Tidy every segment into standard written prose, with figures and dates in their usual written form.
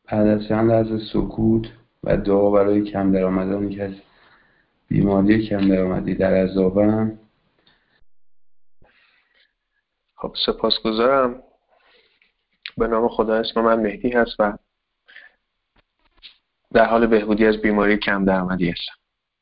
بعد از چند لحظه سکوت و دعا برای کم درآمدانی که از بیماری کم درآمدی در عذابن. خب سپاسگزارم. به نام خدا، اسم من مهدی هست و در حال بهبودی از بیماری کم درآمدی هستم.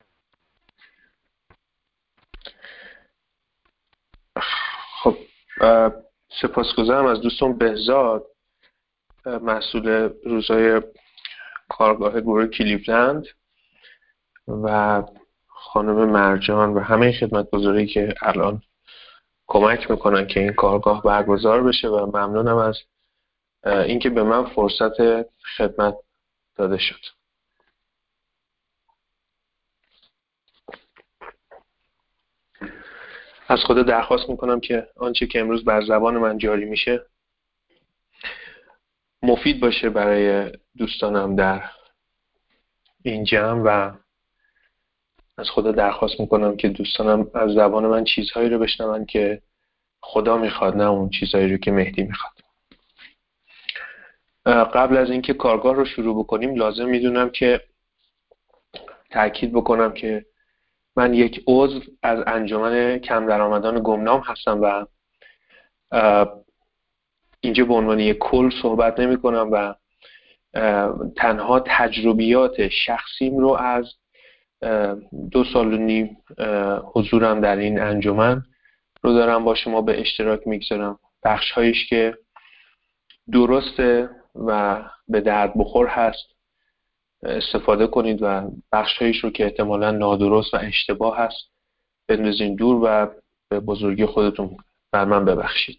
خب سپاسگزارم از دوستم بهزاد، مسئول روزهای کارگاه گروه کلیولند، و خانم مرجان و همه خدمتگزاری که الان کمک میکنن که این کارگاه برگزار بشه، و ممنونم از اینکه به من فرصت خدمت داده شد. از خدا درخواست میکنم که آنچه که امروز بر زبان من جاری میشه مفید باشه برای دوستانم در این جمع، و از خدا درخواست میکنم که دوستانم از زبان من چیزهایی رو بشنون که خدا میخواد، نه اون چیزهایی رو که مهدی میخواد. قبل از اینکه کارگاه رو شروع بکنیم لازم میدونم که تأکید بکنم که من یک عضو از انجمن کم درآمدان گمنام هستم و اینجا به عنوان یک کل صحبت نمی کنم و تنها تجربیات شخصیم رو از 2.5 سال حضورم در این انجمن رو دارم با شما به اشتراک میگذارم. بخش هایش که درسته و به درد بخور هست استفاده کنید و بخش هایش رو که احتمالاً نادرست و اشتباه هست بندازین دور و به بزرگی خودتون بر من ببخشید.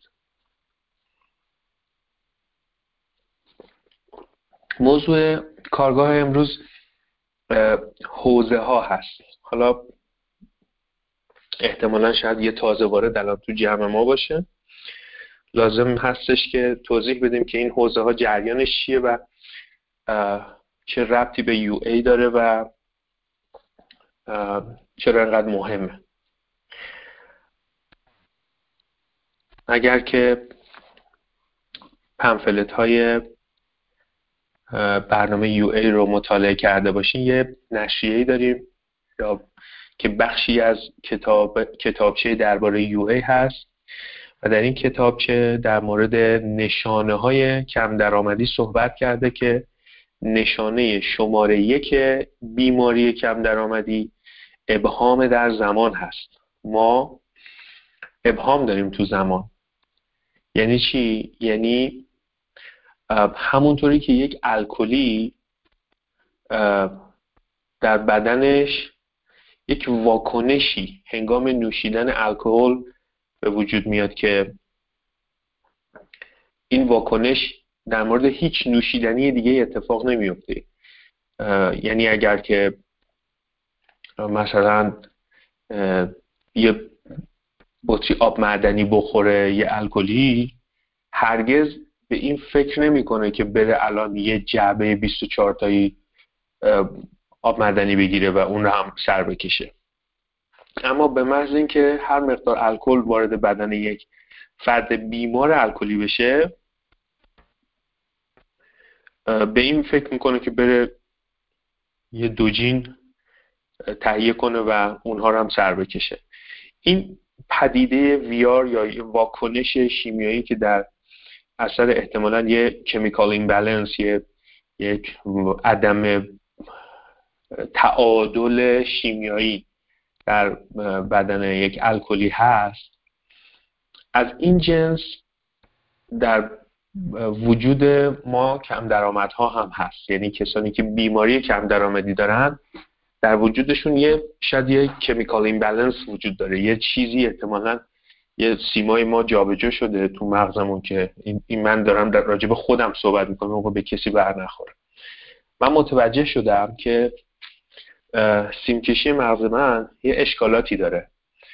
موضوع کارگاه امروز حوزه ها هست. حالا احتمالاً شاید یه تازه وارد الان تو جمع ما باشه، لازم هستش که توضیح بدیم که این حوزه ها جریانش چیه و چه ربطی به یو ای داره و چرا اینقدر مهمه. اگر که پمفلت های برنامه یو ای رو مطالعه کرده باشین، یه نشریه‌ای داریم که بخشی از کتابچه درباره یو ای هست و در این کتابچه در مورد نشانه های کم درآمدی صحبت کرده که نشانه شماره 1 بیماری کم درآمدی ابهام در زمان هست. ما ابهام داریم تو زمان. یعنی چی؟ یعنی همونطوری که یک الکلی در بدنش یک واکنشی هنگام نوشیدن الکل به وجود میاد که این واکنش در مورد هیچ نوشیدنی دیگه اتفاق نمیفته. یعنی اگر که مثلا یه بطری آب معدنی بخوره یه الکلی، هرگز به این فکر نمیکنه که بره الان یه جعبه 24 تایی آب معدنی بگیره و اون رو هم سر بکشه. اما به محض اینکه هر مقدار الکل وارد بدن یک فرد بیمار الکلی بشه، به این فکر میکنه که بره یه دوجین تهیه کنه و اونها رو هم سر بکشه. این پدیده ویار یا واکنش شیمیایی که در اثر احتمالاً یه کمیکال ایمبالانس، یک عدم تعادل شیمیایی در بدن یک الکلی هست، از این جنس در وجود ما کم درآمدها هم هست. یعنی کسانی که بیماری کم درآمدی دارن در وجودشون شاید یه کمیکال ایمبالانس وجود داره، یه چیزی احتمالاً یه سیمای ما جابجا شده تو مغزمون که این من دارم در راجع به خودم صحبت میکنم، موقع به کسی بر نخوره. من متوجه شدم که سیمکشی مغز من یه اشکالاتی داره.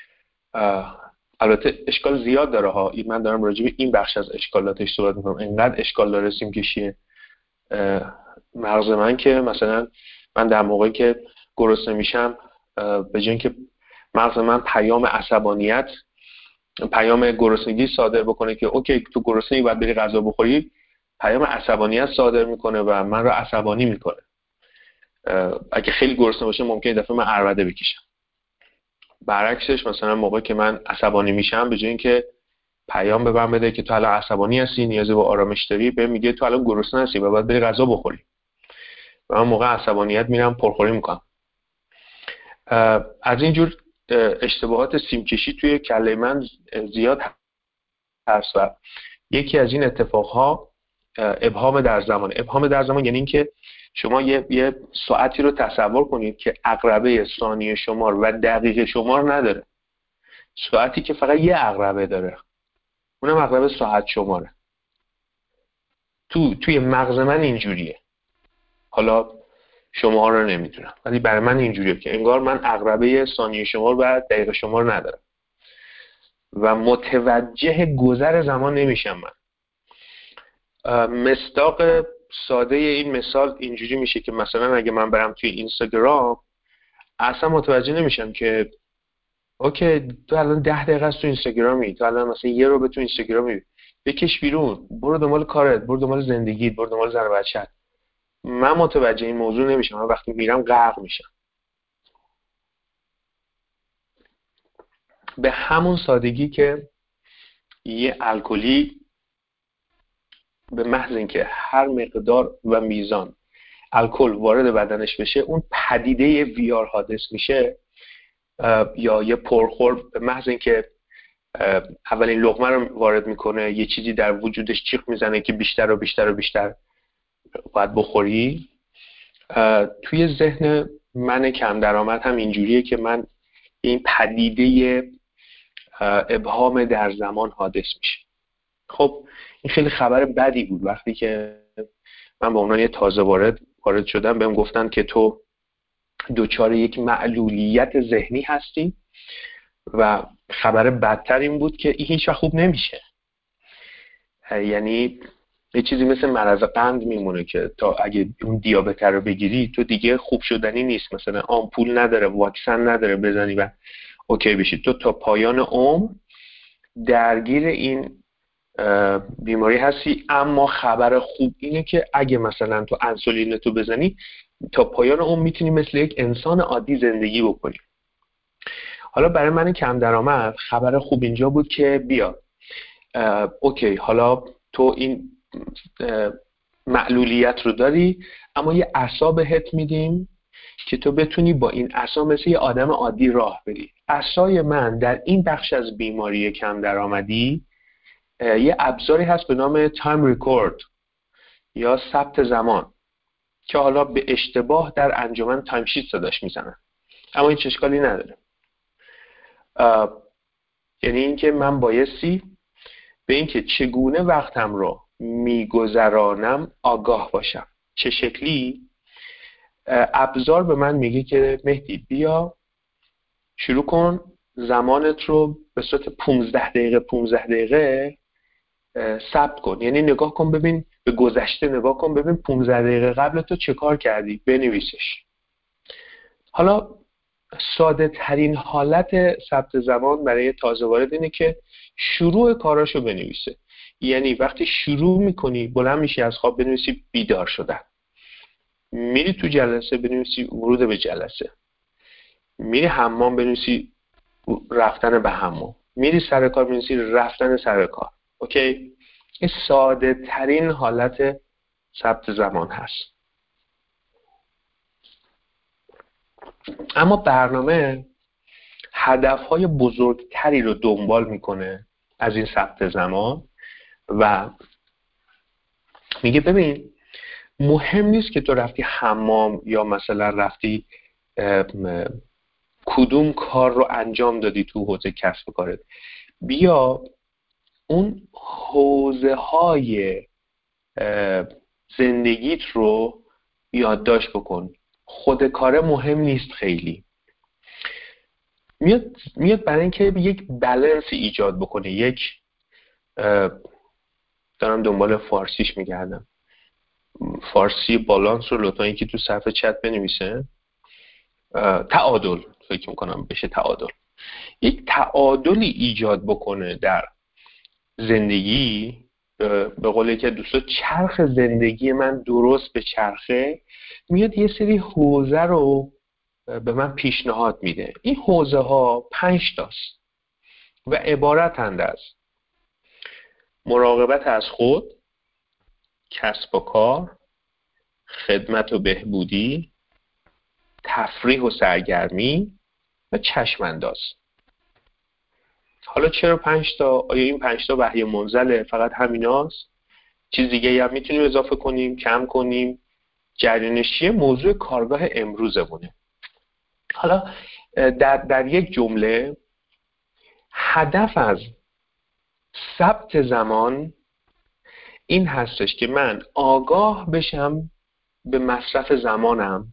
البته اشکال زیاد داره ها، من دارم راجع به این بخش از اشکالاتش صحبت میکنم. اینقدر اشکال داره سیمکشی مغز من که مثلا من در موقعی که گرسنه میشم، به جای اینکه مغز من پیام عصبانیت، پیام گرسنگی صادر بکنه که اوکی تو گرسنه‌ای باید بری غذا بخوری، پیام عصبانیت صادر میکنه و من رو عصبانی میکنه. اگه خیلی گرسنه باشه ممکنه دفعه من عربده بکشم. برعکسش مثلا موقعی که من عصبانی میشم، به جای اینکه پیام به من بده که تو الان عصبانی هستی، نیازی به آرامش داری، بهم میگه تو الان گرسنه هستی و باید بری غذا بخوری. و من موقع عصبانیت میرم پرخوری میکنم. از اینجور اشتباهات سیمکشی توی کله من زیاد هست و یکی از این اتفاقها ابهام در زمان. ابهام در زمان یعنی اینکه شما یه ساعتی رو تصور کنید که عقربه ثانیه شمار و دقیقه شمار نداره. ساعتی که فقط یه عقربه داره، اونم عقربه ساعت شماره. توی مغز من اینجوریه. حالا شما رو نمیدونم، ولی برای من اینجوریه که انگار من عقربه ثانیه شمار و دقیقه شمار ندارم و متوجه گذر زمان نمیشم. من مصداق ساده این مثال اینجوری میشه که مثلا اگه من برم توی اینستاگرام، اصلا متوجه نمیشم که اوکی تو الان 10 دقیقه است تو اینستاگرامی، تو الان مثلا یه رو به تو اینستاگرامی، بکش بیرون، برو دنبال کارت، برو دنبال زندگیت، برو دنبال زن و بچه‌ت. من متوجه این موضوع نمیشم. من وقتی میرم غرق میشم. به همون سادگی که یه الکلی به محض اینکه هر مقدار و میزان الکل وارد بدنش بشه، اون پدیده ویار حادث میشه. یا یه پرخور به محض اینکه اولین لقمه رو وارد میکنه، یه چیزی در وجودش چیق میزنه که بیشتر و بیشتر و بیشتر باید بخوری. توی ذهن من کم درآمد هم اینجوریه که من این پدیده ابهام در زمان حادث میشه. خب این خیلی خبر بدی بود. وقتی که من به عنوان یه تازه وارد شدم، بهم گفتن که تو دچار یک معلولیت ذهنی هستی و خبر بدتر این بود که این هیچ وقت خوب نمیشه. یعنی یه چیزی مثل مرض قند میمونه که تا اگه اون دیابت رو بگیری تو دیگه خوب شدنی نیست. مثلا آمپول نداره، واکسن نداره بزنی و اوکی بشی. تو تا پایان عمر درگیر این بیماری هستی. اما خبر خوب اینه که اگه مثلا تو انسولین تو بزنی، تا پایان عمر میتونی مثل یک انسان عادی زندگی بکنی. حالا برای من کم درآمد خبر خوب اینجا بود که بیا اوکی، حالا تو این معلولیت رو داری، اما یه عصا بهت میدیم که تو بتونی با این عصا مثل یه آدم عادی راه بری. عصای من در این بخش از بیماری کم درآمدی یه ابزاری هست به نام تایم ریکورد یا ثبت زمان که حالا به اشتباه در انجمن تایم شیت صداش میزنن، اما هیچ اشکالی نداره. یعنی اینکه من بایستی به اینکه چگونه وقتم رو میگذرانم آگاه باشم. چه شکلی؟ ابزار به من میگه که مهدی بیا شروع کن زمانت رو به صورت 15 دقیقه ثبت کن. یعنی نگاه کن ببین، به گذشته نگاه کن ببین 15 دقیقه قبل تو چه کار کردی، بنویسش. حالا ساده ترین حالت ثبت زمان برای تازه وارد اینه که شروع کاراشو بنویسه. یعنی وقتی شروع میکنی، بلند میشی از خواب بنویسی بیدار شدن، میری تو جلسه بنویسی ورود به جلسه، میری حمام بنویسی رفتن به حمام، میری سر کار بنویسی رفتن سر کار. اوکی؟ این ساده ترین حالت ثبت زمان هست. اما برنامه هدفهای بزرگتری رو دنبال میکنه از این ثبت زمان و میگه ببین مهم نیست که تو رفتی حمام یا مثلا رفتی کدوم کار رو انجام دادی تو حوزه کسب و کارت. بیا اون حوزه های زندگیت رو یادداشت بکن. خود کار مهم نیست خیلی. میاد برای اینکه یک بالانس ایجاد بکنه. یک دارم دنبال فارسیش میگردم، فارسی بالانس رو لطفا یکی تو صفحه چت بنویسه. تعادل فکر میکنم بشه تعادل. یک تعادلی ایجاد بکنه در زندگی به قول یکی دوستا چرخ زندگی من درست به چرخه، میاد یه سری حوزه رو به من پیشنهاد میده. این حوزه ها 5 تاست و عبارتند از مراقبت از خود، کسب و کار، خدمت و بهبودی، تفریح و سرگرمی و چشم انداز. حالا چرا 5 تا؟ آیا این 5 تا وحی منزله؟ فقط همیناست؟ چیز دیگه هم میتونیم اضافه کنیم، کم کنیم؟ جریانش چیه؟ موضوع کارگاه امروزمونه. حالا در یک جمله، هدف از ثبت زمان این هستش که من آگاه بشم به مصرف زمانم.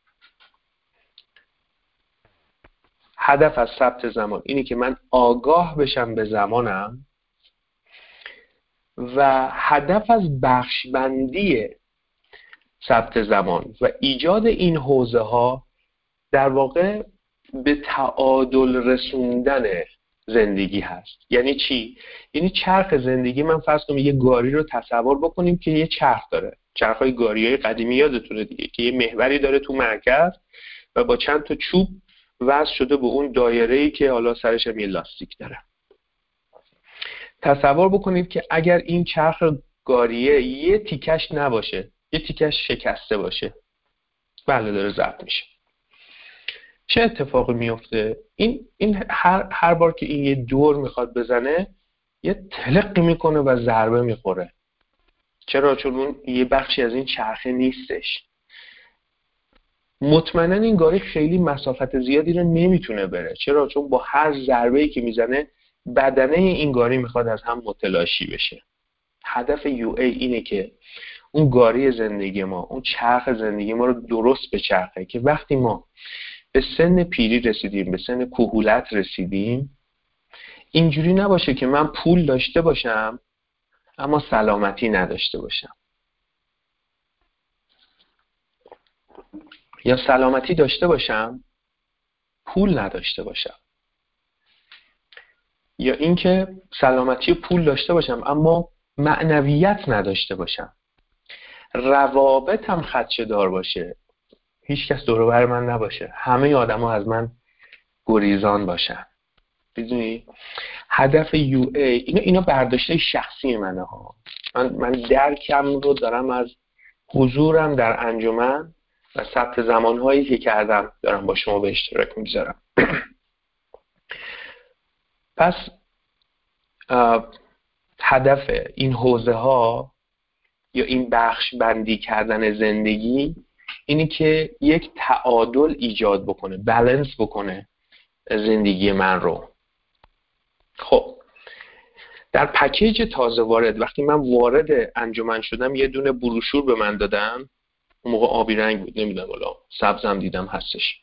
هدف از ثبت زمان اینه که من آگاه بشم به زمانم و هدف از بخشبندی ثبت زمان و ایجاد این حوزه ها در واقع به تعادل رسوندن زندگی هست. یعنی چی؟ یعنی چرخ زندگی، من فرض کنم یه گاری رو تصور بکنیم که یه چرخ داره. چرخ‌های گاری‌های قدیمی یادتونه دیگه که یه محوری داره تو مرکز و با چند تا چوب وصل شده به اون دایره‌ای که حالا سرش هم یه لاستیک داره. تصور بکنید که اگر این چرخ گاریه یه تیکش نباشه، یه تیکش شکسته باشه، بله داره ضبط میشه، چه اتفاقی میفته؟ این هر بار که این یه دور میخواد بزنه یه تلقی میکنه و ضربه میخوره. چرا؟ چون اون یه بخشی از این چرخه نیستش. مطمئنا این گاری خیلی مسافت زیادی رو نمیتونه بره. چرا؟ چون با هر ضربه‌ای که میزنه بدنه این گاری میخواد از هم متلاشی بشه. هدف یو ای اینه که اون گاری زندگی ما، اون چرخ زندگی ما رو درست به چرخه که وقتی ما به سن پیری رسیدیم، به سن کهولت رسیدیم، اینجوری نباشه که من پول داشته باشم اما سلامتی نداشته باشم، یا سلامتی داشته باشم پول نداشته باشم، یا اینکه سلامتی و پول داشته باشم اما معنویت نداشته باشم، روابطم خدشه‌دار باشه، هیچ کس دور و بر من نباشه، همه آدما از من گریزان باشن. میدونی هدف یو ای اینا برداشته شخصی منه ها. من درکم رو دارم از حضورم در انجمن و ثبت زمانهایی که کردم دارم با شما به اشتراک میگذارم. پس هدف این حوزه ها یا این بخش بندی کردن زندگی اینی که یک تعادل ایجاد بکنه، بالانس بکنه زندگی من رو. خب در پکیج تازه وارد، وقتی من وارد انجمن شدم یه دونه بروشور به من دادن، اون موقع آبی رنگ بود، نمیدونم حالا سبزم دیدم هستش،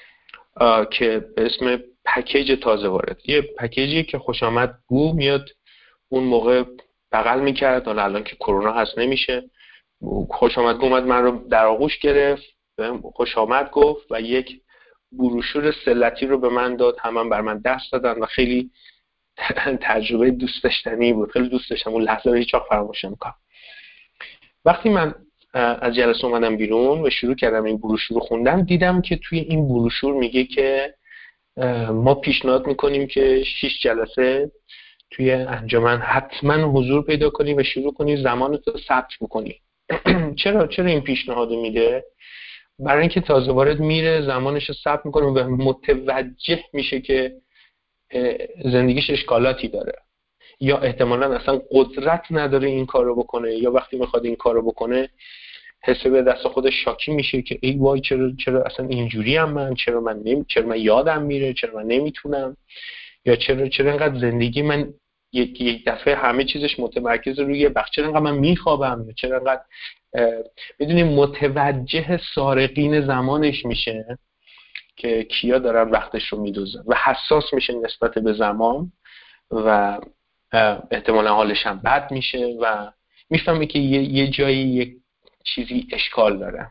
که به اسم پکیج تازه وارد. یه پکیجی که خوش آمد گو میاد، اون موقع بغل میکرد، حالا الان که کرونا هست نمیشه. خوش آمد گو اومد من رو در آغوش گرفت، خوش آمد گفت و یک بروشور سلتی رو به من داد. همه بر من دست دادن و خیلی تجربه دوست داشتنی بود. خیلی دوست داشتم اون لحظه رو، هیچ وقت فراموش نمی‌کنم. وقتی من از جلسه اومدم بیرون و شروع کردم این بروشور رو خوندم، دیدم که توی این بروشور میگه که ما پیشنهاد میکنیم که 6 جلسه توی انجمن حتما حضور پیدا کنی و شروع کنی زمانت رو ثبت بکنی. چرا این پیشنهاد رو میده؟ برای اینکه تازه وارد میره زمانش رو ثبت میکنه و متوجه میشه که زندگیش اشکالاتی داره، یا احتمالاً اصلا قدرت نداره این کار رو بکنه، یا وقتی میخواد این کار رو بکنه حس به دست خودش شاکی میشه که ای وای چرا اصلا اینجوری هم من، چرا من یادم میره، چرا من نمیتونم، یا چرا اینقدر زندگی من یک دفعه همه چیزش متمرکز روی یه بخش، چرا اینقدر من میخوابم، چرا اینقدر میدونی متوجه سارقین زمانش میشه که کیا دارن وقتش رو میدوزن و حساس میشه نسبت به زمان و احتمالا حالش هم بد میشه و میفهمه که یه جایی یک چیزی اشکال داره.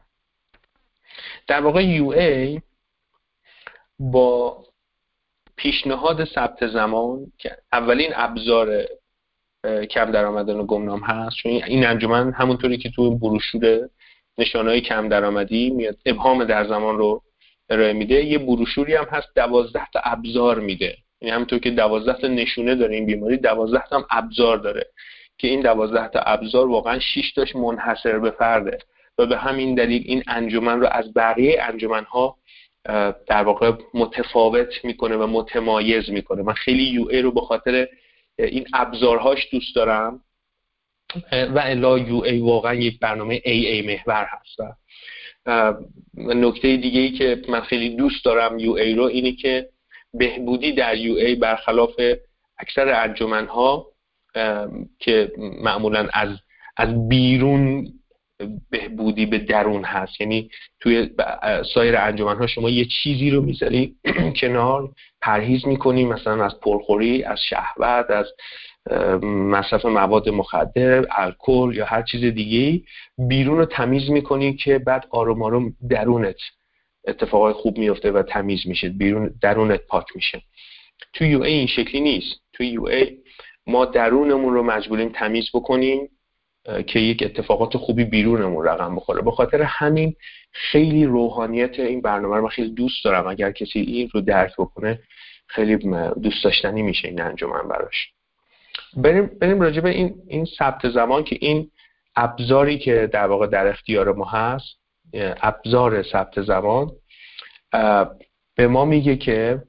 در واقع یو ای با پیشنهاد ثبت زمان که اولین ابزار کم درآمدان و گمنام هست، چون این انجمن همونطوری که تو بروشور نشانه‌های کم درآمدی میاد ابهام در زمان رو ارائه میده، یه بروشوری هم هست 12 تا ابزار میده. یعنی همونطور که 12 تا نشونه داره این بیماری، 12 تا هم ابزار داره که این 12 تا ابزار واقعا 6 تاش منحصر به فرده و به همین دلیل این انجمن رو از بقیه انجمن‌ها در واقع متفاوت میکنه و متمایز میکنه. من خیلی یو ای رو به خاطر این ابزارهاش دوست دارم و الا یو ای واقعا یک برنامه ای محور هست. نکته دیگه ای که من خیلی دوست دارم یو ای رو اینه که بهبودی در یو ای برخلاف اکثر انجمن‌ها که معمولا از بیرون بهبودی به درون هست، یعنی توی سایر انجمن‌ها شما یه چیزی رو میذاری کنار، پرهیز میکنی مثلا از پرخوری، از شهوت، از مصرف مواد مخدر، الکل یا هر چیز دیگه‌ای، بیرون رو تمیز میکنی که بعد آروم آروم درونت اتفاقای خوب میفته و تمیز میشه، درونت پاک میشه. توی یو ای این شکلی نیست. توی یو ای ما درونمون رو مجبوریم تمیز بکنیم که یک اتفاقات خوبی بیرونمون رقم بخوره. به خاطر همین خیلی روحانیت این برنامه رو من خیلی دوست دارم. اگر کسی این رو درک بکنه خیلی دوست داشتنی میشه این انجمن براش. بریم راجع به این ثبت زمان که این ابزاری که در واقع در اختیار ما هست، ابزار ثبت زمان به ما میگه که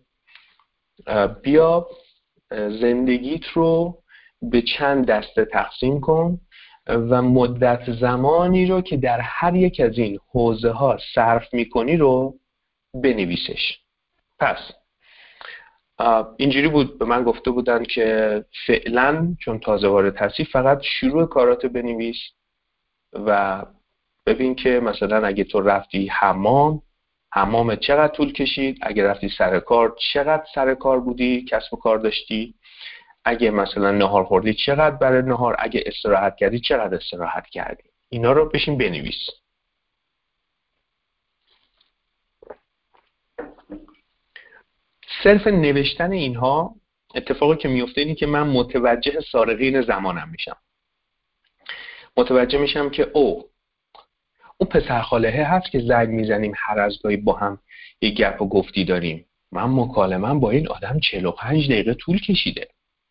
بیا زندگیت رو به چند دسته تقسیم کن و مدت زمانی رو که در هر یک از این حوزه ها صرف میکنی رو بنویسش. پس اینجوری بود به من گفته بودن که فعلا چون تازه وارد هستی فقط شروع کاراتو بنویس و ببین که مثلا اگه تو رفتی حمامت چقدر طول کشید، اگه رفتی سر کار چقدر سر کار بودی، کسب و کار داشتی، اگه مثلا نهار خوردی چقدر برای نهار، اگه استراحت کردی چقدر استراحت کردی. اینا رو بشین بنویس. صرف نوشتن اینها اتفاقی که میفته اینه که من متوجه سارقین زمانم میشم. متوجه میشم که اون پسر خالهه هست که زنگ میزنیم هر از گاهی با هم یه گپ و گفتی داریم. من مکالمه‌ام با این آدم 45 دقیقه طول کشیده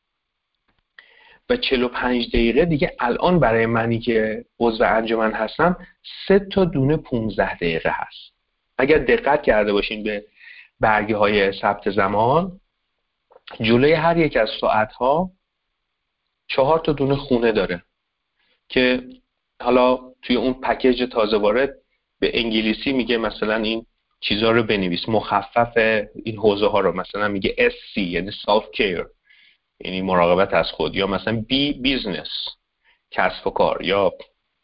و 45 دقیقه دیگه الان برای منی که عضو انجمن هستم 3 تا دونه 15 دقیقه هست. اگر دقت کرده باشین به برگه های ثبت زمان، جلوی هر یک از ساعتها 4 تا دونه خونه داره که حالا توی اون پکیج تازه وارد به انگلیسی میگه مثلا این چیزها رو بنویس، مخفف این حوزه ها رو مثلا میگه SC یعنی self care یعنی مراقبت از خود، یا مثلا B business کسب و کار، یا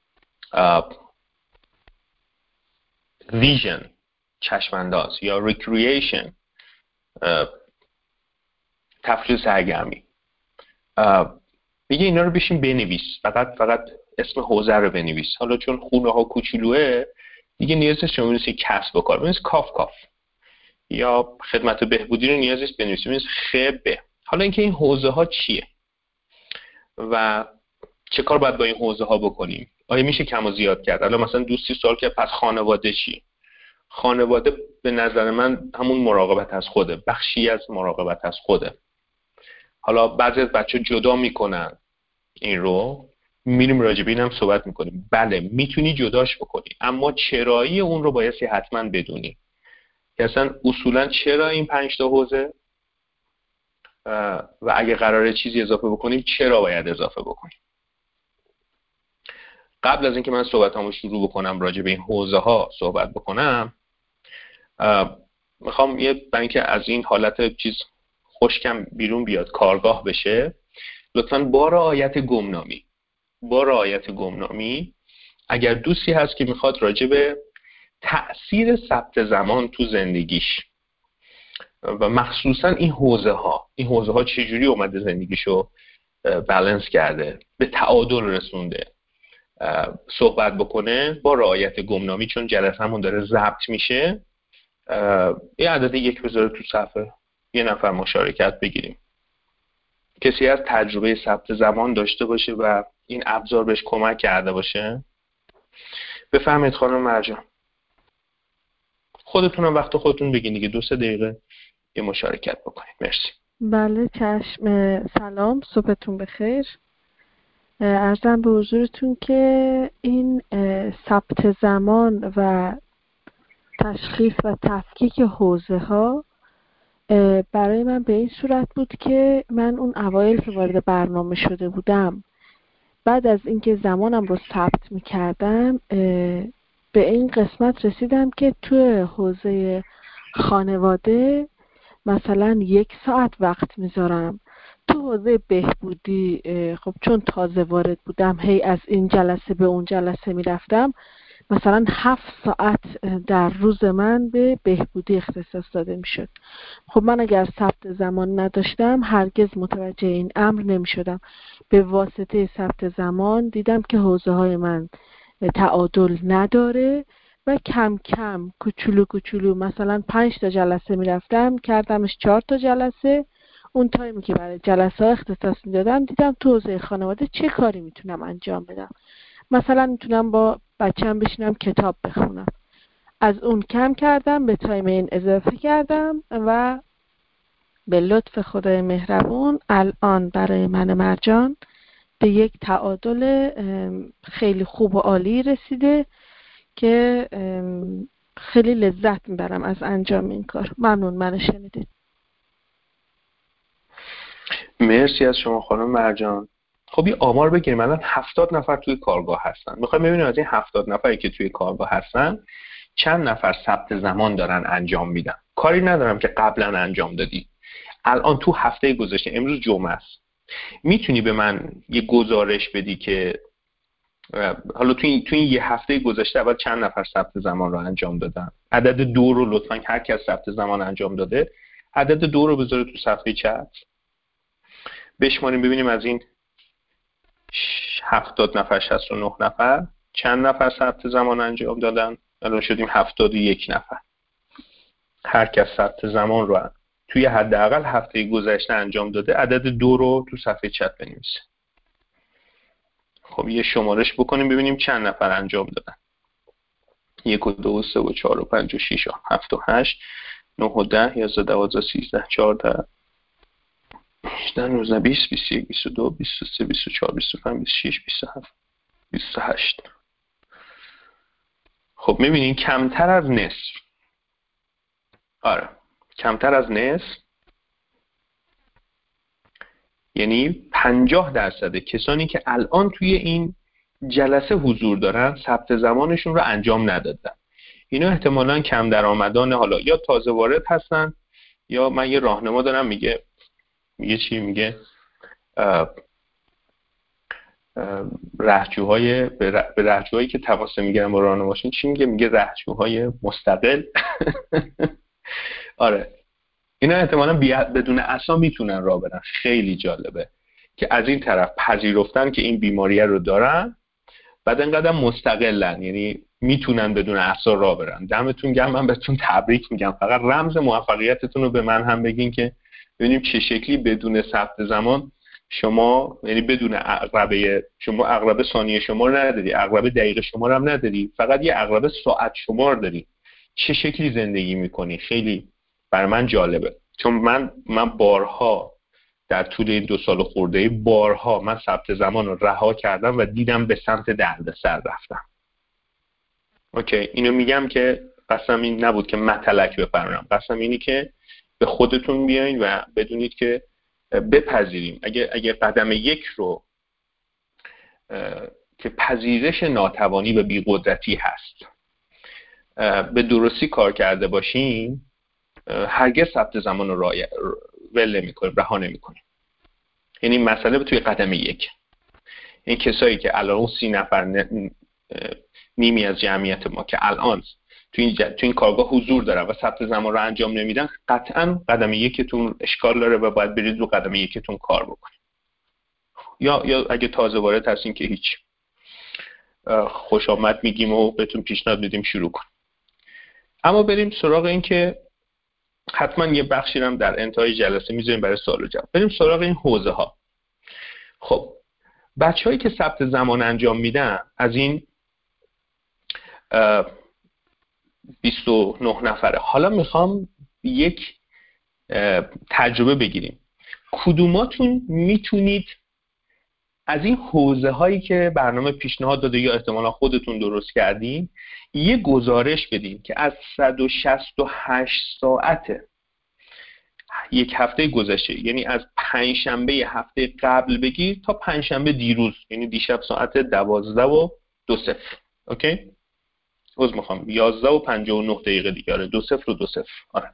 vision چشمانداز، یا recreation تفریح سرگرمی. میگه اینا رو بشین بنویس، فقط اسم حوزه رو بنویس. حالا چون خونه ها کوچولوئه دیگه نیاز نیست شما بنویسی کسب و کار، بنویس کاف یا خدمت بهبودی رو نیاز نیست بنویسی، بنویس خبه. حالا اینکه این حوزه ها چیه و چه کار باید با این حوزه ها بکنیم، آیا میشه کم و زیاد کرد؟ حالا مثلا دوستی سوال کرد پس خانواده چی؟ خانواده به نظر من همون مراقبت از خوده، بخشی از مراقبت از خوده. حالا بعضی از بچه جدا میکنن این رو، میریم راجع به اینم صحبت میکنیم. بله میتونی جداش بکنی، اما چرایی اون رو بایستی حتما بدونی که اصلا اصولا چرا این 5 تا حوزه و اگه قراره چیزی اضافه بکنیم چرا باید اضافه بکنیم. قبل از اینکه من صحبتامو شروع بکنم راجع به این حوزه ها صحبت بکنم، میخوام برای اینکه از این حالت چیز خشکم بیرون بیاد، کارگاه بشه، لطفاً با رعایت گمنامی اگر دوستی هست که میخواد راجع به تأثیر ثبت زمان تو زندگیش و مخصوصاً این حوزه ها چجوری اومده زندگیشو بالانس کرده، به تعادل رسونده، صحبت بکنه با رعایت گمنامی، چون جلسه‌مون داره ضبط میشه، یه عدد 1 بذاره تو صفحه، یه نفر مشارکت بگیریم. کسی از تجربه ثبت زمان داشته باشه و این ابزار بهش کمک کرده باشه؟ بفهمید خانم مرجان. خودتونم وقت خودتون بگین دیگه، 2-3 دقیقه یه مشارکت بکنید. مرسی. بله چشم. سلام، صبحتون بخیر. عرضم به حضورتون که این ثبت زمان و تشخیص و تفکیک حوزه ها برای من به این صورت بود که من اون اوایل که وارد برنامه شده بودم، بعد از اینکه زمانم رو ثبت می‌کردم به این قسمت رسیدم که توی حوزه خانواده مثلا 1 ساعت وقت میذارم. تو حوزه بهبودی خب چون تازه وارد بودم هی از این جلسه به اون جلسه میرفتم، مثلا 7 ساعت در روز من به بهبودی اختصاص داده میشد. خب من اگر ثبت زمان نداشتم هرگز متوجه این امر نمیشدم. به واسطه ثبت زمان دیدم که حوزه های من تعادل نداره و کم کم کوچولو مثلا 5 تا جلسه میرفتم کردمش 4 تا جلسه. اون تایمی که برای جلسه ها اختصاص میدادم دیدم تو حوزه خانواده چه کاری میتونم انجام بدم. مثلا میتونم با بچه‌م بشینم کتاب بخونم. از اون کم کردم، به تایم این اضافه کردم و به لطف خدای مهربون الان برای من مرجان به یک تعادل خیلی خوب و عالی رسیده که خیلی لذت میبرم از انجام این کار. ممنون منو شنیدید. مرسی از شما خانم مرجان. خب یه آمار بگیریم. الان 70 نفر توی کارگاه هستن. میخوایم ببینیم از این 70 نفری که توی کارگاه هستن چند نفر ثبت زمان دارن انجام میدن. کاری ندارم که قبلا انجام دادی. الان تو هفته گذشته، امروز جمعه است، میتونی به من یه گزارش بدی که حالا تو این یه هفته گذشته اول چند نفر ثبت زمان رو انجام دادن؟ عدد 2 رو لطفاً هر کی از ثبت زمان انجام داده عدد 2 رو بذاره تو صفحه چت. بشماریم ببینیم از این 70 نفر 69 نفر چند نفر ثبت زمان انجام دادن. الان شدیم 71 نفر. هر کس ثبت زمان رو توی حداقل هفته گذشته انجام داده عدد 2 رو تو صفحه چت بنویسه. خب یه شمارش بکنیم ببینیم چند نفر انجام دادن. 1 و 2 و 3 و 4 و 5 و 6 و 7 و 8 9 و 10 11 12 13 14 18 19 20 21 22 23 24 25 26 27 28. خب میبینین کمتر از نصف. آره کمتر از نصف، یعنی 50% کسانی که الان توی این جلسه حضور دارن ثبت زمانشون رو انجام ندادن. اینا احتمالاً کم درآمدان، حالا یا تازه وارد هستن یا من یه راهنما دارم میگه رهجوهای به رهجوهایی که تماس میگیرن با راهنماشون چی میگه رهجوهای مستقل. آره اینا احتمالاً بدون عصا میتونن راه برن. خیلی جالبه که از این طرف پذیرفتن که این بیماری رو دارن، بعد اینقدر مستقلن، یعنی میتونن بدون عصا راه برن. دمتون گرم، من بهتون تبریک میگم. فقط رمز موفقیتتون رو به من هم بگین که ببینیم چه شکلی بدون ثبت زمان شما، یعنی بدون عقربه شما، عقربه ثانیه شمار نداری، عقربه دقیقه شمار هم نداری، فقط یه عقربه ساعت شمار داری، چه شکلی زندگی میکنی. خیلی برای من جالبه، چون من بارها در طول این 2 سال خورده بارها من ثبت زمان رو رها کردم و دیدم به سمت دردسر رفتم. اوکی، اینو میگم که قسم این نبود که متلک بپرونم، قسم اینی که به خودتون بیاین و بدونید که بپذیریم اگه قدم 1 رو که پذیرش ناتوانی و بی‌قدرتی هست به درستی کار کرده باشیم، هرگز ثبت زمان رو ول نمی‌کنیم، رها نمی‌کنیم. یعنی مسئله توی قدم 1. این کسایی که الان 30 نفر نیمی از جمعیت ما که الان تو این کارگاه حضور دارن و ثبت زمان رو انجام نمیدن، قطعا قدم 1تون اشکال داره و باید برید رو قدم 1تون کار بکنید. یا اگه تازه وارد هستین که هیچ، خوش آمد میگیم و بهتون پیشنهاد میدیم شروع کن. اما بریم سراغ این که حتما یه بخشی هم در انتهای جلسه میذاریم برای سوال و جواب. بریم سراغ این حوزه ها. خب بچه‌هایی که ثبت زمان انجام میدن از این 29 نفره، حالا میخوام یک تجربه بگیریم. کدوماتون میتونید از این حوزه هایی که برنامه پیشنهاد داده یا احتمالا خودتون درست کردین یه گزارش بدین که از 168 ساعت یک هفته گذشته، یعنی از پنجشنبه هفته قبل بگیر تا پنجشنبه دیروز، یعنی دیشب ساعت 12:02. اوکی؟ عذر میخوام 11:59 دیگه. آره 20:02. آره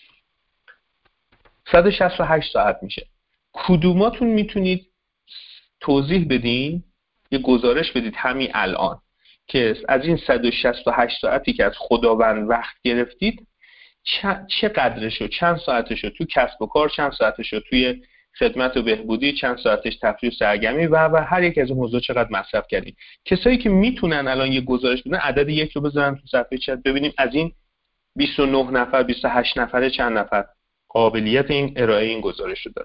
168 ساعت میشه. کدوماتون میتونید توضیح بدین، یه گزارش بدید همین الان که از این 168 ساعتی که از خداوند وقت گرفتید چقدرشو، چند ساعتشو تو کسب و کار، چند ساعتشو توی خدمت و بهبودی، چند ساعتش تفریح و سرگرمی و هر یک از این موضوع چقدر مصرف کردین. کسایی که میتونن الان یه گزارش بدن عدد یک رو بذارن تو صفحه چت ببینیم از این 29 نفر 28 نفره چند نفر قابلیت این ارائه این گزارش رو دارن.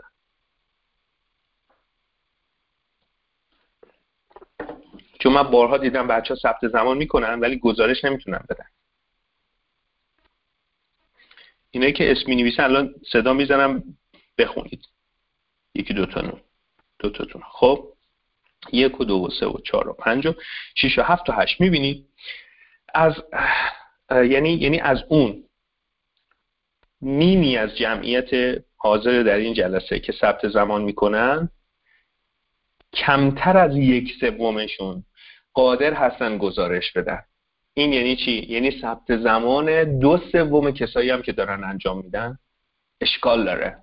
چون من بارها دیدم بچه‌ها ثبت زمان میکنن ولی گزارش نمیتونن بدن. اینایی که اسم می‌نویسن الان صدا میزنم بخونید. یکی دوتاتون. خب 1 و 2 و 3 و 4 و 5 و 6 و 7 و 8 میبینید از یعنی از اون نیمی از جمعیت حاضر در این جلسه که ثبت زمان میکنن کمتر از 1/3 قادر هستن گزارش بدن. این یعنی چی؟ یعنی ثبت زمان 2/3 کسایی هم که دارن انجام میدن اشکال داره.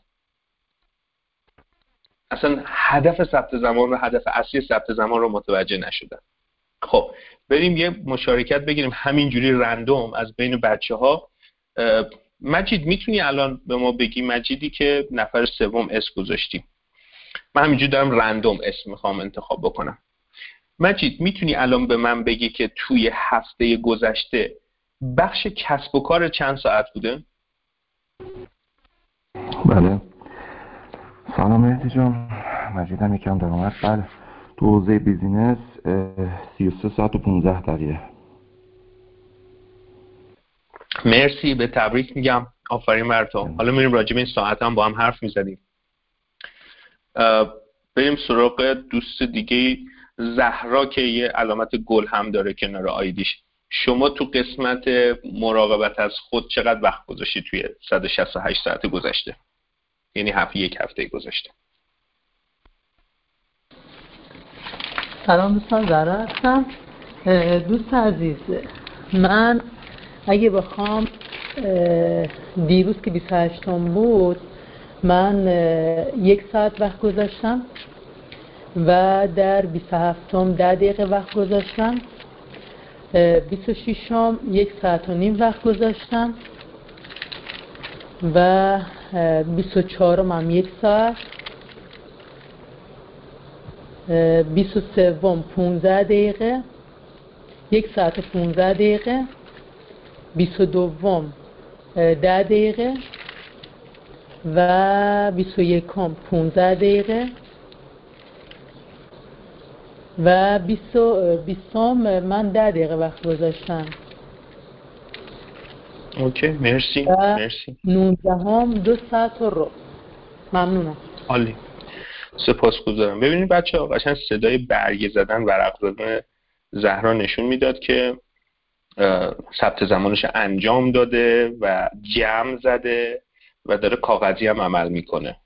اصلا هدف ثبت زمان رو، هدف اصلی ثبت زمان رو متوجه نشدن. خب بریم یه مشارکت بگیریم همینجوری رندوم از بین بچه‌ها. مجید میتونی الان به ما بگی، مجیدی که نفر سوم اسم گذاشتیم، من همینجوری دارم رندوم اسم میخوام انتخاب بکنم. مجید میتونی الان به من بگی که توی هفته گذشته بخش کسب و کار چند ساعت بوده؟ بله سلام مهدی جان، مجیدم یکم درآمد. بله تو حوزه بیزینس 33 ساعت و 15 دقیقه. مرسی، به تبریک میگم، آفرین بر تو. حالا میریم راجع به این ساعت هم با هم حرف میزنیم. بریم سراغ دوست دیگه، زهرا که یه علامت گل هم داره کنار آیدیش. شما تو قسمت مراقبت از خود چقدر وقت گذاشتی توی 168 ساعت گذشته؟ یعنی یک هفته گذشته. سلام دوستان، زهرا هستم. دوست عزیز، من اگه بخوام دیروز که 28 بود من 1 ساعت وقت گذاشتم و در 27 10 دقیقه وقت گذاشتم، 26 1 ساعت و نیم وقت گذاشتم و 24 هم 1 ساعت، 23 15 دقیقه، 1 ساعت و 15 دقیقه، 22 10 دقیقه و 21 15 دقیقه و 20 من 10 دقیقه وقت گذاشتم. اوکی مرسی. و مرسی. 19 2 ساعت و ربع. ممنونم. عالی، سپاسگزارم. ببینید بچه‌ها قشنگ صدای برگ زدن ورق زدن زهرا نشون میداد که ثبت زمانش انجام داده و جمع زده و داره کاغذی هم عمل میکنه.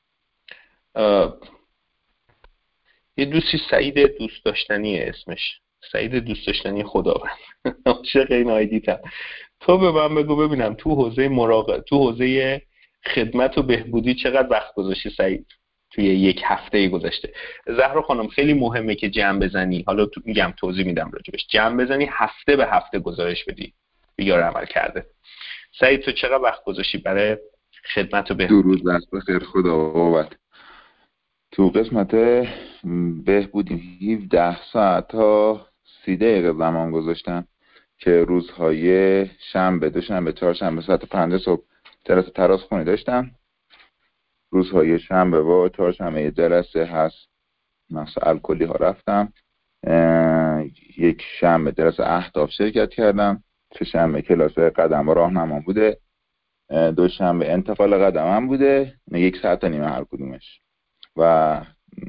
یه دوستی سعید دوست داشتنی اسمش، سعید دوست داشتنی خداوند. عاشق این آیدیتم. تو به من بگو ببینم تو حوزه تو حوزه خدمت و بهبودی چقدر وقت گذاشتی سعید توی یک هفته گذشته؟ زهرا خانم خیلی مهمه که جمع بزنی، حالا میگم توضیح میدم راجبش، جمع بزنی هفته به هفته گزارش بدی بیار عمل کرده. سعید تو چقدر وقت گذاشتی برای خدمت و بهبودی؟ درود بر بخیر خدا بابت. تو قسمت بهبودی 17 ساعت تا 30 دقیقه زمان گذاشتم که روزهای شنبه، دوشنبه، چهارشنبه ساعت 5 صبح جلسه تراز خونی داشتم. روزهای شنبه و چهارشنبه یه جلسه هست مثلا الکلی ها رفتم. یک شنبه جلسه اهداف شرکت کردم. سه شنبه کلاس قدم و راهنما بوده. دو شنبه انتقال قدم هم بوده، 1 ساعت و نیم هر کدومش. و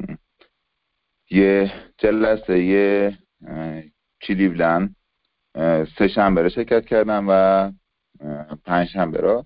یه جلسه کلیولند سه شنبه رو شرکت کردم و 5 شنبه رو.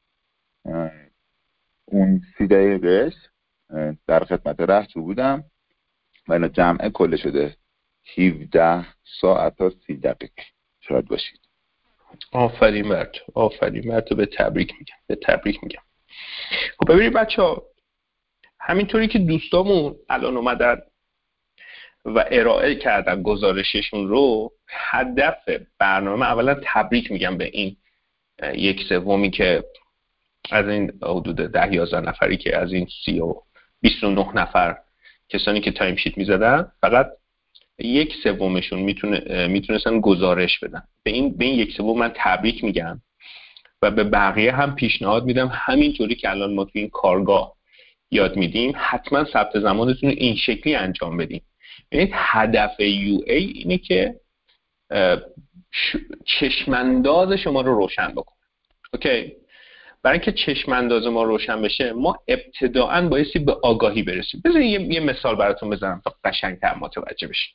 اون 30 دقیقهش در خدمت رهجو بودم و اینا جمع کل شده 17 ساعت تا 30 دقیقه. شاید باشید. آفرین بر تو، به تبریک میگم. خب ببینید بچه‌ها، همینطوری که دوستامون الان اومدن و ارائه کردن گزارششون رو، هدف برنامه اولا تبریک میگم به این 1/3 که از این حدود 10-11 نفری که از این 29 نفر کسانی که تایم شیت میزدن، فقط 1/3 میتونستن گزارش بدن. به این 1/3 من تبریک میگم و به بقیه هم پیشنهاد میدم همینطوری که الان ما تو این کارگاه یاد میدیم حتما ثبت زمانتون رو این شکلی انجام بدیم. ببینید هدف UA اینه که چشمانداز شما رو روشن بکنه. اوکی؟ برای اینکه چشمانداز ما روشن بشه، ما ابتداءً بایستی به آگاهی برسیم. بذارید یه مثال براتون بزنم تا قشنگ‌تر متوجه بشید.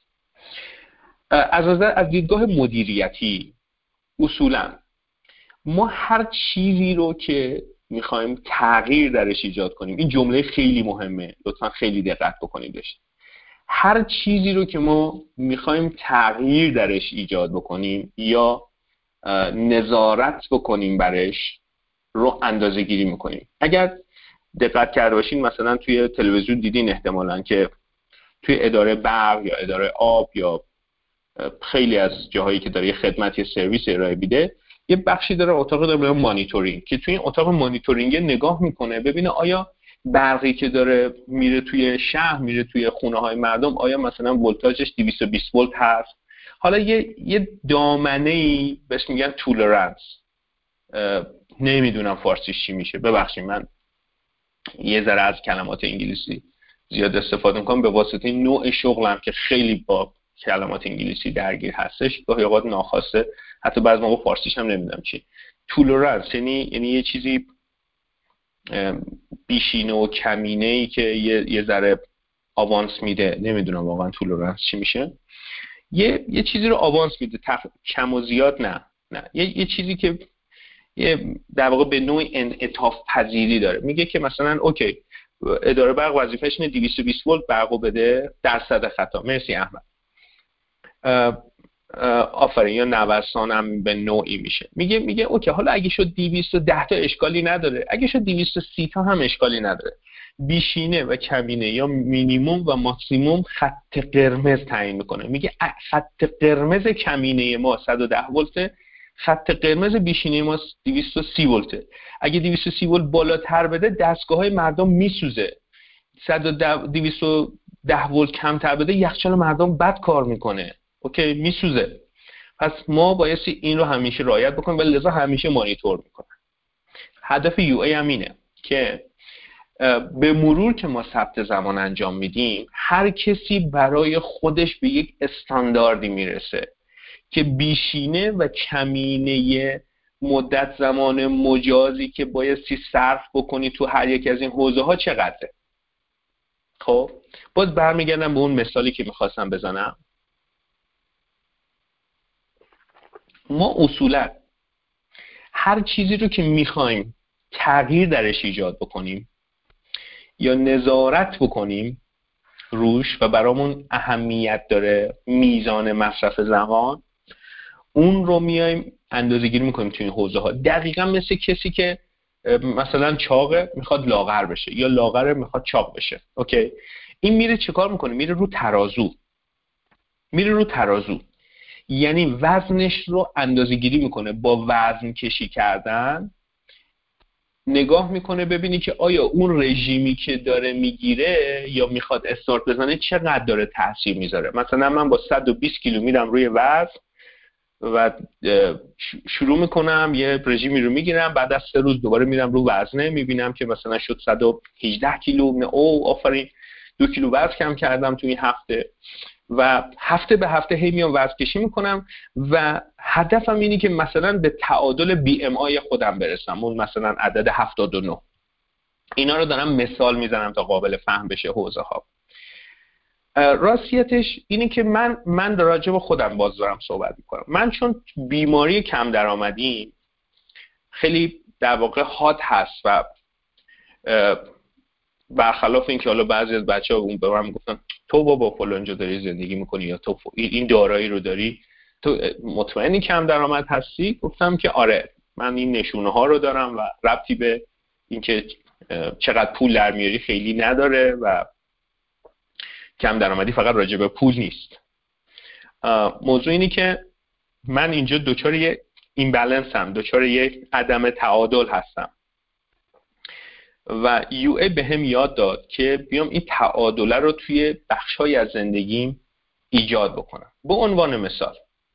از دیدگاه مدیریتی اصولاً ما هر چیزی رو که میخوایم تغییر درش ایجاد کنیم، این جمله خیلی مهمه، لطفاً خیلی دقت بکنید بهش. هر چیزی رو که ما میخوایم تغییر درش ایجاد بکنیم یا نظارت بکنیم برش رو اندازه گیری میکنیم. اگر دقت کرده باشین مثلا توی تلویزیون دیدین احتمالاً که توی اداره برق یا اداره آب یا خیلی از جاهایی که داره یه خدمت یا سرویس ارائه میده، یه بخشی داره اتاق داره مانیتورینگ، که توی این اتاق مانیتورینگ نگاه میکنه ببینه آیا برقی که داره میره توی شهر، میره توی خونه های مردم، آیا مثلا ولتاژش 220 ولت هست. حالا یه دامنه‌ای بهش میگن تولرنس، نمیدونم فارسیش چی میشه، ببخشید من یه ذره از کلمات انگلیسی زیاد استفاده میکنم به واسطه نوع شغلم که خیلی با کلمات انگلیسی درگیر هستش، گاهی اوقات ناخواسته حتی بعضی موقع فارسیش هم نمیدونم چی. تولرنس یعنی یه چیزی بیشینه و کمینه ای که یه ذره آوانس میده، نمیدونم واقعا تولرنس چی میشه. یه چیزی رو آوانس میده، کم و زیاد نه یه چیزی که در واقع به نوعی انعطاف پذیری داره. میگه که مثلا اوکی اداره برق وظیفه‌ش اینه 220 ولت برقو بده، درصد خطا. مرسی احمد. آفرین. یا نوسان هم به نوعی میشه. میگه اوکی حالا اگه شد 210 تا اشکالی نداره، اگه شد 230 تا هم اشکالی نداره. بیشینه و کمینه یا مینیمم و ماکسیمم خط قرمز تعیین میکنه. میگه خط قرمز کمینه ما 110 ولت، خط قرمز بیشینه ما 230 ولته. اگه 230 ولت بالاتر بده دستگاه‌های مردم میسوزه. 210 ولت کمتر بده یخچال مردم بد کار میکنه. اوکی میسوزه. پس ما بایستی این رو همیشه رعایت بکنیم و لذا همیشه مانیتور میکنن. هدف یو ای هم اینه که به مرور که ما ثبت زمان انجام میدیم هر کسی برای خودش به یک استانداردی میرسه که بیشینه و کمینه مدت زمان مجازی که بایستی صرف بکنی تو هر یک از این حوزه ها چقدره. خب باز برمیگردم به اون مثالی که میخواستم بزنم. ما اصولا هر چیزی رو که میخوایم تغییر درش ایجاد بکنیم یا نظارت بکنیم روش و برامون اهمیت داره میزان مصرف زمان، اون رو میایم اندازه‌گیری میکنیم توی این حوزه ها. دقیقاً مثل کسی که مثلا چاقه میخواد لاغر بشه یا لاغره میخواد چاق بشه. اوکی این میره چیکار میکنه؟ میره رو ترازو، یعنی وزنش رو اندازه‌گیری میکنه با وزن کشی کردن. نگاه میکنه ببینی که آیا اون رژیمی که داره میگیره یا میخواد استارت بزنه چقدر داره تاثیر میذاره. مثلا من با 120 کیلو میرم روی وزن، و شروع میکنم یه رژیمی رو میگیرم، بعد از 3 روز دوباره میرم رو وزنه، میبینم که مثلا شد 118 کیلو، او آفرین 2 کیلو وزن کم کردم توی این هفته. و هفته به هفته هی میام وزن کشی میکنم و هدفم اینه که مثلا به تعادل BMI خودم برسم، اون مثلا عدد 79. اینا رو دارم مثال میزنم تا قابل فهم بشه حوزه ها. راستیتش اینه که من راجع به خودم باز دارم صحبت میکنم. من چون بیماری کم درآمدی خیلی در واقع هات هست و برخلاف اینکه حالا بعضی از بچه‌ها اون به من میگفتن تو بابا فلان جا داری زندگی میکنی یا تو این دارایی رو داری، تو مطمئنی کم درآمد هستی؟ گفتم که آره، من این نشونه ها رو دارم و ربطی به اینکه چقدر پول در میاری خیلی نداره و کم درآمدی فقط راجع به پول نیست. موضوع اینه که من اینجا دچار یک ایمبالانسم، دچار یک عدم تعادل هستم و UA به هم یاد داد که بیام این تعادله رو توی بخش‌های از زندگیم ایجاد بکنم. به عنوان مثال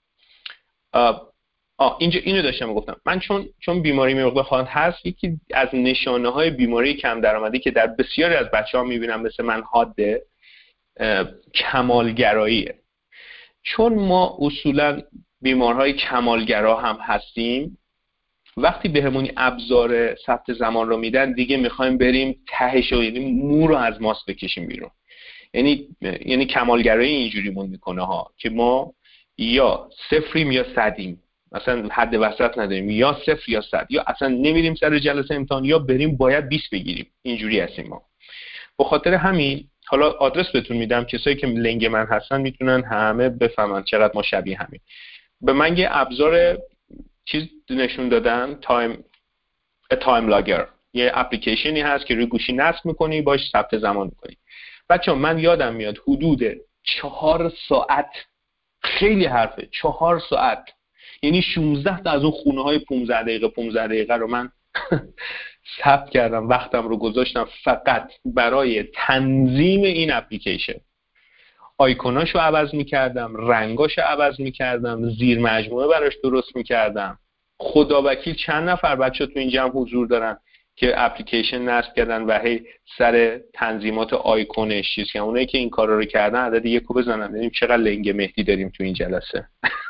اینجا اینو داشتم میگفتم، من چون بیماری مقدار خواهد هست، یکی از نشانه‌های بیماری کم درآمدی که در بسیاری از بچه‌ها می‌بینم مثل من حاده، کمالگراییه. چون ما اصولا بیمارهای کمالگرا هم هستیم، وقتی بهمون ابزار ثبت زمان رو میدن دیگه میخوایم بریم تهش و یعنی مو رو از ماست بکشیم بیرون. یعنی کمالگرایی اینجوریمون میکنه ها که ما یا صفریم یا صدیم، مثلا حد وسط نداریم، یا صفر یا صد، یا اصلا نمیریم سر جلسه امتحان یا بریم باید 20 بگیریم. اینجوری هستیم ما. به خاطر همین حالا آدرس بهتون میدم، کسایی که لنگ من هستن میتونن همه بفهمن چقدر ما شبیه همین. به من یه ابزار چیز نشون دادن، تایم لاگر، یه اپلیکیشنی هست که روی گوشی نصب میکنی، باش ثبت زمان میکنی. بچه‌ها من یادم میاد حدود 4 ساعت، خیلی حرفه، 4 ساعت، یعنی 16 تا از اون خونه های 15 دقیقه رو من ثبت کردم، وقتم رو گذاشتم فقط برای تنظیم این اپلیکیشن. آیکوناشو عوض میکردم، رنگاشو عوض میکردم، زیر مجموعه براش درست میکردم. خدا وکیل چند نفر بچه تو این جمع حضور دارن که اپلیکیشن نصب کردن و هی سر تنظیمات آیکونش چیز که اونایی که این کارا رو کردن عدد 1 رو بزنن ببینیم چقدر لنگ مهدی داریم تو این جلسه.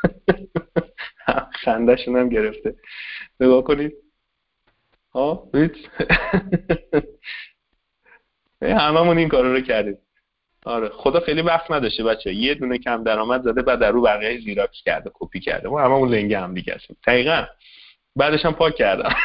خنده‌شون هم گرفته. نگاه کنید. ببینید. هممون این کارا رو کردیم. آره، خدا خیلی وقت نداشته بچه، یه دونه کم درآمد زده بعد در رو بقیه زیراکس کرده، کپی کرده. ما هممون لنگ هم دیگه هستیم. دقیقاً. بعدش هم پاک کردم.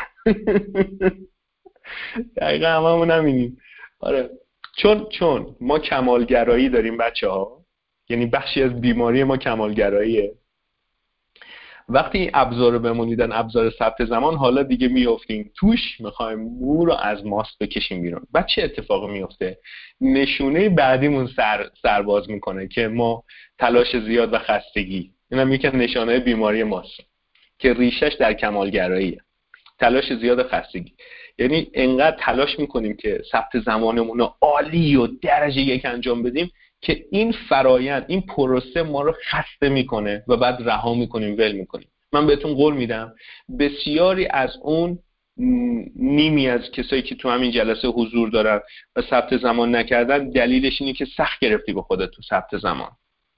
دقیقاً هممون همینیم. آره. چون ما کمالگرایی داریم بچه‌ها، یعنی بخشی از بیماری ما کمالگراییه. وقتی ابزار رو بهمون میدن، ابزار ثبت زمان، حالا دیگه میافتیم توش، میخوایم مو رو از ماست بکشیم بیرون. بعد چه اتفاقی میفته؟ نشونه بعدیمون سرباز میکنه که ما تلاش زیاد و خستگی، این هم یکی از نشانه بیماری ماست که ریشش در کمالگراییه. تلاش زیاد و خستگی، یعنی انقدر تلاش میکنیم که ثبت زمانمون رو عالی و درجه 1 انجام بدیم که این فرایند، این پروسه ما رو خسته میکنه و بعد رها میکنیم، ول میکنیم. من بهتون قول میدم بسیاری از اون نیمی از کسایی که تو همین جلسه حضور دارن و ثبت زمان نکردن، دلیلش اینه که سخت گرفتی به خودت تو ثبت زمان.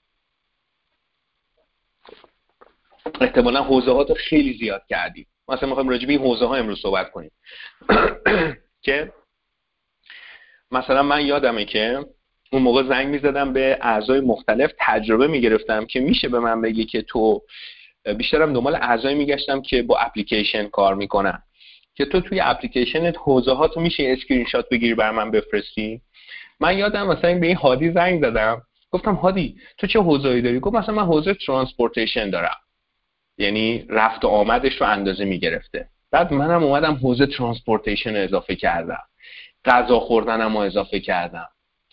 احتمالاً حوزه‌هات خیلی زیاد کردی. مثلا میخوایم راجع به این حوزه‌ها امروز صحبت کنیم. که مثلا من یادمه که اون موقع زنگ میزدم به اعضای مختلف، تجربه میگرفتم که میشه به من بگی که تو، بیشترم دنبال اعضایی میگشتم که با اپلیکیشن کار میکنن، که تو توی اپلیکیشنت حوزه‌هاتو میشه اسکرین شات بگیری بر من بفرستی. من یادم مثلا به این هادی زنگ زدم، گفتم هادی تو چه حوزه‌ای داری؟ گفت مثلا من حوزه ترانسپورتیشن دارم، یعنی رفت و آمدش رو اندازه میگرفته. بعد منم اومدم حوزه ترانسپورتیشن رو اضافه کردم، غذا خوردنم رو اضافه کردم،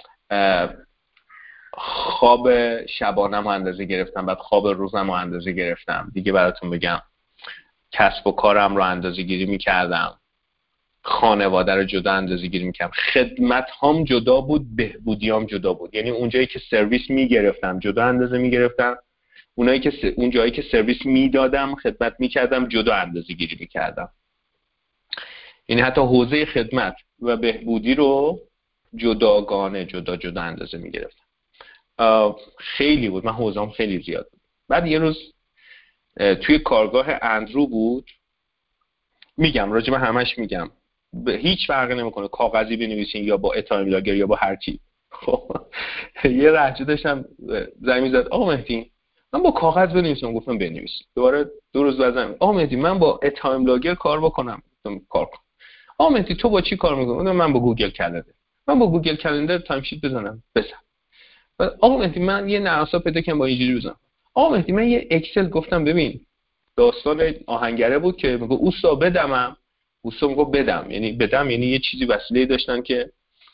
خواب شبانم رو اندازه گرفتم، بعد خواب روزم رو اندازه گرفتم، دیگه براتون بگم کسب و کارم رو اندازه گیری میکردم، خانواده رو جدا اندازه گیری میکردم، خدمت هام جدا بود، بهبودیام جدا بود. یعنی اونجایی که سرویس میگرفتم جدا اندازه میگرفتم، اونایی که اون جایی که سرویس میدادم خدمت میکردم جدا اندازه‌گیری میکردم. یعنی حتی حوزه خدمت و بهبودی رو جداگانه جدا اندازه میگرفتم. خیلی بود، من حوزه‌ام خیلی زیاد بود. بعد یه روز توی کارگاه اندرو بود، میگم راجع به همش میگم، به هیچ فرقی نمیکنه کاغذی بنویسین یا با تایم لاگر یا با هر چی. یه لحظه داشتم زنگ زد آقا مهدی من با کاغذ بنویسم، گفتم بنویس. دوباره 2 روز بعد زنگ آقا مهدی من با تایم لاگر کار بکنم، گفتم کار کن. آقا مهدی تو با چی کار میکنی؟ من با گوگل کلندر. من با گوگل کلندر تایم شیت بزنم. بزن. آقا مهدی من یه نرسا پیدا کنم با اینجوری بزنم. آقا مهدی من یه اکسل گفتم ببین داستان آهنگره بود که میگه اوستا بدمم، اوستا میگه بدم، یعنی بدم یعنی یه چیزی وسیله داشتن که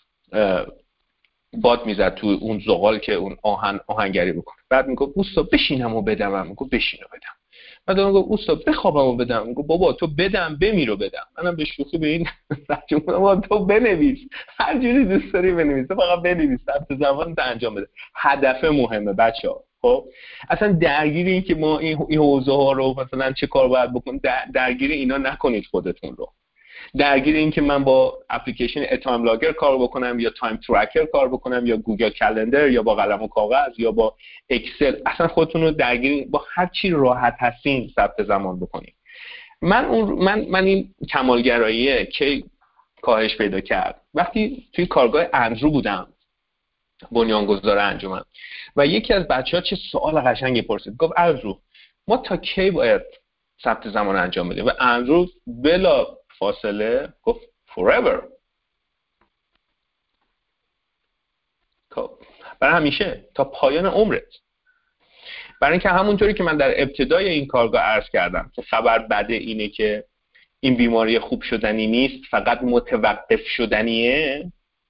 باد میزد تو اون زغال که اون آهنگری بکنه. بعد میگه اوستا بشینم و بدمم، میگه بشین و بدم. بعد میگه اوستا بخوابم و بدم، میگه بابا تو بدم بمیرو بدم. منم به شوخی به این بابا تو بنویس، هر جوری دوست داری بنویس، فقط بنویس، ثبت زمان انجام بده. هدف مهمه بچه‌ها. خب اصلا درگیر این که ما این حوزه ها رو مثلا چه کار باید بکنیم، درگیر اینا نکنید خودتون رو. درگیر این که من با اپلیکیشن تایم لاگر کار بکنم یا تایم ترکر کار بکنم یا گوگل کلندر یا با قلم و کاغذ یا با اکسل، اصلا خودتون رو درگیر با هر چی راحت هستین ثبت زمان بکنید. من این کمالگراییه که کاهش پیدا کرد وقتی توی کارگاه اندرو بودم، بنیانگذار انجمن، و یکی از بچه‌ها چه سوال قشنگی پرسید، گفت اندرو ما تا کی باید ثبت زمان انجام بدیم؟ و اندرو بلا فاصله گفت forever، برای همیشه تا پایان عمرت. برای اینکه همونطوری که من در ابتدای این کارگاه عرض کردم که خبر بده اینه که این بیماری خوب شدنی نیست، فقط متوقف شدنیه.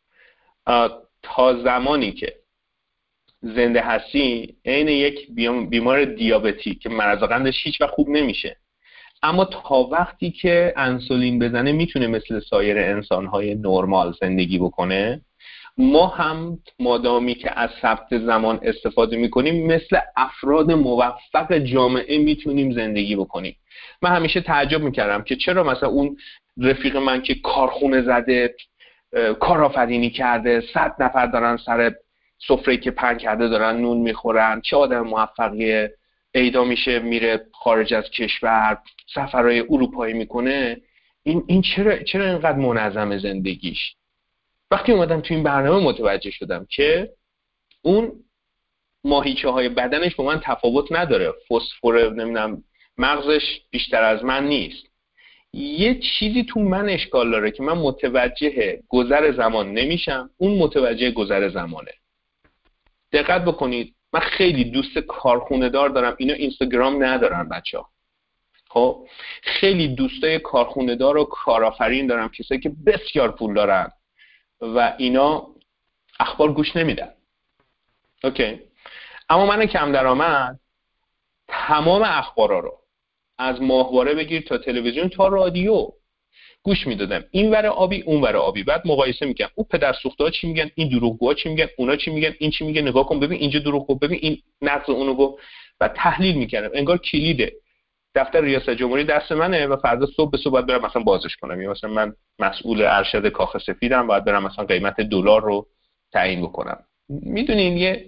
تا زمانی که زنده هستی عین یک بیمار دیابتی که مرض قندش هیچ وقت خوب نمیشه، اما تا وقتی که انسولین بزنه میتونه مثل سایر انسان‌های نرمال زندگی بکنه. ما هم مادامی که از ثبت زمان استفاده میکنیم مثل افراد موفق جامعه میتونیم زندگی بکنیم. من همیشه تعجب میکردم که چرا مثلا اون رفیق من که کارخونه زده، کارآفرینی کرده، 100 نفر دارن سر سفره‌ای که پهن کرده دارن نون میخورن، چه آدم موفقیه، پیدا میشه میره خارج از کشور سفرهای اروپایی میکنه، این چرا اینقدر منظم زندگیش؟ وقتی اومدم تو این برنامه متوجه شدم که اون ماهیچه های بدنش با من تفاوت نداره، فسفر نمیدونم مغزش بیشتر از من نیست، یه چیزی تو من اشکال داره که من متوجه گذر زمان نمیشم، اون متوجه گذر زمانه. دقت بکنید من خیلی دوست کارخونه دار دارم، اینا اینستاگرام ندارن بچه‌ها. خب خیلی دوستای کارخونه دار و کارآفرین دارم، کسایی که بسیار پول دارن و اینا اخبار گوش نمیدن. اوکی، اما من کم درآمد تمام اخبارا رو از ماهواره بگیر تا تلویزیون تا رادیو گوش میدادم، این ور آبی اون ور آبی، بعد مقایسه میکنم اون پدر سوخته‌ها چی میگن، این دروغگوها چی میگن، اونا چی میگن، این چی میگه، نگاه کن ببین اینجا دروغ گفت، ببین این نقض اونو گفت، و تحلیل میکردم انگار کلیده دفتر ریاست جمهوری دست منه و فردا صبح به صبح باید برم مثلا بازش کنم، یا مثلا من مسئول ارشد کاخ سفیدم باید برم مثلا قیمت دلار رو تعیین بکنم. میدونین یه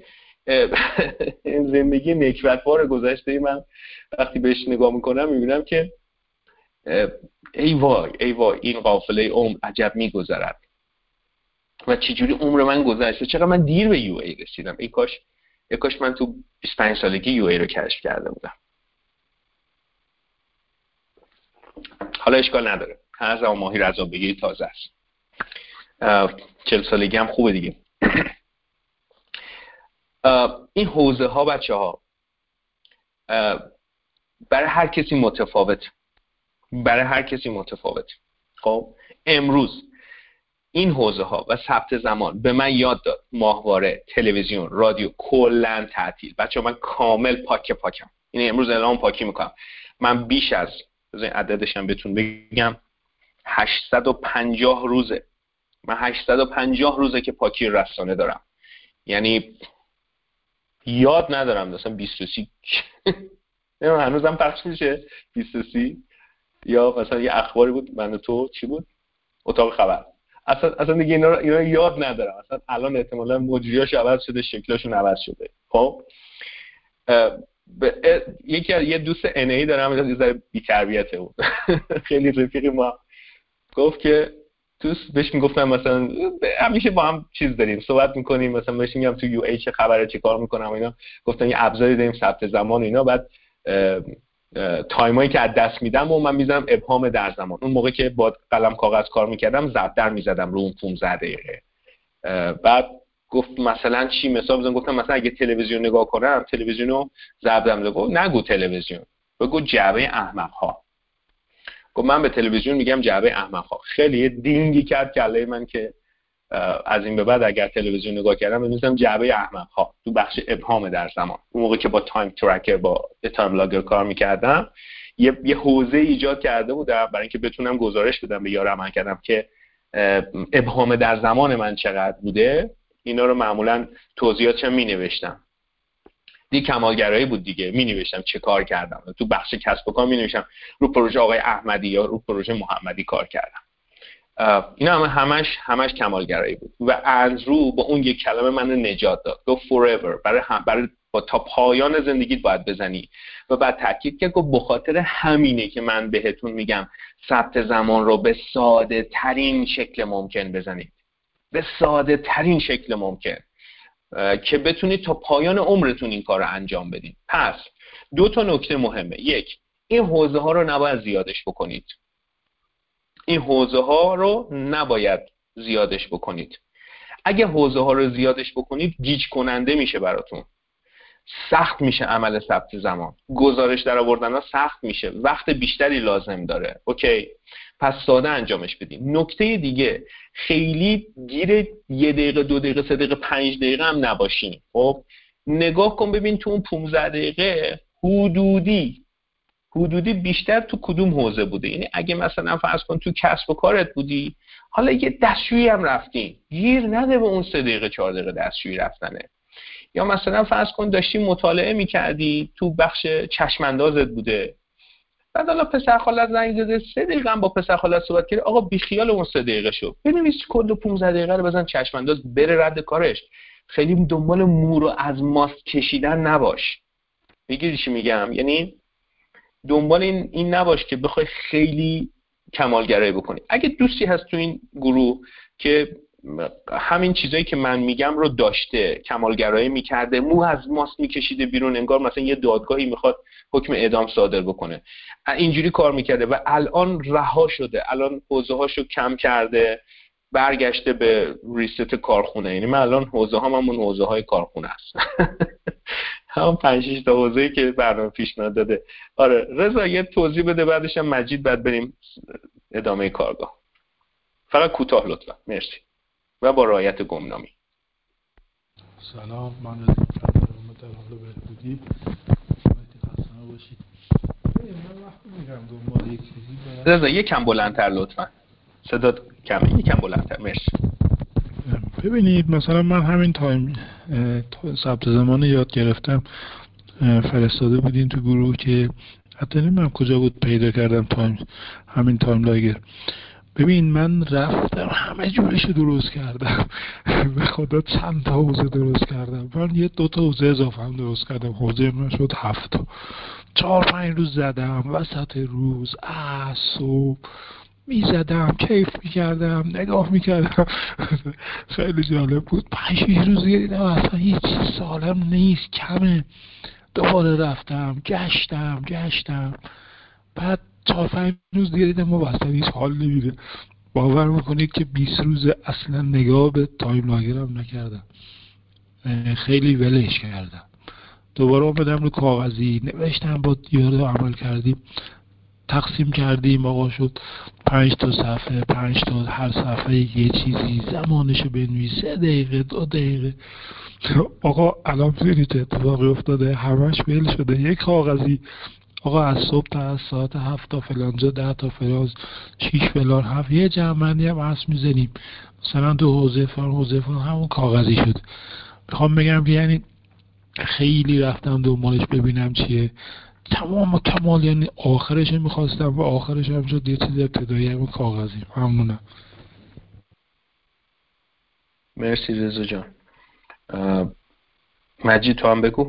زندگی نکبتبار گذشته من وقتی بهش نگاه میکنم میبینم که ای وای این قافله عمر عجب میگذرد و چجوری عمر من گذشته، چقدر من دیر به یو ای رسیدم. ای کاش من تو 25 سالگی یو ای رو کشف کرده بودم. حالا اشکال نداره، هر زمان ماهی رضا بگیری تازه است، 40 سالگی هم خوبه دیگه. این حوزه ها بچه ها برای هر کسی متفاوت. خب امروز این حوزه ها و ثبت زمان به من یاد داد ماهواره، تلویزیون، رادیو کلا تعطیل. بچه ها من کامل پاکم. این امروز اعلام پاکی میکنم. من بیش از عددش هم بهتون بگم 850 روزه، من 850 روزه که پاکی رسانه دارم. یعنی یاد ندارم مثلا 23 هنوزم پخش میشه 23 یا مثلا یه اخباری بود من تو چی بود اتاق خبر اصلا دیگه اینا یاد ندارم. اصلا الان احتمالاً مجریاش عوض شده، شکلشون عوض شده. خب یه دوست NA دارم یه ذره بی‌تربیته بود خیلی رفیقی ما گفت که بهش میگفتم مثلا همیشه با هم چیز داریم صحبت میکنیم، مثلا بهش میگم تو UA چه خبره چه کار میکنم اینا، گفتن یه ابزاری داریم ثبت زمان اینا، بعد تایمایی که از دست میدم و من میذارم ابهام در زمان. اون موقع که با قلم کاغذ کار میکردم ضرب در میزدم رو اون 15 دقیقه. بعد گفت مثلا چی مثال بزنم، گفتم مثلا اگه تلویزیون نگاه کنم تلویزیونو ضرب در میزدم. گفت نگو تلویزیون، بگو جعبه احمق ها. گفت من به تلویزیون میگم جعبه احمق ها. خیلی دینگی کرد کله من که از این به بعد اگر تلویزیون نگاه کردم می‌نویسم جعبه احمق ها تو بخش ابهام در زمان. اون موقع که با تایم ترکر با تایم لاگر کار می‌کردم یه حوزه ایجاد کرده بودم برای اینکه بتونم گزارش بدم به یارم عمل کردم که ابهام در زمان من چقدر بوده. اینا رو معمولاً توضیحاتش می‌نوشتم. دیگه کمالگرایی بود دیگه، می‌نوشتم چه کار کردم. تو بخش کسب و کار می‌نوشتم رو پروژه آقای احمدی یا رو پروژه محمدی کار کردم. اینا همش کمالگرایی بود و اندرو با اون یک کلمه من نجات داد. گفت forever، برای تا پایان زندگیت باید بزنی. و بعد تاکید کرد گفت بخاطر همینه که من بهتون میگم ثبت زمان رو به ساده ترین شکل ممکن بزنید، به ساده ترین شکل ممکن که بتونید تا پایان عمرتون این کار رو انجام بدید. پس 2 نکته مهمه. یک، این حوزه ها رو نباید زیادش بکنید. اگه حوزه ها رو زیادش بکنید گیج کننده میشه براتون، سخت میشه عمل ثبت زمان، گزارش در آوردن ها سخت میشه، وقت بیشتری لازم داره. اوکی، پس ساده انجامش بدیم. نکته دیگه، خیلی گیر 1 دقیقه 2 دقیقه 3 دقیقه 5 دقیقه هم نباشین. خب نگاه کن ببین تو اون 15 دقیقه حدودی بیشتر تو کدوم حوزه بوده. یعنی اگه مثلا فرض کن تو کسب و کارت بودی، حالا یه دستشویی هم رفتین، گیر نده به اون 3 دقیقه 4 دقیقه دستشویی رفتنه. یا مثلا فرض کن داشتی مطالعه میکردی تو بخش چشم اندازت بوده، بعد حالا پسر خالت زنگ زده 3 دقیقه هم با پسر خالت صحبت کردی، آقا بی خیال اون 3 دقیقه شو، بنویس کد 15 دقیقه رو بزن چشم انداز بره رد کارش. خیلی دنبال مور و از ماست کشیدن نباش. میگی چی میگم؟ یعنی دنبال این نباش که بخوای خیلی کمالگرایی بکنی. اگه دوستی هست تو این گروه که همین چیزایی که من میگم رو داشته، کمالگرایی میکرده، مو از ماست میکشیده بیرون، انگار مثلا یه دادگاهی میخواد حکم اعدام صادر بکنه، اینجوری کار میکرده و الان رها شده، الان حوزه هاشو کم کرده، برگشته به ریست کارخونه. یعنی من الان حوزه هام همون حوزه های کارخونه است هم 5-6 تا حوزه‌ای که برنامه پیشنهاد داده. آره رضا یه توضیح بده، بعدش هم مجید، بعد بریم ادامه کارگاه. فقط کوتاه لطفا. مرسی و با رعایت گمنامی. سلام، من رضا فرمانده در حال بهبودی. خسته باشید. من وقتی میگم دنبال یک چیزی رضا یکم بلندتر لطفا، صدات کمه، یکم بلندتر. مرسی. ببینید مثلا من همین تایم ثبت زمان یاد گرفتم، فرستاده بودین تو گروه که حتی نمیدونم کجا بود پیدا کردم همین تایم لاگر. ببین من رفتم همه جورش درست کردم به خدا چند تا حوزه درست کردم. من 2 حوزه اضافه هم درست کردم، حوزه من شد 7 تا. 4-5 روز زدم، وسط روز صبح میزدم، کیف میکردم، نگاه میکردم خیلی جالب بود. 5-6 روز دیدم اصلا هیچ سالم نیست، کمه. دوباره رفتم گشتم، بعد 4-5 روز دیدم ما اصلا هیچ حال نمیده. باور میکنید که 20 روز اصلا نگاه به تایم لاگرم نکردم، خیلی ولش کردم. دوباره آمدم رو کاغذی نوشتم، با یارو عمل کردیم، تقسیم کردیم، آقا شد 5 تا صفحه، 5 تا هر صفحه یه چیزی، زمانشو بنویس 3 دقیقه 2 دقیقه. آقا الان ببینید چه اتفاقی افتاده، همش ول شده. یک کاغذی آقا از صبح تا از ساعت 7 تا فلانجا، 10 تا فلان، 6 فلان، 7 یه جمعنی هم هست میزنیم، مثلا تو حوزه فلان همون کاغذی شد. میخوام بگم که یعنی خیلی رفتم دنبالش ببینم چیه، تمام کمال، یعنی آخرش میخواستم و آخرش هم شد یه چیز ابتدایی همین کاغذی. ممنونم. مرسی رضا جان. مجید تو هم بگو.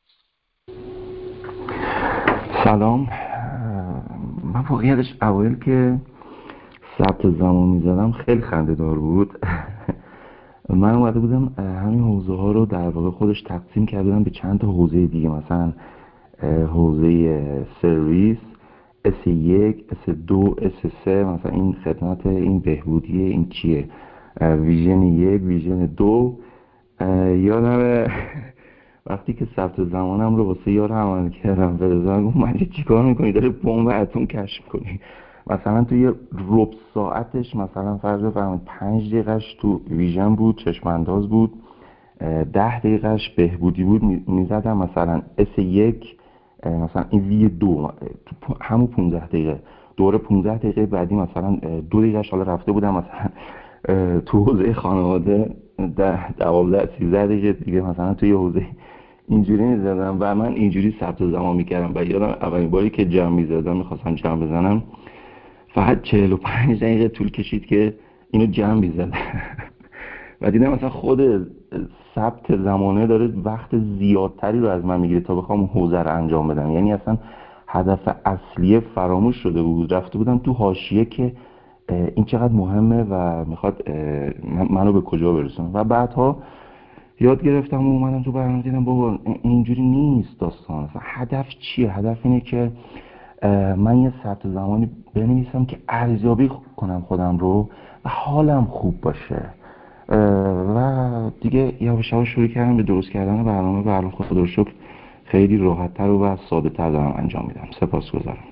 سلام. من واقعیتش اوایل که ثبت زمان میزدم خیلی خنده دار بود. من اومده بودم همین حوزه ها رو در واقع خودش تقسیم کردم به چند تا حوزه دیگه، مثلا حوزه سرویس S1 S2 S3، مثلا این خدمت، این بهبودیه، این چیه، ویژن 1 ویژن 2. یادم وقتی که ثبت زمانم رو واسه یار عمل کردم فرزان گفت مجید چیکار میکنی، داره بمب اتم کشف کنی. مثلا توی ربع ساعتش مثلا فرض بفرمایید 5 دقیقه‌اش تو ویژن بود، چشم انداز بود، 10 دقیقه‌اش بهبودی بود، میزدم مثلا S1، مثلا این V2 تو همون 15 دقیقه، دوره 15 دقیقه بعدی مثلا 2 دقیقه‌اش حالا رفته بودم مثلا تو حوزه خانواده، 12-13 دقیقه دیگه مثلا توی حوزه اینجوری میزدم و من اینجوری ثبت زمان میکردم. و یادم اولین باری که جمع میزدم، میخواستم جمع بزنم، فقط 45 دقیقه طول کشید که اینو جمع میزدم. و دیدم مثلا خود ثبت زمانه داره وقت زیادتری رو از من میگیره تا بخوام حوزه رو انجام بدم. یعنی اصلا هدف اصلی فراموش شده بود، رفته بودم تو حاشیه که این چقدر مهمه و میخواد منو به کجا برسونه. و بعدها یاد گرفتم و اومدم تو برنامه دیدم بابا اینجوری نیست داستان. اصلا هدف چیه؟ هدف اینه که من یه ثبت زمانی بنویسم که ارزیابی کنم خودم رو و حالم خوب باشه. و دیگه یواش یواش شروع کردم به درست کردن برنامه. برنامه خدا رو شکر خیلی راحت‌تر و ساده‌تر دارم انجام میدم. سپاسگزارم.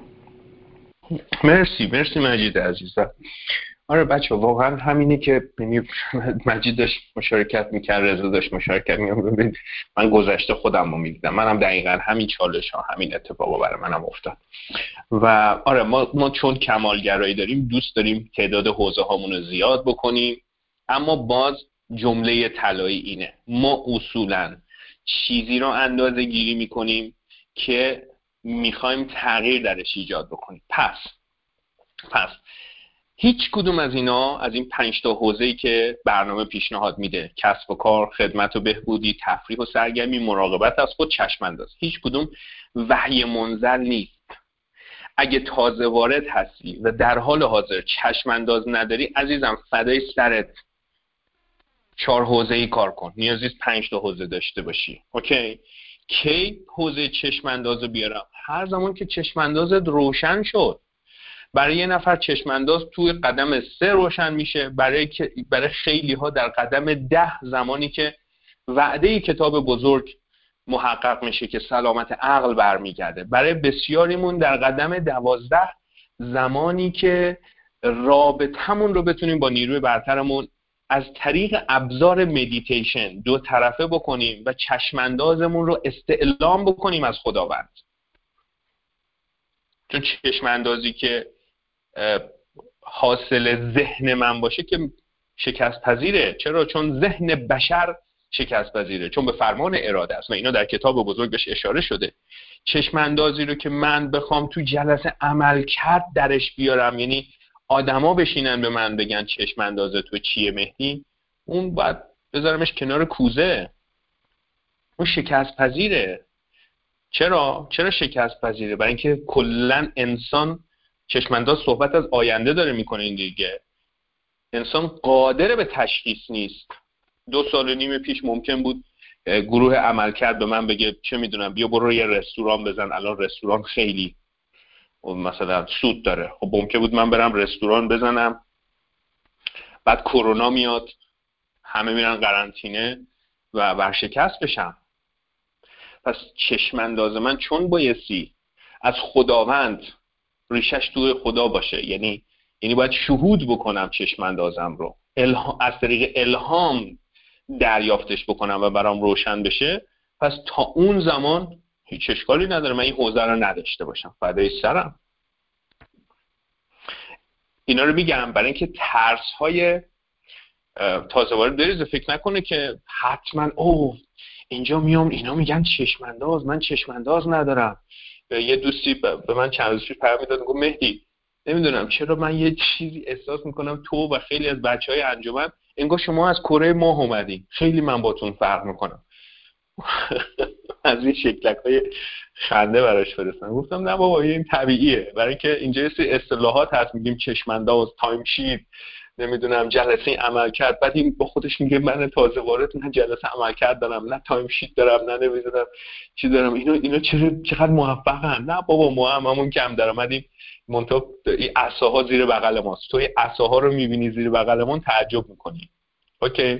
مرسی مجید عزیزم. آره بچه واقعا همینه که مجید داشت مشارکت میکرد، رضا داشت مشارکت میکرد، من گذشته خودم رو میدیدم، منم دقیقا همین چالش ها، همین اتفاقا برای منم افتاد. و آره ما چون کمالگرایی داریم، دوست داریم تعداد حوزه هامون رو زیاد بکنیم، اما باز جمله طلایی اینه: ما اصولا چیزی رو اندازه گیری میکنیم که میخوایم تغییر درش ایجاد بکنیم. پس هیچ کدوم از اینا، از این 5 تا حوزه‌ای که برنامه پیشنهاد میده، کسب و کار، خدمت و بهبودی، تفریح و سرگرمی، مراقبت از خود، چشم انداز، هیچ کدوم وحی منزل نیست. اگه تازه وارد هستی و در حال حاضر چشم انداز نداری، عزیزم فدای سرت 4 حوزه‌ای کار کن، نیازی نیست 5 تا حوزه داشته باشی. اوکی؟ کی حوزه چشم اندازو بیارم؟ هر زمان که چشم اندازت روشن شد. برای یه نفر چشمانداز توی قدم 3 روشن میشه، برای خیلی ها در قدم 10، زمانی که وعده کتاب بزرگ محقق میشه که سلامت عقل برمیگرده. برای بسیاریمون در قدم 12، زمانی که رابطمون رو بتونیم با نیروی برترمون از طریق ابزار مدیتیشن 2 طرفه بکنیم و چشماندازمون رو استعلام بکنیم از خداوند. چون چشماندازی که حاصل ذهن من باشه که شکست پذیره. چرا؟ چون ذهن بشر شکست پذیره، چون به فرمان اراده است و اینا در کتاب بزرگ بهش اشاره شده. چشم اندازی رو که من بخوام تو جلسه عمل کرد درش بیارم، یعنی آدما بشینن به من بگن چشم انداز تو چیه مهدی، اون باید بذارمش کنار کوزه. اون شکست پذیره. چرا شکست پذیره؟ برای اینکه کلا انسان چشمانداز صحبت از آینده داره میکنه. این دیگه انسان قادر به تشخیص نیست. 2.5 سال پیش ممکن بود گروه عملکرد به من بگه چه میدونم بیا برو یه رستوران بزن، الان رستوران خیلی مثلا سود داره. خب ممکن بود من برم رستوران بزنم، بعد کرونا میاد، همه میرن قرنطینه و ورشکست بشم. پس چشمانداز من چون بایستی از خداوند، ریشش توی خدا باشه، یعنی باید شهود بکنم چشماندازم رو، از طریق الهام دریافتش بکنم و برام روشن بشه. پس تا اون زمان هیچ اشکالی نداره من این حوزه رو نداشته باشم، فدای سرم. اینا رو میگم برای اینکه ترس‌های تازه وارد بریزه فکر نکنه که حتما اینجا میام اینا میگن چشمانداز، من چشمانداز ندارم. یه دوستی به من چند روز پیش پیام داد، گفت مهدی نمیدونم چرا من یه چیزی احساس میکنم تو و خیلی از بچهای انجمن انگار شما از کره ماه اومدین، خیلی من باتون فرق میکنم. از این شکلک‌های خنده براش فرستادم. گفتم نه بابا این طبیعیه، برای اینکه اینجا یه اصطلاحات هست، میگیم چشمانداز، تایم شیت، نمیدونم جلسه عملکرد. بعد این با خودش میگه من تازه وارد، نه جلسه عملکرد دارم، نه تایم شیت دارم، نه نمیدونم چی دارم. اینا چقدر موفقن. نه بابا ما هممون کم درآمدیم، منتها این عصاها زیر بغل ماست. تو این عصاها رو میبینی زیر بغلمون تعجب میکنی. اوکی.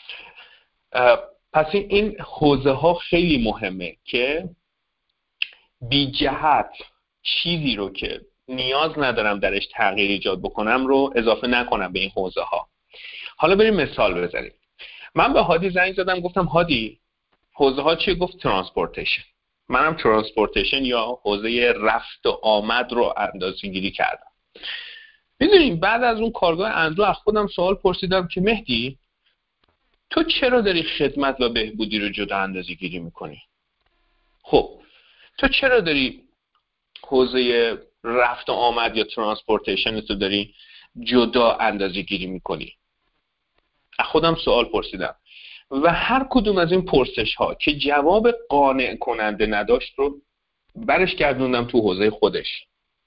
پس این حوزه ها خیلی مهمه که بی جهت چیزی رو که نیاز ندارم درش تغییر ایجاد بکنم رو اضافه نکنم به این حوزه ها. حالا بریم مثال بزنیم. من به هادی زنگ زدم، گفتم هادی حوزه ها چیه؟ گفت ترانسپورتیشن. منم ترانسپورتیشن یا حوزه رفت و آمد رو اندازه‌گیری کردم. میدونیم بعد از اون کارگاه اندرو از خودم سوال پرسیدم که مهدی تو چرا داری خدمت و بهبودی رو جدا اندازه‌گیری میکنی؟ خب تو چرا داری حوزه رفت و آمد یا ترانسپورتیشن تو داری جدا اندازه‌گیری میکنی؟ از خودم سوال پرسیدم و هر کدوم از این پرسش ها که جواب قانع کننده نداشت رو برش گردوندم تو حوزه خودش.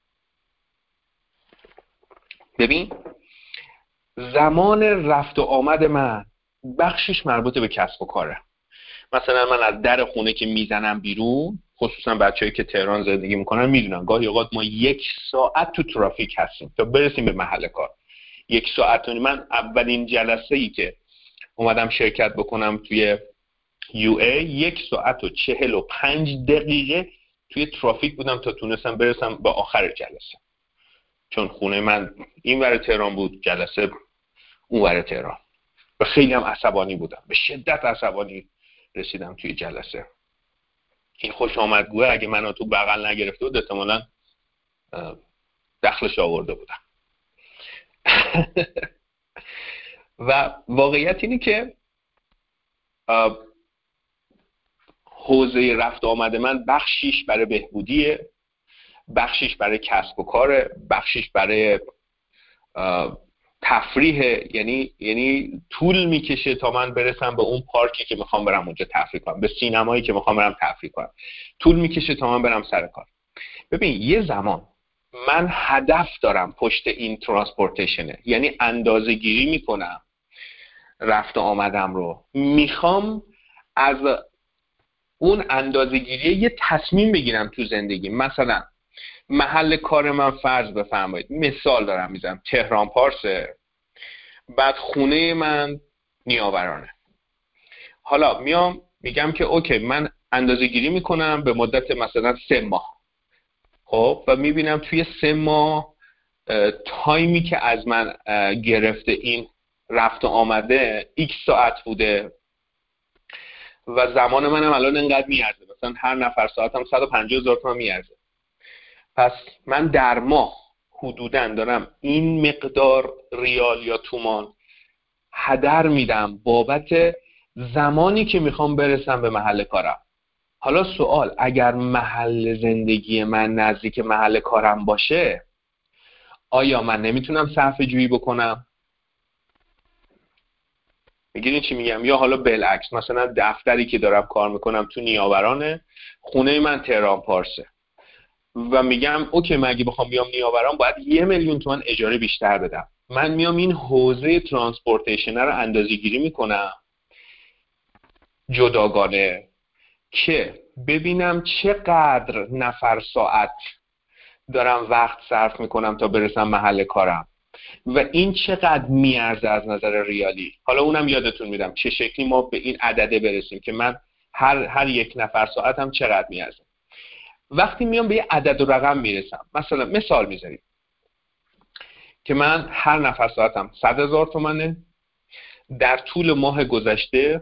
ببین زمان رفت و آمد من بخشش مربوط به کسب و کاره. مثلا من از در خونه که میزنم بیرون، خصوصا بچه‌ای که تهران زندگی میکنن میدونن گاهی اوقات ما 1 ساعت تو ترافیک هستیم تا برسیم به محل کار. 1 ساعت. من اولین جلسه‌ای که اومدم شرکت بکنم توی UA 1 ساعت و 45 دقیقه توی ترافیک بودم تا تونستم برسم به آخر جلسه، چون خونه من این ور تهران بود، جلسه اون ور تهران، و خیلی هم عصبانی بودم، به شدت عصبانی رسیدم توی جلسه. این خوش آمدگوه اگه منو تو بغل نگرفته بود احتمالاً دخلش آورده بودم. و واقعیت اینی که حوزه رفت آمد من بخشیش برای بهبودیه، بخشیش برای کسب و کاره، بخشیش برای تفریحه. یعنی طول میکشه تا من برسم به اون پارکی که میخوام برم اونجا تفریح کنم، به سینمایی که میخوام برم تفریح کنم، طول میکشه تا من برم سر کار. ببین یه زمان من هدف دارم پشت این ترانسپورتیشنه، یعنی اندازه گیری میکنم رفت و آمدم رو، میخوام از اون اندازه گیری یه تصمیم بگیرم تو زندگی. مثلا محل کار من فرض بفرمایید، مثال دارم میزنم، تهران پارسه، بعد خونه من نیاورانه. حالا میام میگم که اوکی من اندازه گیری میکنم به مدت مثلا 3 ماه. خب و میبینم توی 3 ماه تایمی که از من گرفته این رفت و آمده x ساعت بوده و زمان منم الان انقدر میارزه، مثلا هر نفر ساعتم 150,000 تومان میارزه. پس من در ماه حدوداً دارم این مقدار ریال یا تومان هدر میدم بابت زمانی که میخوام برسم به محل کارم. حالا سوال، اگر محل زندگی من نزدیک محل کارم باشه آیا من نمیتونم صرفه جویی بکنم؟ میگیرین چی میگم؟ یا حالا بالعکس، مثلا دفتری که دارم کار میکنم تو نیاورانه، خونه من تهران پارسه و میگم اوکی من اگه بخوام بیام نیاوران باید 1,000,000 تومان اجاره بیشتر بدم. من میام این حوزه ترانسپورتیشن رو اندازه گیری میکنم جداگانه که ببینم چقدر نفر ساعت دارم وقت صرف میکنم تا برسم محل کارم و این چقدر میارزه از نظر ریالی. حالا اونم یادتون میدم چه شکلی ما به این عدده برسیم که من هر 1 نفر ساعتم چقدر میارزه. وقتی میام به یه عدد و رقم میرسم، مثلا مثال میذاریم که من هر نفر ساعتم 100,000 تومانه، در طول ماه گذشته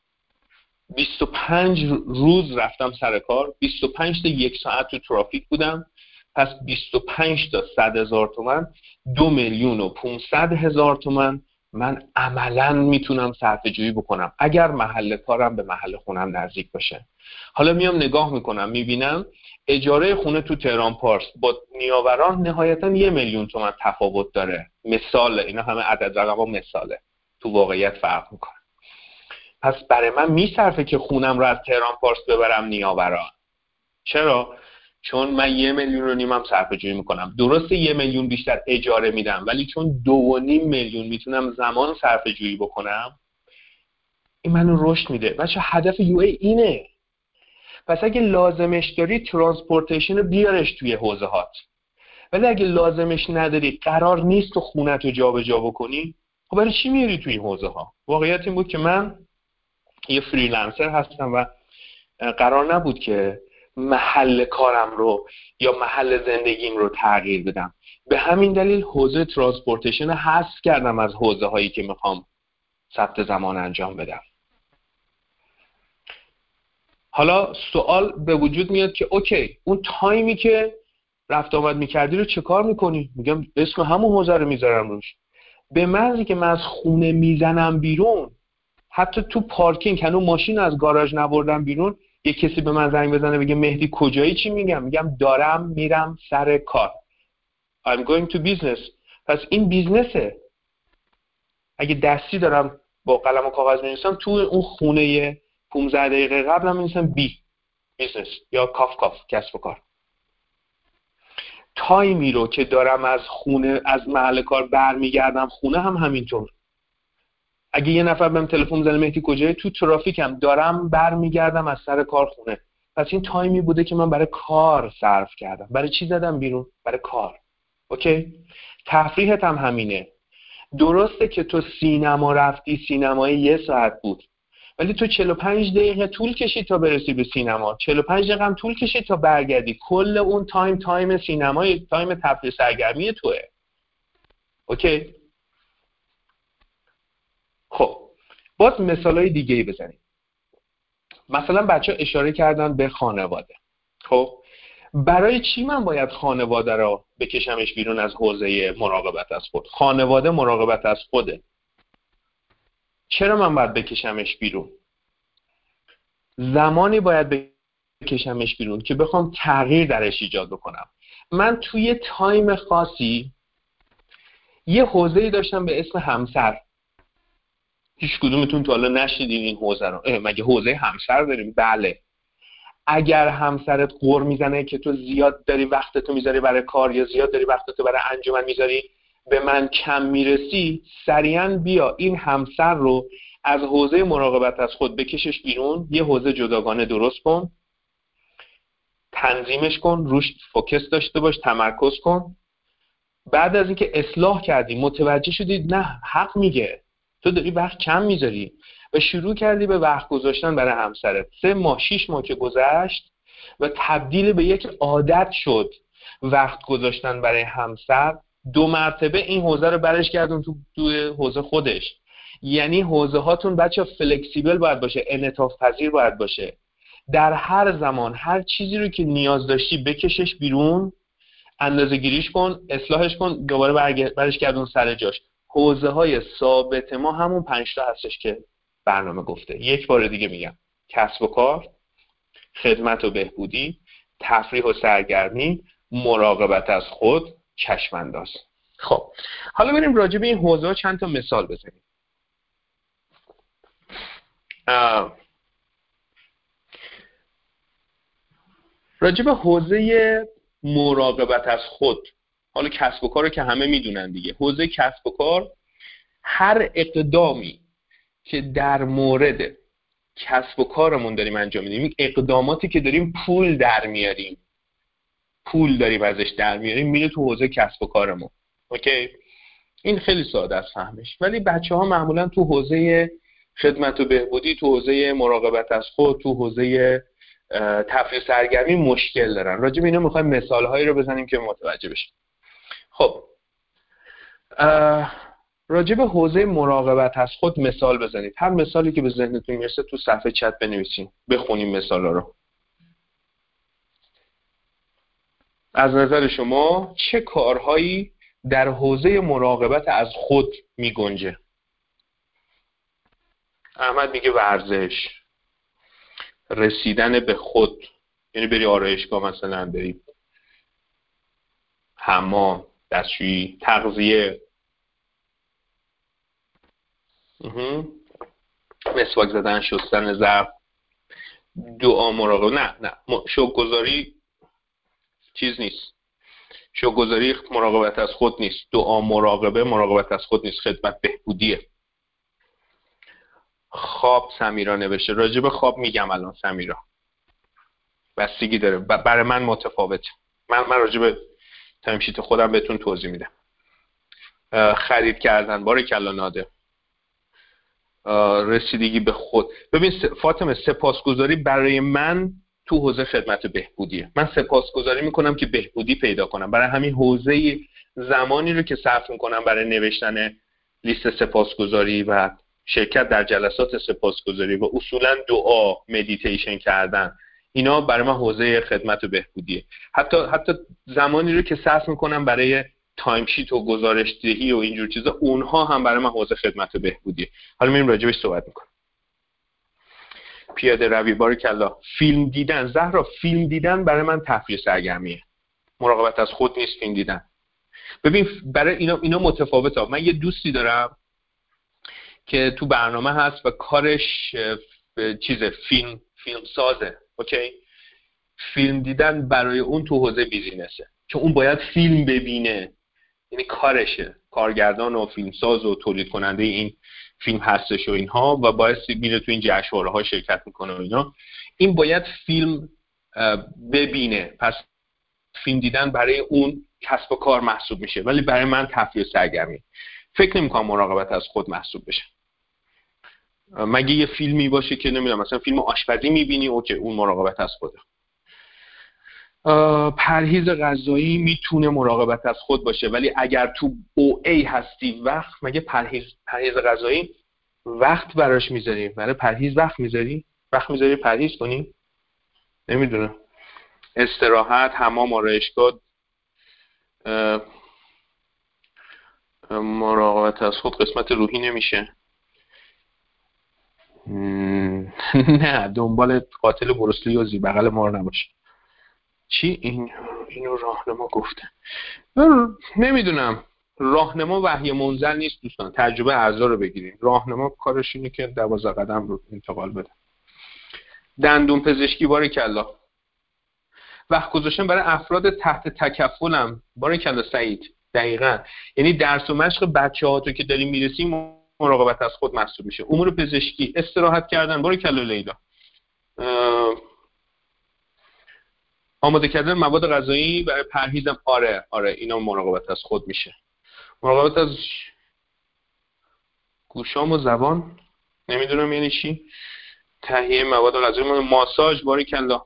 25 روز رفتم سر کار، 25 تا 1 ساعت تو ترافیک بودم، پس 25 تا 100,000 تومان 2,500,000 تومان من عملاً میتونم صرفه جویی بکنم اگر محل کارم به محل خونم نزدیک باشه. حالا میام نگاه میکنم میبینم اجاره خونه تو تهران پارس با نیاوران نهایتاً 1 میلیون تومان تفاوت داره. مثال، اینا همه عدد رقم ها مثاله، تو واقعیت فرق میکنه. پس برای من میصرفه که خونم رو از تهران پارس ببرم نیاوران. چرا؟ چون من 1.5 میلیون هم صرفه جویی میکنم. درسته 1 میلیون بیشتر اجاره میدم، ولی چون 2.5 میلیون میتونم زمان صرفه جویی بکنم، این منو رشد میده. بچه هدف یو ای اینه. پس اگه لازمش داری ترانسپورتیشن رو بیارش توی حوزه هات، ولی اگه لازمش نداری، قرار نیست تو خونت رو جابجا بکنی، خب برای چی میاری توی این حوزه ها؟ واقعیت این بود که من یه فریلنسر هستم و قرار نبود که محل کارم رو یا محل زندگیم رو تغییر بدم. به همین دلیل حوزه ترانسپورتیشن حذف کردم از حوزه هایی که میخوام ثبت زمان انجام بدم. حالا سوال به وجود میاد که اوکی، اون تایمی که رفت آمد میکردی رو چه کار میکنی؟ میگم اسم همون حوزه رو میذارم روش. به محضی که من از خونه میزنم بیرون، حتی تو پارکینگ هنوز ماشین از گاراژ نبردم بیرون، یه کسی به من زنگ بزنه بگه مهدی کجایی، چی میگم؟ میگم دارم میرم سر کار. I'm going to business. پس این بیزنسه. اگه دستی دارم با قلم و کاغذ می‌نویسم، تو اون خونه 15 دقیقه قبلم می‌نویسم بی بیزنس یا کاف کسب و کار. تایمی رو که دارم از خونه، از محل کار برمیگردم خونه هم همینطور. اگه یه نفر بهم تلفن زنه مهدی کجایی، تو ترافیکم دارم برمیگردم از سر کار خونه. پس این تایمی بوده که من برای کار صرف کردم. برای چی زدم بیرون؟ برای کار. اوکی؟ تفریحت هم همینه. درسته که تو سینما رفتی، سینمای 1 ساعت بود، ولی تو 45 دقیقه طول کشید تا برسی به سینما، 45 دقیقه هم طول کشید تا برگردی. کل اون تایم سینمای، تایم تفریح سرگرمی توئه. اوکی؟ خب باز مثالای دیگه‌ای بزنیم. مثلا بچه اشاره کردن به خانواده. خب برای چی من باید خانواده رو بکشمش بیرون از حوزه مراقبت از خود؟ خانواده مراقبت از خوده. چرا من باید بکشمش بیرون؟ زمانی باید بکشمش بیرون که بخوام تغییر درش ایجاد بکنم. من توی تایم خاصی یه حوزه‌ای داشتم به اسم همسر. هیچ کدومتون تا حالا نشنیدین این حوزه رو؟ مگه حوزه همسر داریم؟ بله. اگر همسرت غر میزنه که تو زیاد داری وقتتو میذاری برای کار یا زیاد داری وقتتو برای انجمن میذاری، به من کم میرسی، سریعا بیا این همسر رو از حوزه مراقبت از خود بکشش بیرون، یه حوزه جداگانه درست کن، تنظیمش کن، روش فوکس داشته باش، تمرکز کن. بعد از اینکه اصلاح کردی، متوجه شدید نه حق میگه، تو داری وقت کم میذاری و شروع کردی به وقت گذاشتن برای همسرت. 3 ماه 6 ماه که گذشت و تبدیل به یک عادت شد وقت گذاشتن برای همسر، 2 مرتبه این حوزه رو برش گردون تو حوزه خودش. یعنی حوزه هاتون بچه فلکسیبل باید باشه، انعطاف پذیر باید باشه. در هر زمان هر چیزی رو که نیاز داشتی بکشش بیرون، اندازه گیریش کن، اصلاحش کن، دوباره برش گردون سر جاش. حوزه های ثابت ما همون 5 تا هستش که برنامه گفته. یک بار دیگه میگم: کسب و کار، خدمت و بهبودی، تفریح و سرگرمی، مراقبت از خود، چشم انداز. خب حالا بریم راجع به این حوزه ها چند تا مثال بزنیم. راجع به حوزه مراقبت از خود، حالا کسب و کار رو که همه میدونن دیگه. حوزه کسب و کار، هر اقدامی که در مورد کسب و کارمون داریم انجام میدیم، این اقداماتی که داریم پول در میاریم، پول داریم ازش در میاریم، میره تو حوزه کسب و کارمون. اوکی؟ این خیلی ساده است فهمش، ولی بچه‌ها معمولا تو حوزه خدمت و بهبودی، تو حوزه مراقبت از خود، تو حوزه تفریح سرگرمی مشکل دارن. راجع به اینا میخوایم مثال‌هایی رو بزنیم که متوجه بشیم. خب راجع به حوزه مراقبت از خود مثال بزنید. هر مثالی که به ذهنتون میرسه تو صفحه چت بنویسین، بخونیم مثالا رو. از نظر شما چه کارهایی در حوزه مراقبت از خود میگنجه؟ احمد میگه ورزش، رسیدن به خود، یعنی بری آرایشگاه مثلا، بری حمام، دستشویی، تغذیه، مسواک زدن، شستن ظرف، دعا، مراقبه. نه شوک‌گذاری چیز نیست. شوک‌گذاری مراقبت از خود نیست. دعا، مراقبت از خود نیست. خدمت بهبودیه. خواب سمیرا نوشته. راجع به خواب میگم الان سمیرا. بستگی داره. برای من متفاوته. من راجع به تایمشیت خودم بهتون توضیح میدم. خرید کردن، باریکلا ناده. رسیدگی به خود. ببین فاطمه، سپاسگزاری برای من تو حوزه خدمت بهبودیه. من سپاسگزاری میکنم که بهبودی پیدا کنم. برای همین حوزه زمانی رو که صرف میکنم برای نوشتن لیست سپاسگزاری و شرکت در جلسات سپاسگزاری و اصولا دعا، مدیتیشن کردن، اینا برای من حوزه خدمت بهبودیه. حتی زمانی رو که صرف میکنم برای تایمشیت و گزارش دهی و اینجور چیزا، اونها هم برای من حوزه خدمت بهبودیه. حالا میریم راجبش صحبت میکنم. پیاده روی، باریکلا. فیلم دیدن، زهرا، فیلم دیدن برای من تفریح سرگرمیه. مراقبت از خود نیست فیلم دیدن. ببین برای اینا متفاوته. من یه دوستی دارم که تو برنامه هست و کارش فیلم سازه. اوکی؟ فیلم دیدن برای اون تو حوزه بیزینسه، چون اون باید فیلم ببینه، یعنی کارشه، کارگردان و فیلمساز و تولید کننده این فیلم هستش و اینها، و باید میره تو این جشنواره‌ها شرکت میکنه و اینا. این باید فیلم ببینه، پس فیلم دیدن برای اون کسب و کار محسوب میشه، ولی برای من تفریح و سرگرمی. فکر نمی‌کنم مراقبت از خود محسوب بشه. مگه یه فیلمی باشه که نمیدونم مثلا فیلم آشپزی میبینی، اوکی، اون مراقبت از خوده. پرهیز غذایی میتونه مراقبت از خود باشه، ولی اگر تو OA هستی وقت، مگه پرهیز غذایی وقت براش میذاری؟ برای پرهیز وقت میذاری پرهیز کنی؟ نمیدونم. استراحت، حمام، آرایشگاه، مراقبت از خود قسمت روحی نمیشه. نه، دنبال قاتل بروسلی و زیر بغل مار نباشه. چی اینو راهنما گفته؟ نمیدونم. راهنما وحی منزل نیست دوستان. تجربه اعضا رو بگیریم. راهنما کارش اینه که 12 قدم رو انتقال بده. دندون پزشکی، باریکلا. وقت گذاشتن برای افراد تحت تکفلم، باریکلا سعید. دقیقاً. یعنی درس و مشق بچه‌ها تو که داریم میرسیم مراقبت از خود محسوب میشه. امور پزشکی، استراحت کردن، باریکلا لیلا. آماده کردن مواد غذایی برای پرهیزم، آره اینا مراقبت از خود میشه. مراقبت از گوشام و زبان، نمیدونم یعنی چی. تهیه مواد غذایی، ماساژ، باریکلا.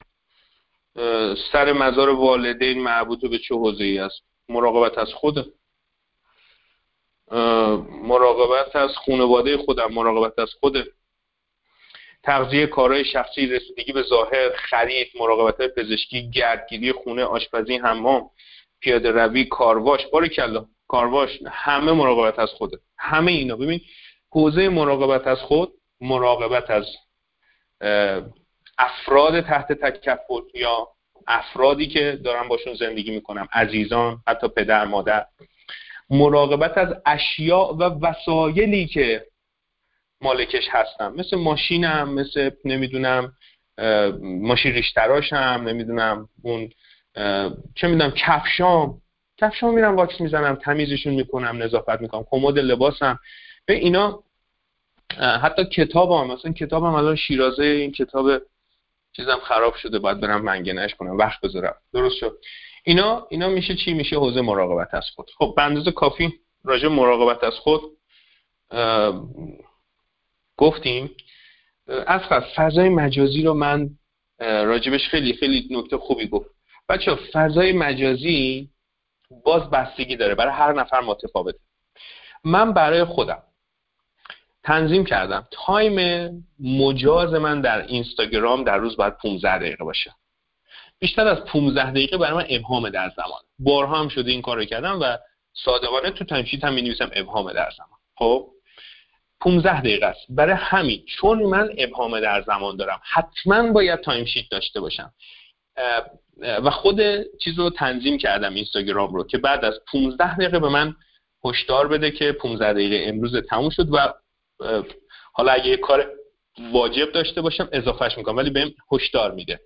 سر مزار والدین مربوط به چه حوزه‌ای است؟ مراقبت از خود. مراقبت از خانواده خودم، مراقبت از خود. تغذیه، کارهای شخصی، رسیدگی به ظاهر، خرید، مراقبت پزشکی، گردگیری خونه، آشپزی، حمام، پیاده روی، کارواش، باریکلا. کارواش، همه مراقبت از خوده. همه اینا. ببین حوزه مراقبت از خود، مراقبت از افراد تحت تکفل یا افرادی که دارن باشون زندگی میکنم، عزیزان، حتی پدر، مادر. مراقبت از اشیاء و وسایلی که مالکش هستم، مثل ماشینم، مثل نمیدونم ماشین ریشتراشم، نمیدونم اون چه میدونم کفشام میرم واکس میزنم، تمیزشون میکنم، نظافت میکنم، کمد لباسم. به اینا. حتی کتابم، مثلا کتابم الان شیرازه، این کتاب چیزم خراب شده، باید برم منگنه‌اش کنم، وقت بذارم. درست شد. اینا میشه چی؟ میشه حوزه مراقبت از خود. خب به اندازه کافی راجع مراقبت از خود گفتیم. از فضای مجازی رو من راجبش خیلی نکته خوبی گفت. بچه‌ها فضای مجازی باز بستگی داره، برای هر نفر متفاوته. من برای خودم تنظیم کردم تایم مجاز من در اینستاگرام در روز باید 15 دقیقه باشه. بیشتر از 15 دقیقه برای من ابهام در زمان. بارها هم شده این کار رو کردم و صادقانه تو تایمشیت هم می‌نویسم ابهام در زمان. خب 15 دقیقه است. برای همین چون من ابهام در زمان دارم حتما باید تایم شیت داشته باشم و خود چیز رو تنظیم کردم اینستاگرام رو که بعد از 15 دقیقه به من هشدار بده که 15 دقیقه امروز تموم شد و حالا اگه یه کار واجب داشته باشم اضافهش میکنم، ولی بهم هشدار میده.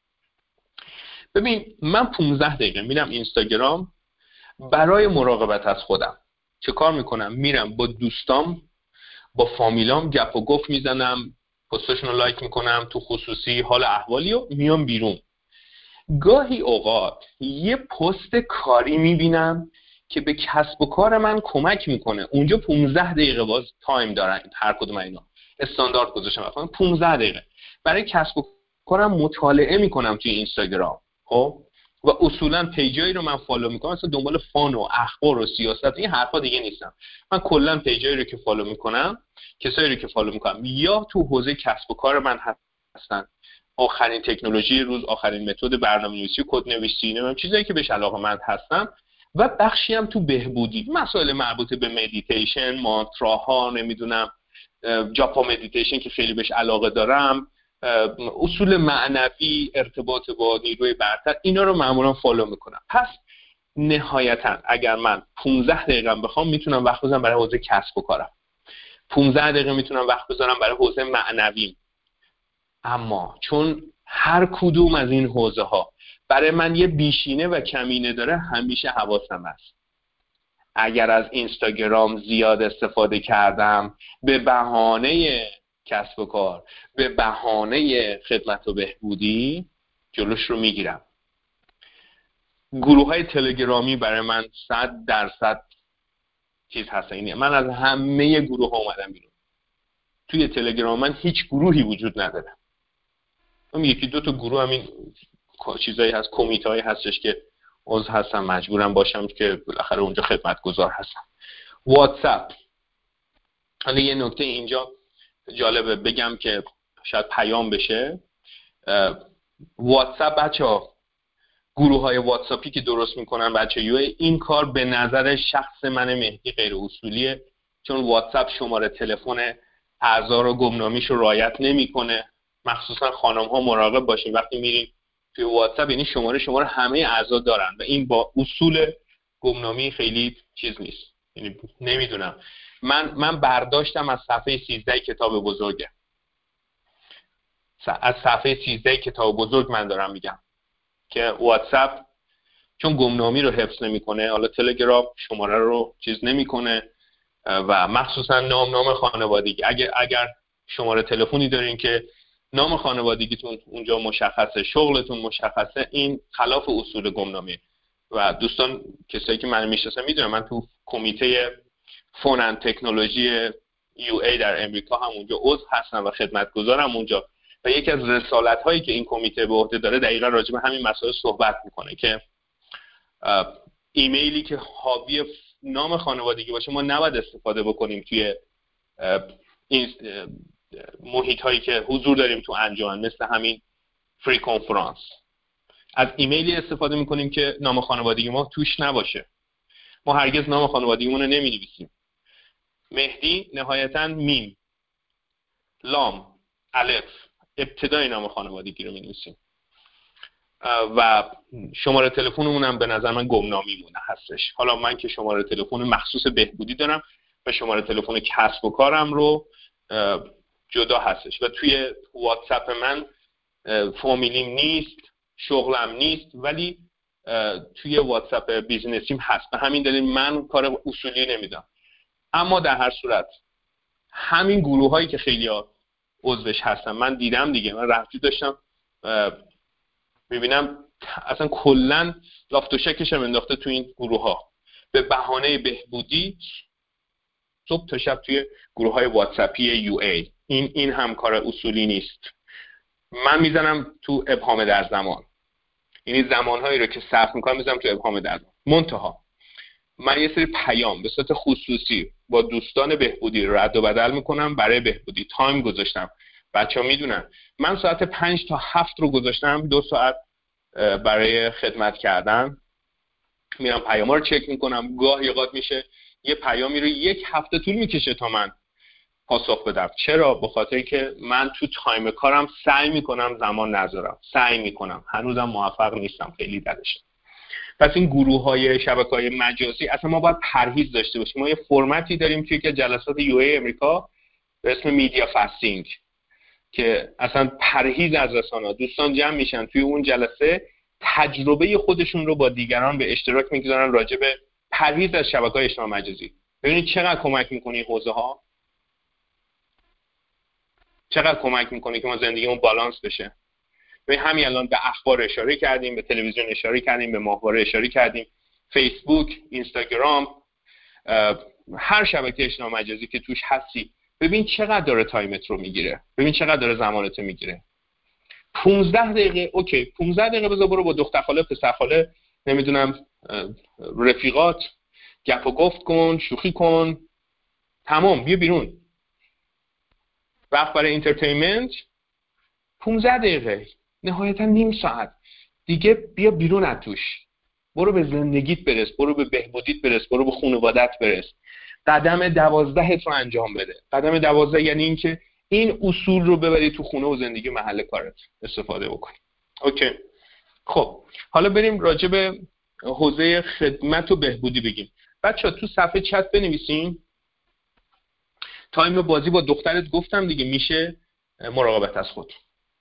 ببین من 15 دقیقه میرم اینستاگرام برای مراقبت از خودم. چه کار میکنم؟ میرم با دوستام با فامیلام گپ و گفت میزنم، پستاشون رو لایک میکنم، تو خصوصی حال احوالی و میام بیرون. گاهی اوقات یه پست کاری میبینم که به کسب و کار من کمک میکنه، اونجا 15 دقیقه باز تایم دارن هر کدوم اینا، استاندارد گذاشتم مثلا 15 دقیقه برای کسب و کارم مطالعه میکنم توی اینستاگرام. خب و اصولا پیجایی رو من فالو میکنم مثلا دنبال فان و اخبار و سیاست این حرفا دیگه نیستم. من کلا پیجایی رو که فالو میکنم، کسایی رو که فالو میکنم یا تو حوزه کسب و کار من هستن، آخرین تکنولوژی روز، آخرین متد برنامه‌نویسی و کدنویسی، نمیدونم چیزایی که بهش علاقه‌مند هستم، و بخشی هم تو بهبودی، مسائل مربوط به مدیتیشن، مانتراها، نمیدونم جاپا مدیتیشن که خیلی بهش علاقه دارم، اصول معنوی، ارتباط با نیروی برتر، اینا رو معمولا فالو میکنم. پس نهایتا اگر من 15 دقیقه بخوام میتونم وقت بذارم برای حوزه کسب و کارم، 15 دقیقه میتونم وقت بذارم برای حوزه معنوی. اما چون هر کدوم از این حوزه ها برای من یه بیشینه و کمینه داره، همیشه حواسم هست. اگر از اینستاگرام زیاد استفاده کردم به بهانه کسب و کار، به بهانه خدمت و بهبودی، جلوش رو میگیرم. گروه های تلگرامی برای من 100% چیز هست. اینه من از همه گروه ها اومدم بیرون. توی تلگرام من هیچ گروهی وجود نداره. یکی دو تا گروه همین چیزایی هست، کمیته هستش که عضو هستم، مجبورم باشم که بالاخره اونجا خدمتگزار هستم. واتساپ، حالا یه نکته اینجا جالبه بگم که شاید پیام بشه. واتساپ بچه‌ها، گروه های واتساپی که درست میکنن بچه‌ها، این کار به نظر شخص من مهدی غیر اصولیه، چون واتساپ شماره تلفن اعضا رو گمنامیش رو رعایت نمیکنه. مخصوصا خانم ها مراقب باشین وقتی میرین توی واتساپ، یعنی شماره همه اعضا دارن و این با اصول گمنامی خیلی چیز نیست. یعنی نمیدونم، من برداشتم از صفحه 13 کتاب بزرگه، از صفحه 13 کتاب بزرگ من دارم میگم که واتساپ چون گمنامی رو حفظ نمیکنه، حالا تلگرام شماره رو چیز نمیکنه و مخصوصا نام خانوادگی، اگر شماره تلفنی دارین که نام خانوادگیتون اونجا مشخصه، شغلتون مشخصه، این خلاف اصول گمنامی. و دوستان کسایی که من میشناسن میدونن من تو کمیته فون اند تکنولوژی UA در امریکا هم اونجا عضو هستم و خدمتگزارم اونجا، و یکی از رسالت هایی که این کمیته به عهده داره دقیقاً راجع به همین مسائل صحبت میکنه که ایمیلی که حاوی نام خانوادگی باشه ما نباید استفاده بکنیم توی این محیط هایی که حضور داریم تو انجمن، مثل همین فری کنفرانس. از ایمیلی استفاده میکنیم که نام خانوادگی ما توش نباشه. ما هرگز نام خانوادگیمون رو نمی‌نویسیم. مهدی نهایتاً میم، لام، الف، ابتدای نام خانوادگی رو می‌نویسیم و شماره تلفنمون هم به نظر من گمنامیمون هستش. حالا من که شماره تلفن مخصوص بهبودی دارم و شماره تلفن کسب و کارم رو جدا هستش و توی واتساپ من فامیلیم نیست، شغلم نیست، ولی توی واتساپ بیزنسیم هست. به همین دلیل من کار اصولی نمیدم. اما در هر صورت همین گروه هایی که خیلی ها عضوش هستن، من دیدم دیگه، من رفتی داشتم میبینم اصلا کلن لافت و شکشم انداخته تو این گروه ها به بهانه بهبودی، صبح تا شب توی گروه های واتساپی UA. این هم کار اصولی نیست. من میزنم تو ابهام در زمان، یعنی زمانهایی رو که صرف میکنم میزنم تو ابهام در زمان. منتها من یه سری پیام به صورت خصوصی با دوستان بهبودی رو رد و بدل میکنم برای بهبودی. تایم گذاشتم، بچه‌ها میدونن من ساعت 5 تا 7 رو گذاشتم، 2 ساعت برای خدمت کردن. میرم پیاما رو چک میکنم. گاهی اوقات میشه یه پیامی رو 1 هفته طول میکشه تا من پاسخ بدم. چرا؟ به خاطر اینکه من تو تایم کارم سعی میکنم زمان نذارم، سعی میکنم، هنوزم موفق نیستم خیلی درش. پس این گروه‌های شبکه‌های مجازی اصلا ما باید پرهیز داشته باشیم. ما یه فرمتی داریم توی که جلسات UA امریکا به اسم میدیا فاستینگ که اصلا پرهیز از رسانه، دوستان جمع میشن توی اون جلسه تجربه خودشون رو با دیگران به اشتراک میگذارن راجع به پرهیز از شبکه‌های اجتماعی مجازی. ببینید چقدر کمک می‌کنه این حوزه‌ها، چقدر کمک می‌کنه که ما زندگیمون بالانس بشه. ببین همین الان به اخبار اشاره کردیم، به تلویزیون اشاره کردیم، به ماهواره اشاره کردیم، فیسبوک، اینستاگرام، هر شبکه اجتماعی مجازی که توش هستی، ببین چقدر داره تایمت رو میگیره، ببین چقدر داره زمانت رو میگیره. 15 دقیقه، اوکی 15 دقیقه بذار برو با دختر خاله، پسر خاله، نمیدونم رفیقات گپ و گفت کن، شوخی کن، تمام، بیا بیرون. وقت برای انترتینمنت 15 دقیقه، نهایتا نیم ساعت دیگه، بیا بیرون از توش، برو به زندگیت برس، برو به بهبودیت برس، برو به خانوادت برس. قدم 12 رو انجام بده. قدم 12 یعنی این که این اصول رو ببری تو خونه و زندگی محل کارت استفاده بکنی. اوکی. خب حالا بریم راجع به حوزه خدمت و بهبودی بگیم. بچه‌ها تو صفحه چت بنویسین تایم بازی با دخترت گفتم دیگه میشه مراقبت از خود.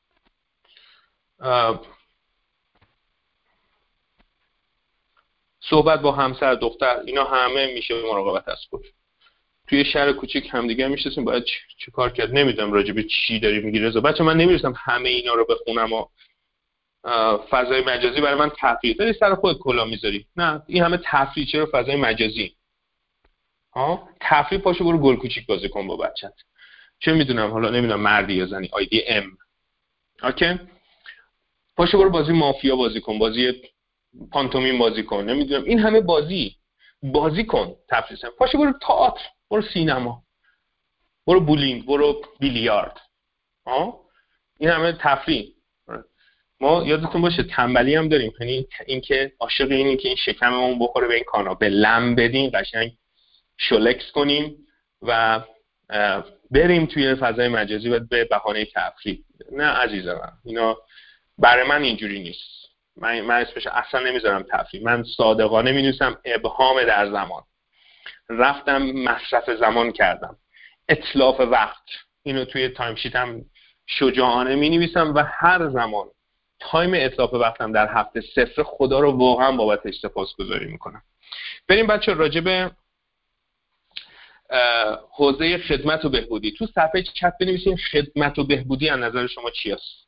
صحبت با همسر، دختر، اینا همه میشه مراقبت از خود. توی شهر کوچیک همدیگه میشستیم، باید چه کار کرد؟ نمیدونم راجع به چی داری میگی رضا. بچه من نمیرسم همه اینا رو بخونم و فضای مجازی برای من تفریح. داری سر خودت کلا میذاری. نه این همه تفریح چرا فضای مجازی؟ تفریح پاشو برو گل کوچیک بازی کن با بچت. چه میدونم حالا نمیدونم مردی یا زنی، آیدی ام. اوکی؟ پاشو برو بازی مافیا بازی کن، بازی پانتومیم بازی کن، نمیدونم این همه بازی کن. تفریح پاشو برو تئاتر، برو سینما، برو بولینگ، برو بیلیارد. این همه تفریح. ما یادتون باشه تنبلی هم داریم، یعنی اینکه عاشق اینیم که این شکممون بخوره به این کاناپه، لم بدیم، قشنگ شلکس کنیم و بریم توی فضای مجازی و به بهانه تفریح. نه عزیزم، اینا برای من اینجوری نیست. من اسمش اصلا نمیذارم تفریح. من صادقانه مینویسم ابهام در زمان. رفتم مصرف زمان کردم، اتلاف وقت. اینو توی تایم شیتم شجاعانه مینویسم و هر زمان تایم اتلاف وقتم در هفته 0 خدا رو واقعا بابتش سپاسگزاری میکنم. بریم بچه راجع به حوزه خدمت و بهبودی. تو صفحه چت بنویسین خدمت و بهبودی از نظر شما چی است؟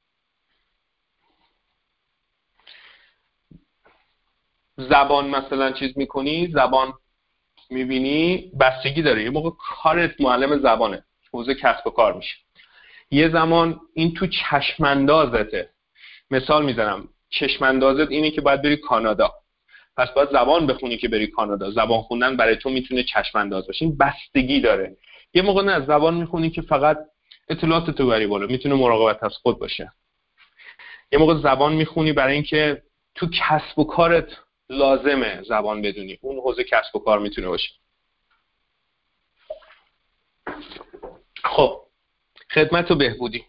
زبان مثلا چیز میکنی، زبان میبینی، بستگی داره. یه موقع کارت معلم زبانه، حوزه کسب و کار میشه. یه زمان این تو چشماندازته. مثال میزنم، چشماندازت اینه که باید بری کانادا، پس باید زبان بخونی که بری کانادا. زبان خوندن برای تو میتونه چشمانداز باشه. این بستگی داره. یه موقع نه، زبان میخونی که فقط اطلاعات تو بری بالا، میتونه مراقبت از خود باشه. یه موقع زبان میخونی برای اینکه تو کسب و کارت لازمه زبان بدونی، اون حوزه کسب و کار میتونه باشه. خب خدمت و بهبودی،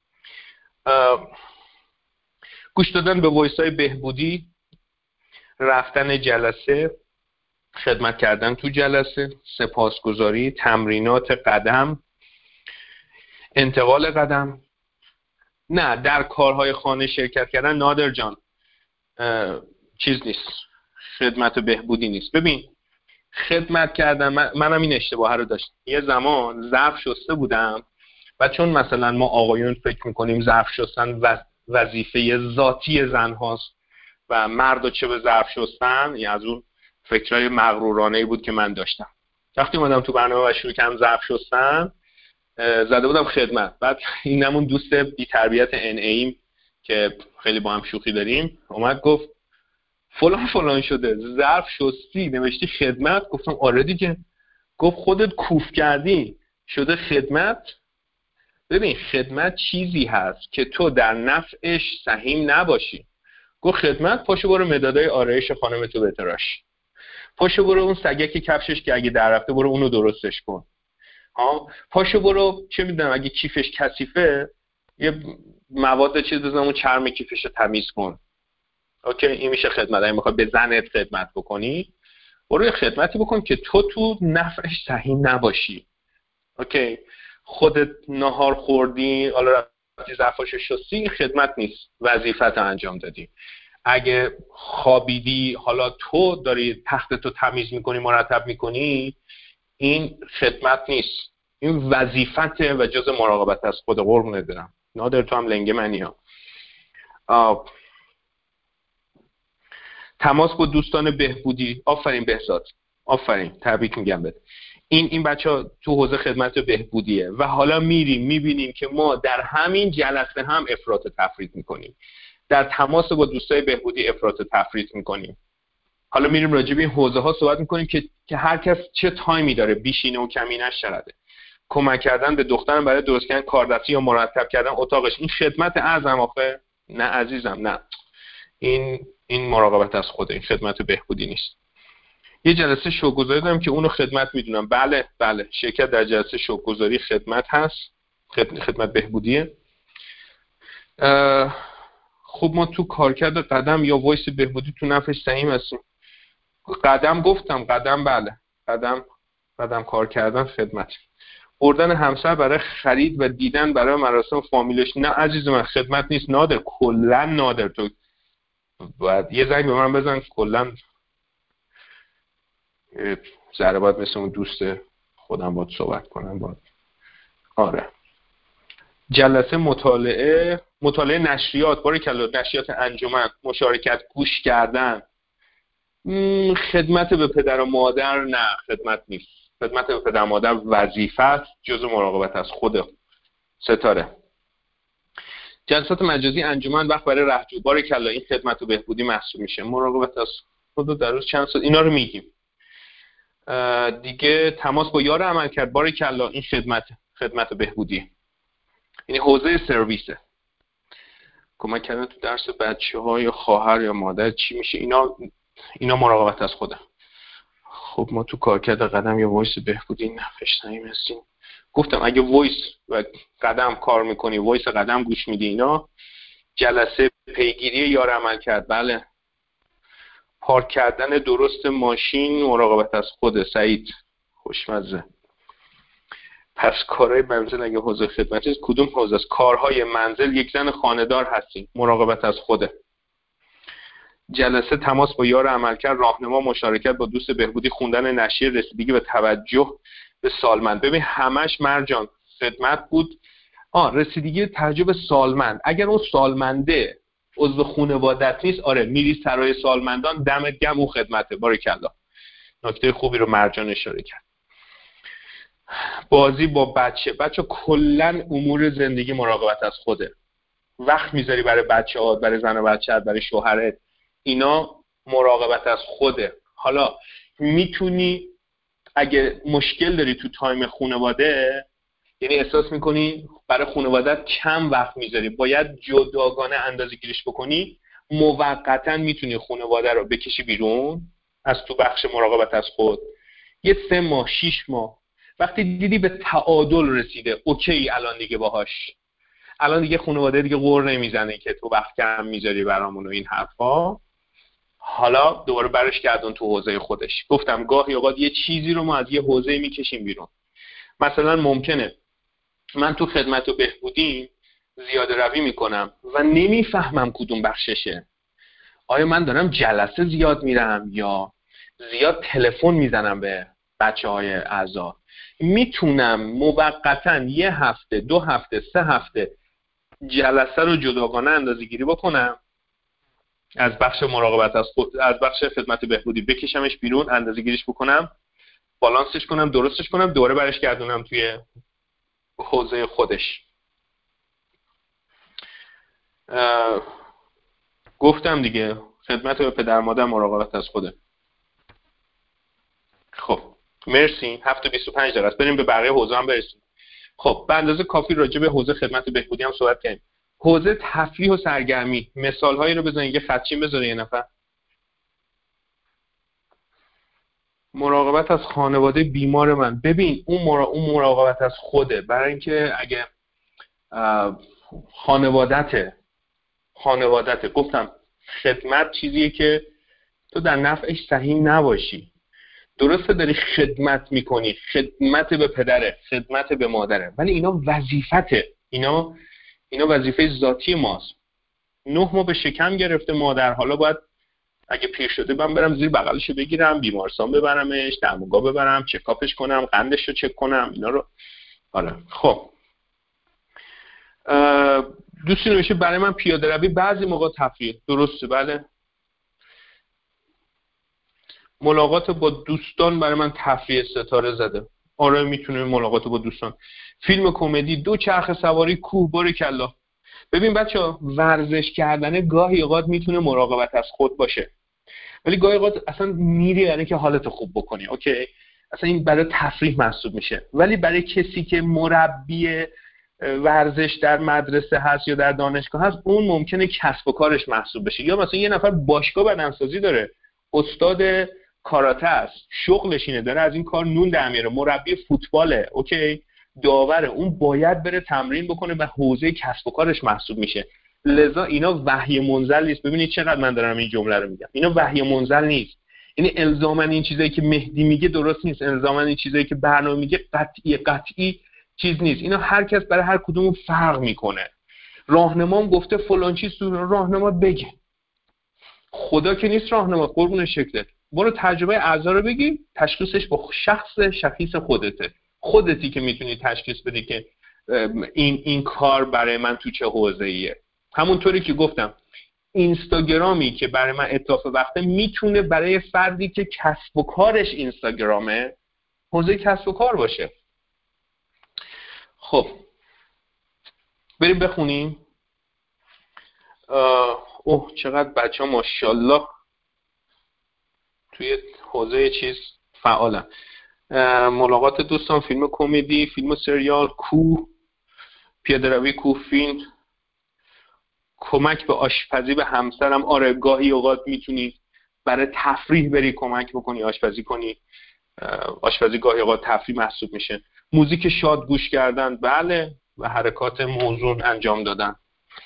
گوش دادن به وایس‌های بهبودی، رفتن جلسه، خدمت کردن تو جلسه، سپاسگزاری، تمرینات قدم، انتقال قدم. نه در کارهای خانه شرکت کردن نادر جان چیز نیست، خدمت و بهبودی نیست. ببین خدمت کردن، منم این اشتباه رو داشتم. یه زمان ظرف شسته بودم و چون مثلا ما آقایون فکر میکنیم ظرف شستن وظیفه ذاتی زن هاست و مرد چه به ظرف شستن، یعنی از اون فکرای مغرورانه بود که من داشتم. وقتی اومدم تو برنامه و شروع کردم ظرف شستن، زده بودم خدمت. بعد این نمون دوست بی تربیت NAیم که خیلی با هم شوخی داریم اومد گفت فلان شده، ظرف شستی نوشتی خدمت؟ گفتم آره دیگه. گفت خودت کوف کردی شده خدمت. ببین خدمت چیزی هست که تو در نفعش سهیم نباشی. گفت خدمت، پاشو برو مدادای آرایش خانمتو بتراش، پاشو برو اون سگک کفشش که اگه در رفته برو اونو درستش کن، پاشو برو چه میدونم اگه کیفش کثیفه یه مواد چیز بزن اون چرم کیفش رو تمیز کن. اوکی، این میشه خدمت. اگه میخوای به زنت خدمت بکنی برو یه خدمتی بکن که تو نفعش سهیم نباشی. اوکی، خودت نهار خوردی حالا رفتی ظرفاشو شستی، این خدمت نیست، وظیفت انجام دادی. اگه خوابیدی حالا تو داری تختتو تمیز میکنی مرتب میکنی، این خدمت نیست، این وظیفته و جز مراقبت از خود. قربونت برم نادر، تو هم لنگ منی ها. تماس با دوستان بهبودی. آفرین بهزاد، آفرین، تبریک میگم بهت. این بچه‌ها تو حوزه خدمت بهبودیه و حالا میبینیم که ما در همین جلسه هم افراط و تفریط میکنیم، در تماس با دوستای بهبودی افراط و تفریط میکنیم. حالا میریم راجع به این حوزه ها صحبت میکنیم که هر کس چه تایمی داره، بیشینه و کمینش چقدره. کمک کردن به دخترم برای درست کردن کاردستی یا مرتب کردن اتاقش، این خدمت اعظم آخه؟ نه عزیزم، نه. این مراقبت از خوده، این خدمت بهبودی نیست. یه جلسه شوک‌گذاری دارم که اونو خدمت میدونم. بله شرکت در جلسه شوک‌گذاری خدمت هست، خدمت بهبودیه. خب ما تو کارکرد قدم یا وایس بهبودی تو نفعش سهیم هستیم. قدم گفتم، قدم بله، قدم کار کردن خدمت. بردن همسر برای خرید و دیدن برای مراسم فامیلش، نه عزیز من، خدمت نیست. نادر، کلا نادر تو باید یه زنگ به من بزن، کلا ذره باید مثل اون دوست خودم باید صحبت کنم باید. آره، جلسه مطالعه نشریات، باریکلا، نشریات انجمن، مشارکت، گوش کردن. خدمت به پدر و مادر نه، خدمت نیست. خدمت به پدر و مادر وظیفه است، جزء مراقبت از خود ستاره. جلسات مجازی انجمن وقت برای رهجو، باریکلا، این خدمت و بهبودی محسوب میشه. مراقبت از خود در روز چند ساعت، اینا رو میگیم دیگه. تماس با یار عملکرد، باریکلا، این خدمت بهبودی، یعنی حوزه سرویسه. کمک کردن تو درس بچه‌ها یا خواهر یا مادر چی میشه، اینا مراقبت از خوده. خب ما تو کارکرد قدم یا وایس بهبودی نفعش سهیم هستیم. گفتم اگه وایس و قدم کار میکنی، وایس قدم گوش میدی، اینا جلسه پیگیری یار عمل کرد. بله. پارک کردن درست ماشین، مراقبت از خوده. سعید خوشمزه. پس کارهای منزل اگه حوزه خدمت است، کدوم حوزه است؟ کارهای منزل، یک زن خانه‌دار هستیم، مراقبت از خوده. جلسه تماس با یار عملکرد، راهنما، مشارکت با دوست بهبودی، خوندن نشریه، رسیدگی به توجه به سالمند. ببین همش مرجان خدمت بود. رسیدگی توجه به سالمند. اگر اون سالمنده عضو خانواده‌ات نیست، آره میری سرای سالمندان، دمت گرم، اون خدمته. باریکلا، نکته خوبی رو مرجان اشاره کرد. بازی با بچه کلا امور زندگی مراقبت از خوده. وقت میذاری برای بچه‌ها، برای زن و بچه‌ت، برای شوهرت، اینا مراقبت از خوده. حالا میتونی اگه مشکل داری تو تایم خانواده، یعنی احساس میکنی برای خانواده‌ت کم وقت میذاری، باید جداگانه اندازه‌گیریش بکنی، موقتا میتونی خانواده رو بکشی بیرون از تو بخش مراقبت از خود. یه 3 ماه 6 ماه وقتی دیدی به تعادل رسیده، اوکی، الان دیگه باهاش، الان دیگه خانواده دیگه غر نمیزنه که تو وقت کم میذاری برامون و این حرفا، حالا دوباره برش گردون تو حوزه خودش. گفتم گاهی اوقات یه چیزی رو ما از یه حوزه میکشیم بیرون. مثلا ممکنه من تو خدمت و بهبودی زیاده روی میکنم و نمیفهمم کدوم بخششه. آیا من دارم جلسه زیاد میرم یا زیاد تلفن میزنم به بچه‌های اعضا؟ میتونم موقتا 1 هفته 2 هفته 3 هفته جلسه رو جداگانه اندازه‌گیری بکنم، از بخش مراقبت از بخش خدمت بهبودی بکشمش بیرون، اندازه‌گیریش بکنم، بالانسش کنم، درستش کنم، دوباره برش گردونم توی حوزه خودش. گفتم دیگه خدمت به پدر مادر مراقبت از خوده. خب مرسی. 7:25 دقیقه است، بریم به بقیه حوزه هم برسیم. خب به اندازه کافی راجع به حوزه خدمت بهبودی هم صحبت کردیم. حوزه تفریح و سرگرمی، مثال هایی رو بزنید، یه خطچین بذاره یه نفر. مراقبت از خانواده بیمار من. ببین اون مراقبت از خوده، برای اینکه اگه خانوادته گفتم خدمت چیزیه که تو در نفعش سهیم نباشی. درسته داری خدمت میکنی، خدمت به پدره، خدمت به مادره، ولی اینا وظیفته، اینا وظیفه ذاتی ماست. 9 ماه به شکم گرفته مادر، حالا باید اگه پیر شده من برم زیر بغلشو بگیرم، بیمارستان ببرمش، دموگاه ببرم، چکاپش کنم، قندش رو چک کنم، اینا رو. آره خب دوستی نوشته برای من پیاده روی بعضی موقع تفریح. درسته بله. ملاقات با دوستان برای من تفریح ستاره زده. آره میتونه ملاقات با دوستان. فیلم کمدی، 2 چرخ سواری، کوه، باریکلا. ببین بچه‌ها ورزش کردن گاهی اوقات میتونه مراقبت از خود باشه، ولی گاهی اوقات اصلا میری برای که حالت خوب بکنی، اوکی، اصلا این برای تفریح محسوب میشه. ولی برای کسی که مربی ورزش در مدرسه هست یا در دانشگاه هست، اون ممکنه کسب و کارش محسوب بشه. یا مثلا یه نفر باشگاه بدنسازی داره، استاد کاراته است، شغلش اینه، داره از این کار نون در میاره، مربی فوتباله، اوکی، داوره، اون باید بره تمرین بکنه و حوزه کسب و کارش محسوب میشه. لذا اینا وحی منزل نیست. ببینید چقدر من دارم این جمله رو میگم، اینا وحی منزل نیست. یعنی الزاما این چیزایی که مهدی میگه درست نیست، الزاما این چیزایی که برنامه میگه قطعی چیز نیست. اینا هر کس برای هر کدوم فرق میکنه. راهنمام گفته فلان چیز، راهنما بگه. خدا که نیست راهنما، قربون شکلت. برو تجربه اعضا رو بگی، تشخیصش با شخص شخیص خودتی که میتونی تشخیص بدی که این کار برای من تو چه حوزه‌ایه. همونطوری که گفتم اینستاگرامی که برای من اتلاف وقته میتونه برای فردی که کسب و کارش اینستاگرامه حوزه کسب و کار باشه. خب بریم بخونیم. چقدر بچه ها ماشاءالله توی حوزه چیز فعالن. ملاقات دوستان، فیلم کمدی، فیلم سریال، کوه، پیاده روی کوه، فیلم، کمک به آشپزی به همسرم. آره گاهی اوقات میتونی برای تفریح بری کمک بکنی، آشپزی کنی. آشپزی گاهی اوقات تفریح محسوب میشه. موزیک شاد گوش کردن، بله، و حرکات موزون انجام دادن.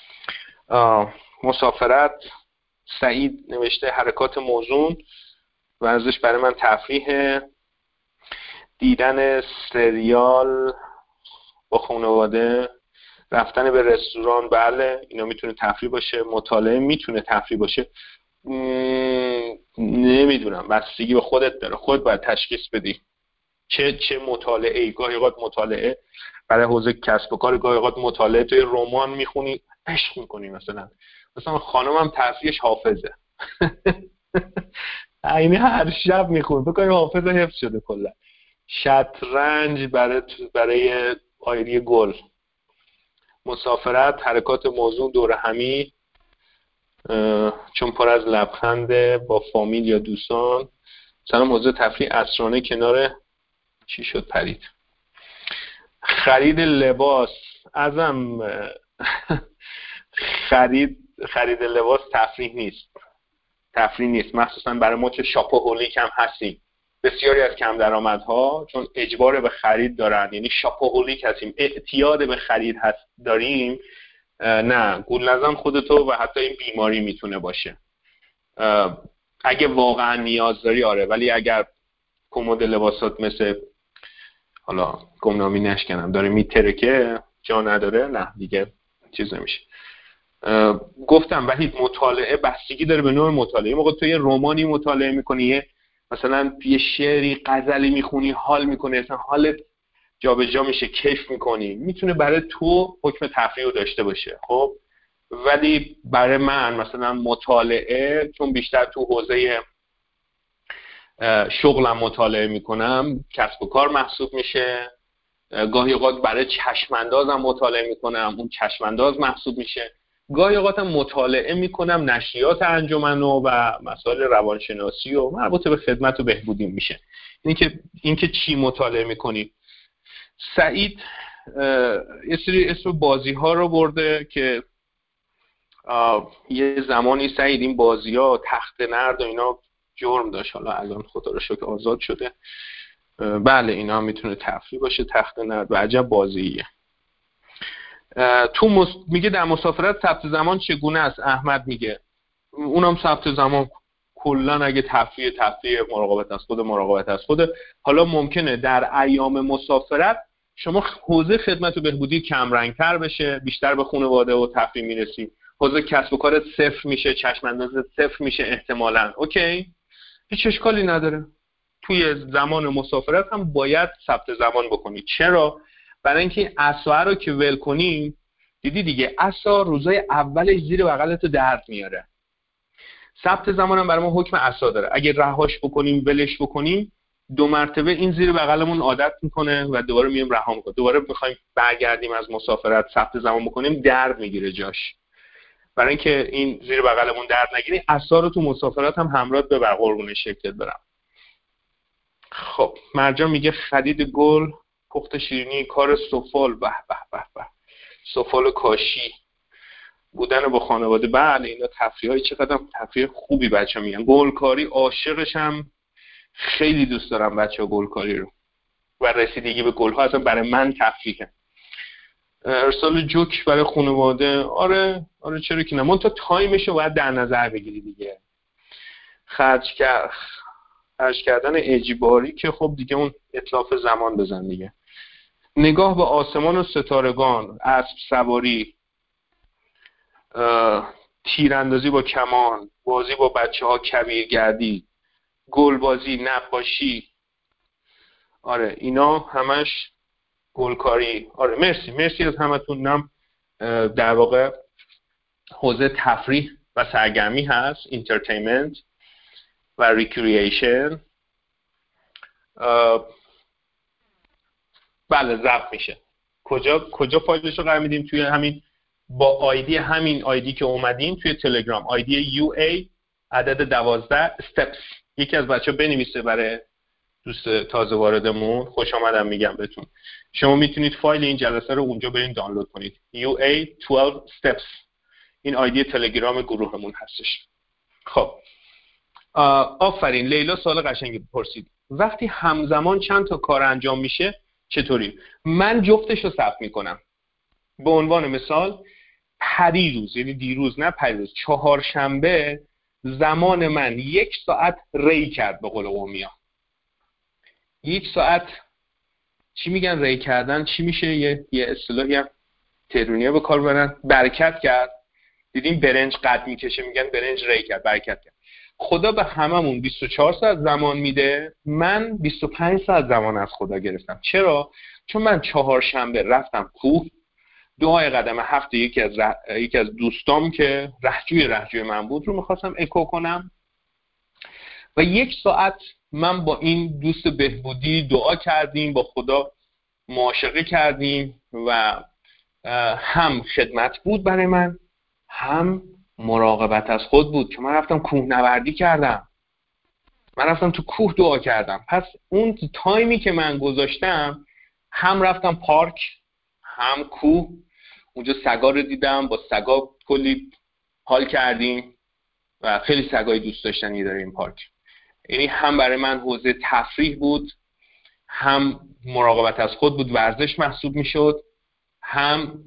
مسافرت، سعید نوشته حرکات موزون، ورزش برای من تفریح. دیدن سریال با خانواده، رفتن به رستوران، بله اینا میتونه تفریح باشه. مطالعه میتونه تفریح باشه. نمیدونم، بستگی به خودت داره، خود باید تشخیص بدی چه مطالعه ای. گاهی اوقات مطالعه برای حوزه کسب و کار، گاهی اوقات مطالعه توی رمان میخونی عشق میکنی. مثلا خانمم تفریحش حافظه اینی هر شب میخونه، بکنی حافظه حفظ شده کلا. شطرنج برای آیری گل. مسافرت، حرکات موزون، دور همی، چون پر از لبخنده با فامیل یا دوستان. سلام، حوزه تفریح عصرانه کنار چی شد پرید. خرید لباس ازم خرید لباس تفریح نیست، مخصوصا برای ما که شاپاهولیک هم هستیم. بسیاری از کم درآمدها چون اجبار به خرید دارن، یعنی شاپاهولیک هستیم، اعتیاد به خرید داریم. نه، گول نزن خودتو، و حتی این بیماری میتونه باشه. اگه واقعا نیاز داری آره، ولی اگر کمد لباسات مثل حالا گمنامی نشکنم داره میترکه، جا نداره، نه دیگه چیز نمیشه. گفتم وحید مطالعه بستگی داره به نوع مطالعه. موقع تو یه رمانی مطالعه میکنی، مثلا یه شعری، غزلی میخونی، حال میکنی، اصلا حالت جابجا میشه، کیف میکنی، میتونه برای تو حکم تفریح رو داشته باشه. خب ولی برای من مثلا مطالعه، چون بیشتر تو حوزه شغلم مطالعه میکنم، کسب و کار محسوب میشه. گاهی اوقات برای چشماندازم مطالعه میکنم، اون چشمانداز محسوب میشه. گاهی اوقاتم مطالعه میکنم نشریات انجمن و مسائل روانشناسی و مربوط به خدمت و بهبودی میشه. اینکه چی مطالعه میکنی. سعید یه سری اسم بازی ها رو برده که یه زمانی سعید این بازی ها تخت نرد و اینا جرم داشت، حالا الان خدا رو شکر آزاد شده. بله اینا هم میتونه تفریح باشه، تخت نرد و عجب بازیه. میگه در مسافرت ثبت زمان چگونه است؟ احمد میگه اونم ثبت زمان کلا اگه تفریح مراقبت از خود. حالا ممکنه در ایام مسافرت شما حوزه خدمت و بهبودی کم رنگتر بشه، بیشتر به خانواده و تفریح میرسی، حوزه کسب و کارت صفر میشه، چشم اندازت صفر میشه احتمالاً. اوکی، هیچ اشکالی نداره. توی زمان مسافرت هم باید ثبت زمان بکنید. چرا؟ برای اینکه عصا رو که ول کنیم، دیدی دیگه عصا روزای اولش زیر بغلت درد میاره. ثبت زمان هم برای ما حکم عصا داره. اگه رهاش بکنیم ولش بکنیم 2 مرتبه این زیر بغلمون عادت میکنه و دوباره میایم رها میکنه. دوباره میخوایم برگردیم از مسافرت ثبت زمان بکنیم، درد میگیره جاش. برای اینکه این زیر بغلمون درد نگیره عصا رو تو مسافرت هم همراه ببر قربون شکلت برم. خب مرجان میگه خرید گل، پخت شیرینی، کار سفال، به به به به، سفال کاشی، بودن با خانواده. بله اینا تفریحای چقدر تفریح خوبی بچه میگن. گلکاری عاشقشم، خیلی دوست دارم بچه ها گلکاری رو و رسیدگی به گلها اصلا برای من تفریحه. ارسال جوک برای خانواده، آره چرا که نه، من تا تایمشو باید در نظر بگیری دیگه. خرج کردن اجباری که خب دیگه اون اتلاف زمان بزن دیگه. نگاه به آسمان و ستارگان، اسب سواری، تیراندازی با کمان، بازی با بچه‌ها کبیرگردی، گلبازی، نقاشی، آره اینا همش گلکاری. آره مرسی از همتون. نم در واقع حوزه تفریح و سرگرمی هست، انترتینمنت و ریکرییشن. بله ضبط میشه. کجا فایلش رو قرار میدیم؟ توی همین با همین آیدی که اومدیم توی تلگرام، آیدی UA عدد 12 steps. یکی از بچه‌ها بنویسه برای دوست تازه واردمون. خوش آمدم میگم بهتون. شما میتونید فایل این جلسه رو اونجا برین دانلود کنید. UA 12 steps این آیدی تلگرام گروهمون هستش. خب آفرین لیلا، سوال قشنگی پرسید. وقتی همزمان چند تا کار انجام میشه چطوری؟ من جفتش رو ثبت میکنم. به عنوان مثال پریروز، یعنی دیروز نه پریروز، چهارشنبه زمان من 1 ساعت ری کرد. به قول قومیا 1 ساعت چی میگن ری کردن؟ چی میشه؟ یه اصطلاحی هم تهرانی‌ها به کار برن، برکت کرد. دیدیم برنج قد میکشه میگن برنج ری کرد، برکت کرد. خدا به هممون 24 ساعت زمان میده، من 25 ساعت زمان از خدا گرفتم. چرا؟ چون من چهارشنبه رفتم کوه، دعای قدم هفته یکی از دوستام که رهجوی من بود رو میخواستم اکو کنم و 1 ساعت من با این دوست بهبودی دعا کردیم، با خدا معاشقه کردیم و هم خدمت بود برای من، هم مراقبت از خود بود. که من رفتم کوهنوردی کردم، من رفتم تو کوه دعا کردم. پس اون تایمی که من گذاشتم، هم رفتم پارک هم کوه، اونجا سگا رو دیدم، با سگا کلی حال کردیم و خیلی سگای دوست داشتنی داره این پارک. یعنی هم برای من حوزه تفریح بود، هم مراقبت از خود بود، ورزش محسوب میشد، هم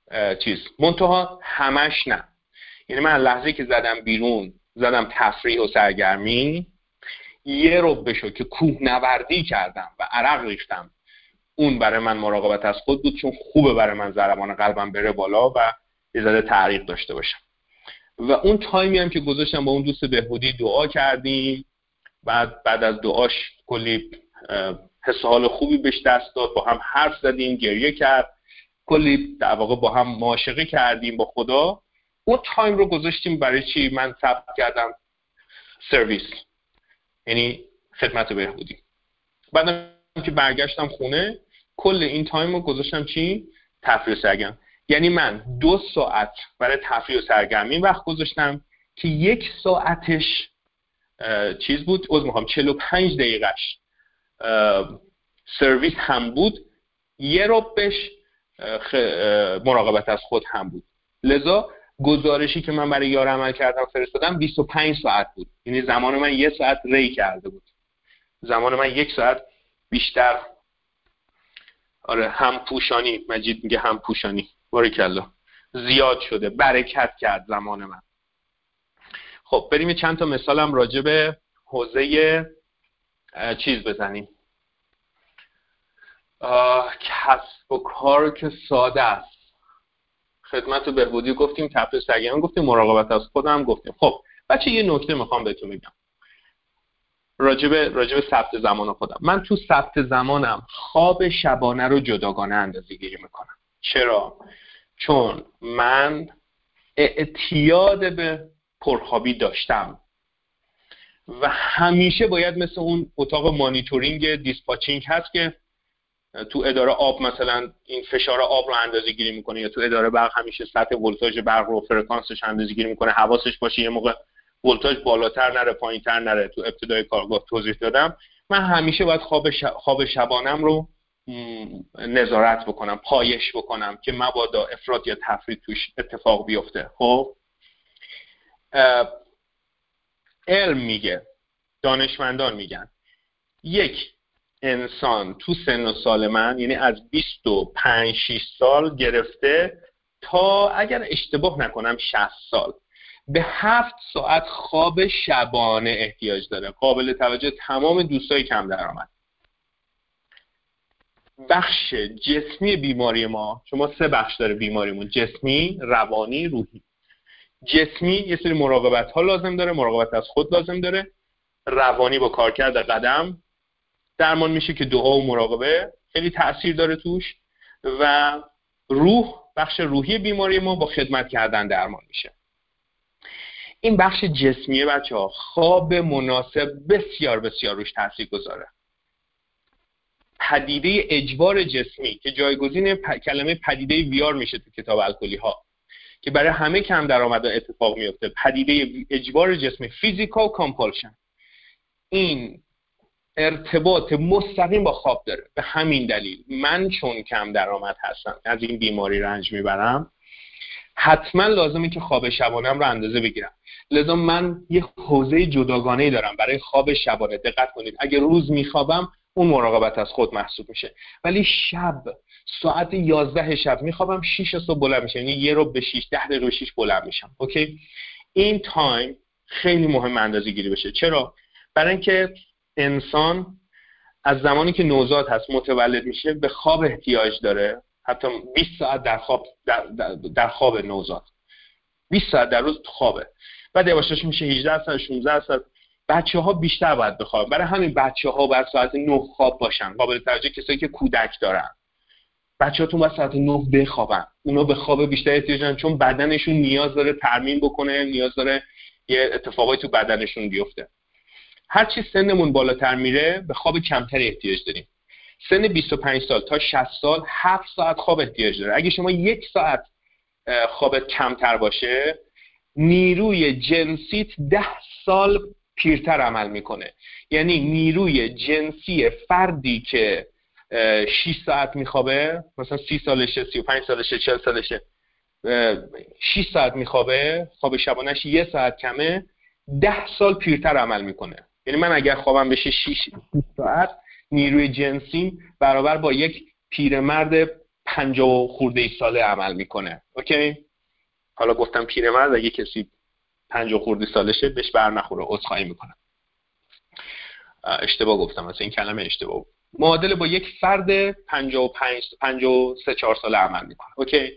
منتها همش نه. یعنی من لحظه‌ای که زدم بیرون، زدم تفریح و سرگرمی، 1 ربع شد که کوهنوردی کردم و عرق ریختم، اون برای من مراقبت از خود بود، چون خوبه برای من ضربان قلبم بره بالا و یه ذره تعریق داشته باشم. و اون تایمی هم که گذاشتم با اون دوست بهبودی دعا کردیم، بعد از دعاش کلی حس و حال خوبی بهش دست داد، با هم حرف زدیم، گریه کرد، کلی در واقع با هم معاشقه کردیم با خدا. اون تایم رو گذاشتیم برای چی؟ من ثبت کردم سرویس، یعنی خدمت بهبودی. بعدم که برگشتم خونه، کل این تایم رو گذاشتم چی؟ تفریح و سرگرمی. یعنی من 2 ساعت برای تفریح و سرگرمی وقت گذاشتم که 1 ساعتش بود، 45 دقیقش سرویس هم بود، 1 ربعش مراقبت از خود هم بود. لذا گزارشی که من برای یار عمل کردم فرستادم 25 ساعت بود. یعنی زمان من 1 ساعت ری کرده بود. زمان من 1 ساعت بیشتر همپوشانی، مجید میگه همپوشانی، باریکلا، زیاد شده، برکت کرد زمان من. خب بریم چند تا مثالم راجع به حوزه چیز بزنیم. کسب و کار که ساده است. خدمت و بهبودی گفتیم، تفریح سرگرمی گفتیم، مراقبت از خودم گفتیم. خب بچه یه نکته میخوام بهتون بگم راجع به ثبت زمان خودم. من تو ثبت زمانم خواب شبانه رو جداگانه اندازه‌گیری میکنم. چرا؟ چون من اعتیاد به پرخوابی داشتم و همیشه باید مثل اون اتاق مانیتورینگ دیسپاچینگ هست که تو اداره آب مثلا این فشار آب رو اندازه‌گیری میکنه، یا تو اداره برق همیشه سطح ولتاژ برق رو فرکانسش اندازه‌گیری میکنه، حواسش باشه یه موقع ولتاژ بالاتر نره پایینتر نره. تو ابتدای کارگاه توضیح دادم من همیشه باید خواب شبانم رو نظارت بکنم، پایش بکنم که مبادا افراط یا تفرید توش اتفاق بیفته. خب علم میگه، دانشمندان میگن یک انسان تو سن و سال من، یعنی از 25-6 سال گرفته تا اگر اشتباه نکنم 60 سال، به 7 ساعت خواب شبانه احتیاج داره. قابل توجه تمام دوستای کم درآمد. بخش جسمی بیماری ما، شما 3 بخش داره بیماریمون: جسمی، روانی، روحی. جسمی یه سری مراقبت ها لازم داره، مراقبت از خود لازم داره. روانی با کارکرد قدم درمان میشه که دعا و مراقبه خیلی تأثیر داره توش. و روح، بخش روحی بیماری ما با خدمت کردن درمان میشه. این بخش جسمیه بچه‌ها، خواب مناسب بسیار بسیار روش تاثیر گذاره. پدیده اجبار جسمی که جایگزین کلمه پدیده ویار میشه تو کتاب الکلی ها، که برای همه کم درآمدا اتفاق میفته. پدیده اجبار جسمی، فیزیکال کامپالشن، این ارتباط مستقیم با خواب داره. به همین دلیل من چون کم درآمد هستم، از این بیماری رنج میبرم، حتما لازمه که خواب شبانم رو اندازه بگیرم. لذا من یه حوزه جداگانه‌ای دارم برای خواب شبانه. دقت کنید، اگه روز میخوابم اون مراقبت از خود محسوب میشه، ولی شب ساعت 11 شب میخوابم، 6 صبح بلند میشم، یعنی 1 رو به 6 10 رو به 6 بلند میشم. اوکی، این تایم خیلی مهم اندازه‌گیری بشه. چرا؟ برای اینکه انسان از زمانی که نوزاد هست متولد میشه به خواب احتیاج داره. حتی 20 ساعت در خواب نوزاد، 20 ساعت در روز خوابه. بعد یواشاش میشه 18 ساعت، 16 ساعت. بچه‌ها بیشتر باید بخوابن. برای همین بچه‌ها باید ساعت 9 خواب باشن. قابل توجه کسایی که کودک دارن، بچه‌هاتون باید ساعت 9 بخوابن. اونا به خواب بیشتر احتیاج دارن چون بدنشون نیاز داره ترمیم بکنه، نیاز داره یه اتفاقایی تو بدنشون بیفته. هر چی سنمون بالاتر میره به خواب کمتری احتیاج داریم. سن 25 سال تا 60 سال 7 ساعت خواب احتیاج داره. اگه شما 1 ساعت خوابت کمتر باشه، نیروی جنسیت 10 سال پیرتر عمل میکنه. یعنی نیروی جنسی فردی که 6 ساعت میخوابه، مثلا 30 سالشه، 35 سالشه، 40 سالشه، 6 ساعت میخوابه، خواب شبانش 1 ساعت کمه، 10 سال پیرتر عمل میکنه. یعنی من اگر خوابم بشه 6 ساعت، نیروی جنسیم برابر با یک پیرمرد 50 خورده ساله عمل میکنه. اوکی؟ حالا گفتم پیرمرد، اگه کسی 50 خورده سالشه بهش بر نخوره، عذرخواهی میکنم. اشتباه گفتم، مثلا این کلمه اشتباه بود. معادل با یک فرد 53-4 ساله عمل میکنه. اوکی؟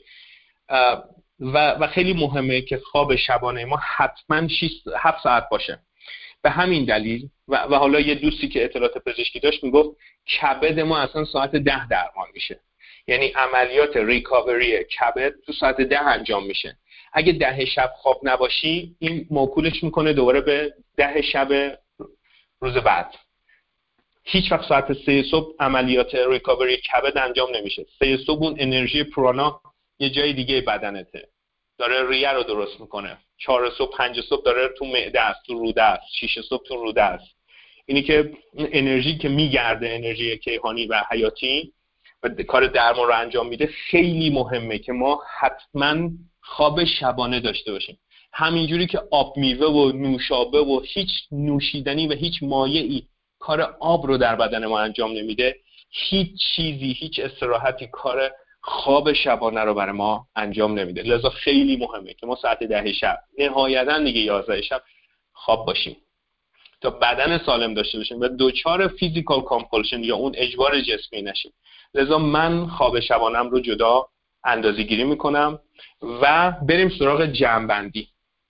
و خیلی مهمه که خواب شبانه ما حتما 7 ساعت باشه. به همین دلیل و حالا یه دوستی که اطلاعات پزشکی داشت میگفت کبد ما اصلا ساعت 10 درمان میشه. یعنی عملیات ریکاوری کبد تو ساعت 10 انجام میشه. اگه 10 شب خواب نباشی، این موکولش میکنه دوباره به 10 شب روز بعد. هیچ وقت ساعت 3 صبح عملیات ریکاوری کبد انجام نمیشه. 3 صبح اون انرژی پرانا یه جای دیگه بدنته، داره ریه رو درست میکنه. 4 صبح 5 صبح داره تو معده است، تو روده است. 6 صبح تو روده است. اینی که انرژی که میگرده، انرژی کیهانی و حیاتی و کار درمان رو انجام میده، خیلی مهمه که ما حتما خواب شبانه داشته باشیم. همینجوری که آب میوه و نوشابه و هیچ نوشیدنی و هیچ مایعی کار آب رو در بدن ما انجام نمیده، هیچ چیزی، هیچ استراحتی کار خواب شبانه رو برای ما انجام نمیده. لذا خیلی مهمه که ما ساعت 10 شب نهایتاً دیگه 11 شب خواب باشیم تا بدن سالم داشته باشیم و دوچار فیزیکال کامپولشن یا اون اجبار جسمی نشیم. لذا من خواب شبانم رو جدا اندازه‌گیری میکنم و بریم سراغ جمع‌بندی.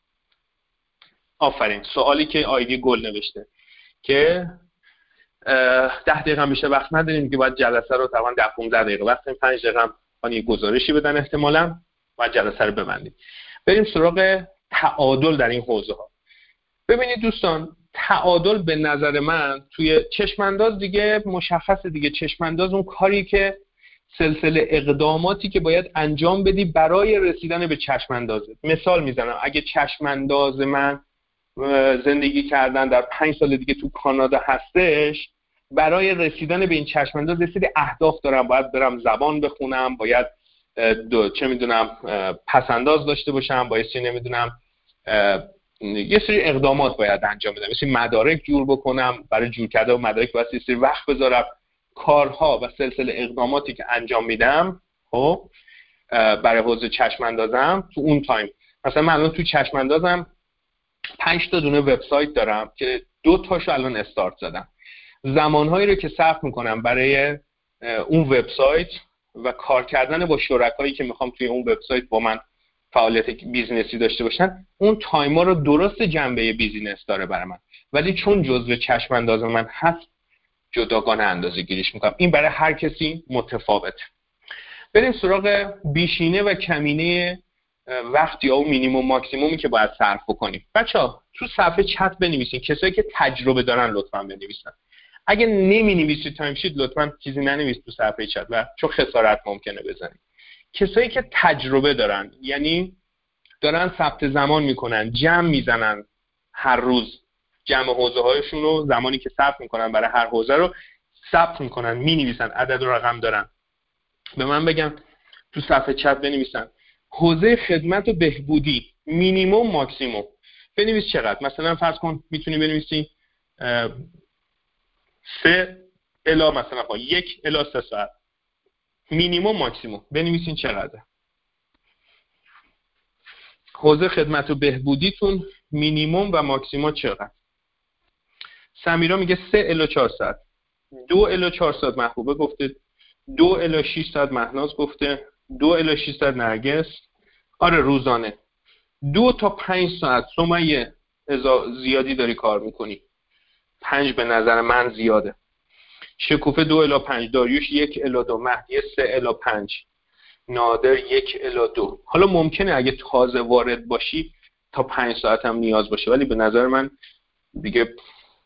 آفرین، سوالی که آیدی گل نوشته که 10 دقیقه میشه وقت نداریم که باید جلسه رو تقریبا 10-15 دقیقه وقت داریم، 5 دقیقه یه گزارشی بدن احتمالاً و جلسه رو ببندیم. بریم سراغ تعادل در این حوزه ها. ببینید دوستان، تعادل به نظر من توی چشمانداز دیگه مشخصه دیگه. چشمانداز اون کاری که سلسله اقداماتی که باید انجام بدی برای رسیدن به چشماندازه. مثال میزنم، اگه چشمانداز من زندگی کردن در 5 سال دیگه تو کانادا هستش، برای رسیدن به این چشمانداز یه سری اهداف دارم. باید برم زبان بخونم، باید چه میدونم پسنداز داشته باشم، باید نمیدونم یه سری اقدامات باید انجام بدم، مثل مدارک جور بکنم، برای جور کردن مدارک باید یه سری وقت بذارم. کارها و سلسله اقداماتی که انجام میدم خب برای حوزه چشماندازم تو اون تایم، مثلا من الان تو چشماندازم 5 تا دونه وبسایت دارم که 2 تاشو الان استارت زدم. زمانهایی رو که صرف میکنم برای اون وبسایت و کار کردن با شرکایی که میخوام توی اون وبسایت با من فعالیت بیزینسی داشته باشن، اون تایما رو درست جنبه بیزینس داره برای من، ولی چون جزء چشمانداز من هست جداگانه اندازه‌گیریش میکنم. این برای هر کسی متفاوته. بریم سراغ بیشینه و کمینه وقت یا اون مینیمم ماکسیمومی که باید صرف کنیم. بچه‌ها تو صفحه چت بنویسین، کسایی که تجربه دارن لطفاً بنویسن. اگه نمی‌نویسید تایم شیت لطفاً چیزی ننویسید تو صفحه چت و چون خسارت ممکنه بزنید. کسایی که تجربه دارن، یعنی دارن ثبت زمان میکنن، جمع میزنن هر روز، جمع حوزه هایشون رو زمانی که ثبت میکنن برای هر حوزه رو ثبت میکنن، مینویسن، عدد و رقم دارن، به من بگن تو صفحه چت بنویسن حوزه خدمت و بهبودی مینیمم ماکسیمم بنویس چقدر. مثلا فرض کن میتونی بنویسی 3 الی مثلا 1 الی 3 ساعت مینیمم ماکسیمم بنویسین چقدر. حوزه خدمت و بهبودیتون مینیمم و ماکسیمم چقدر؟ سمیرا میگه 3 الی 4 ساعت، 2 الی 4 ساعت محبوبه گفته، 2 الی 6 ساعت مهناز گفته، 2 الی 6 ساعت نرگس. آره روزانه 2 تا 5 ساعت سمیه زیادی داری کار میکنی. 5 به نظر من زیاده. شکوفه 2 الی 5، داریوش 1 الی 2، مهدی 3 الی 5، نادر 1 الی 2. حالا ممکنه اگه تازه وارد باشی تا 5 ساعت هم نیاز باشه، ولی به نظر من دیگه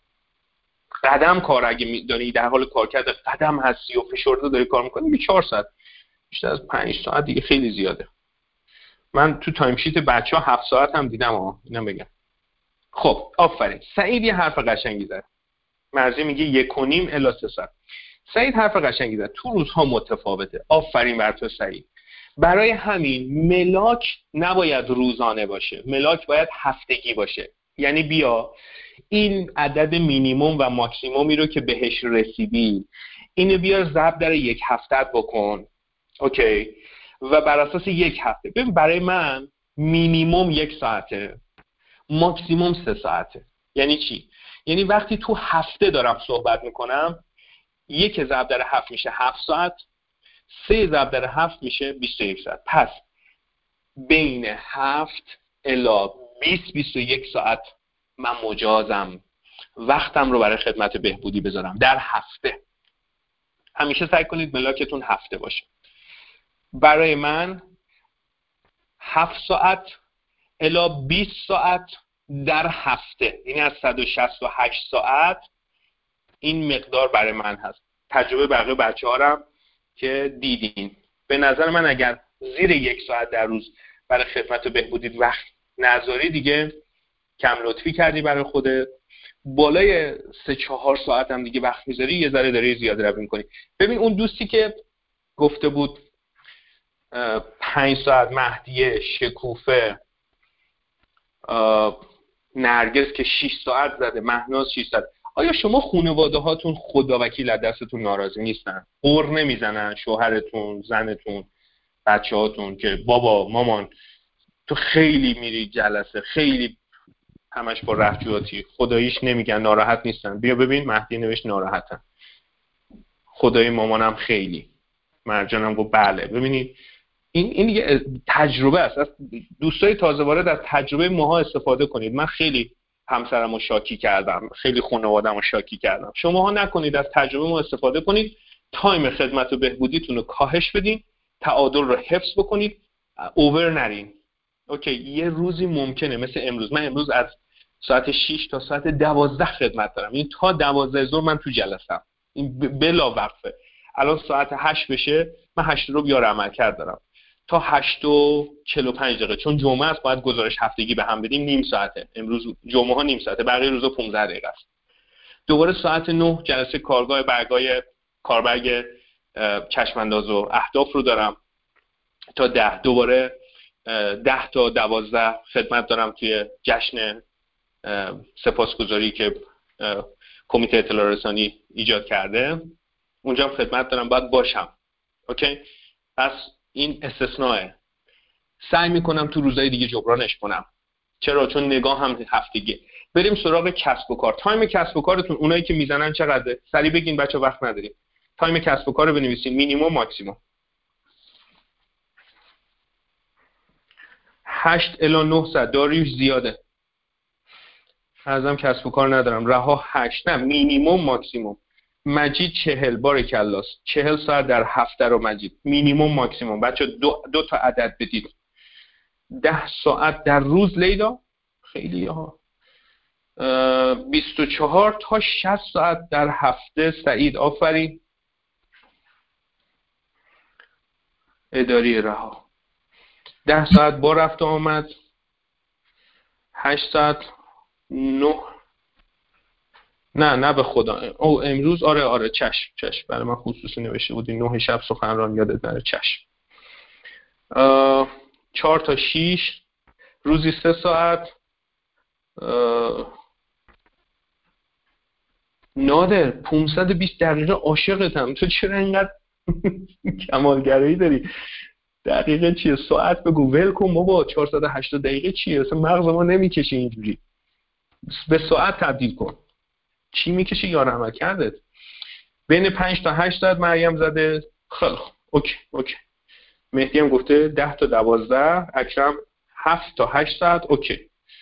قدم کار اگه داری در حال کار کرده قدم هستی و فشرده داری کار میکنی به 4 ساعت، بیشتر از 5 ساعت دیگه خیلی زیاده. من تو تایم شیت بچه‌ها 7 ساعت هم دیدم اینا بگم. خب آفرین. سعید یه حرف قشنگی زد. مرزی میگه 1.5 الی 3 ساعت. سعید حرف قشنگی زد. تو روزها متفاوته. آفرین بر تو سعید. برای همین ملاک نباید روزانه باشه، ملاک باید هفتگی باشه. یعنی بیا این عدد مینیمم و ماکسیمومی رو که بهش رسیدی اینو بیا ضرب در 1 هفته بکن، اوکی، و بر اساس 1 هفته ببین برای من مینیمم 1 ساعته، ماکسیمم 3 ساعته. یعنی چی؟ یعنی وقتی تو هفته دارم صحبت میکنم 1 ضرب در 7 میشه 7 ساعت، 3 ضرب در 7 میشه 21 ساعت. پس بین 7 الی 20-21 ساعت من مجازم وقتم رو برای خدمت بهبودی بذارم در هفته. همیشه سعی کنید ملاکتون هفته باشه. برای من 7 ساعت الی 20 ساعت در هفته، یعنی از 168 ساعت این مقدار برای من هست. تجربه بقیه بچه‌ها هم که دیدین. به نظر من اگر زیر 1 ساعت در روز برای خدمت بهبودی وقت نذاری دیگه کم لطفی کردی برای خودت. بالای 3-4 ساعت هم دیگه وقت میذاری یه ذره داری زیاده روی می‌کنی. ببین اون دوستی که گفته بود 5 ساعت مهدیه، شکوفه، نرگس که 6 ساعت زده، مهناز 6 ساعت. آیا شما خانواده هاتون خدا وکیل از دستتون ناراضی نیستن؟ غر نمیزنن شوهرتون، زنتون، بچه هاتون که بابا مامان تو خیلی میری جلسه، خیلی همش با رفجواتی، خداییش نمیگن، ناراحت نیستن؟ بیا ببین مهدی نوشت ناراحتن، خدای مامانم خیلی، مرجانم گفت بله. ببینید این دیگه تجربه است. دوستای تازه وارد از تجربه ماها استفاده کنید. من خیلی همسرمو شاکی کردم، خیلی خانواده‌مو شاکی کردم. شماها نکنید، از تجربه ما استفاده کنید، تایم خدمت و بهبودیتون رو کاهش بدین، تعادل رو حفظ بکنید، اوور نرین. اوکی، یه روزی ممکنه مثل امروز، من امروز از ساعت 6 تا ساعت 12 خدمت دارم، این تا 12 ظهر من تو جلسم، این بلا وقفه. الان ساعت 8 بشه من 8 رو بیار عمل کرد دارم تا 8:45 دقیقه، چون جمعه است باید گزارش هفتگی به هم بدیم، نیم ساعته. امروز جمعه ها نیم ساعته، بقیه روزا 15 دقیقه است. دوباره ساعت 9 جلسه کارگاه کاربرگ چشمانداز و اهداف رو دارم تا 10. دوباره 10 تا 12 خدمت دارم توی جشن سپاسگزاری که کمیته اطلاع رسانی ایجاد کرده، اونجا هم خدمت دارم، باید باشم. اوکی، پس این استثناءه. سعی میکنم تو روزهای دیگه جبرانش کنم. چرا؟ چون نگاه هم هفتگی. بریم سراغ کسب و کار. تایم کسب و کارتون، اونایی که میزنن چقدره؟ سریع بگین بچه، وقت نداریم. تایم کسب و کار رو بنویسین، مینیمم ماکسیمم. 8 الی 9 ساعت. داریوش زیاده، ازم کسب و کار ندارم. رها 8. نه، مینیمم ماکسیمم. مجید 40. بارکالله، 40 ساعت در هفته رو مجید. مینیمم ماکسیمم. بچه دو تا عدد بدید. 10 ساعت در روز لیلا، خیلی ها. 24 تا 60 ساعت در هفته سعید، آفرین. اداری رها 10 ساعت با رفت و آمد. 8 ساعت 9. نه به خدا، او امروز آره چشم برای من خصوصی نوشته بودی 9 شب سخنران، یادت نره. چشم. 4 تا 6 روزی 3 ساعت. نادر 520 دقیقه عاشقتم. تو چرا اینقدر کمالگرایی داری؟ دقیقه چیه؟ ساعت بگو، ول کن بابا. 480 دقیقه چیه؟ اصلا مغز ما نمیکشه اینجوری. به ساعت تبدیل کن. چی میکشه یار عمل کردت؟ بین 5 تا 8 ساعت مریم زده. خیلی اوکی. مهدی هم گفته 10 تا 12. اکرم 7 تا 8 ساعت. اوکی.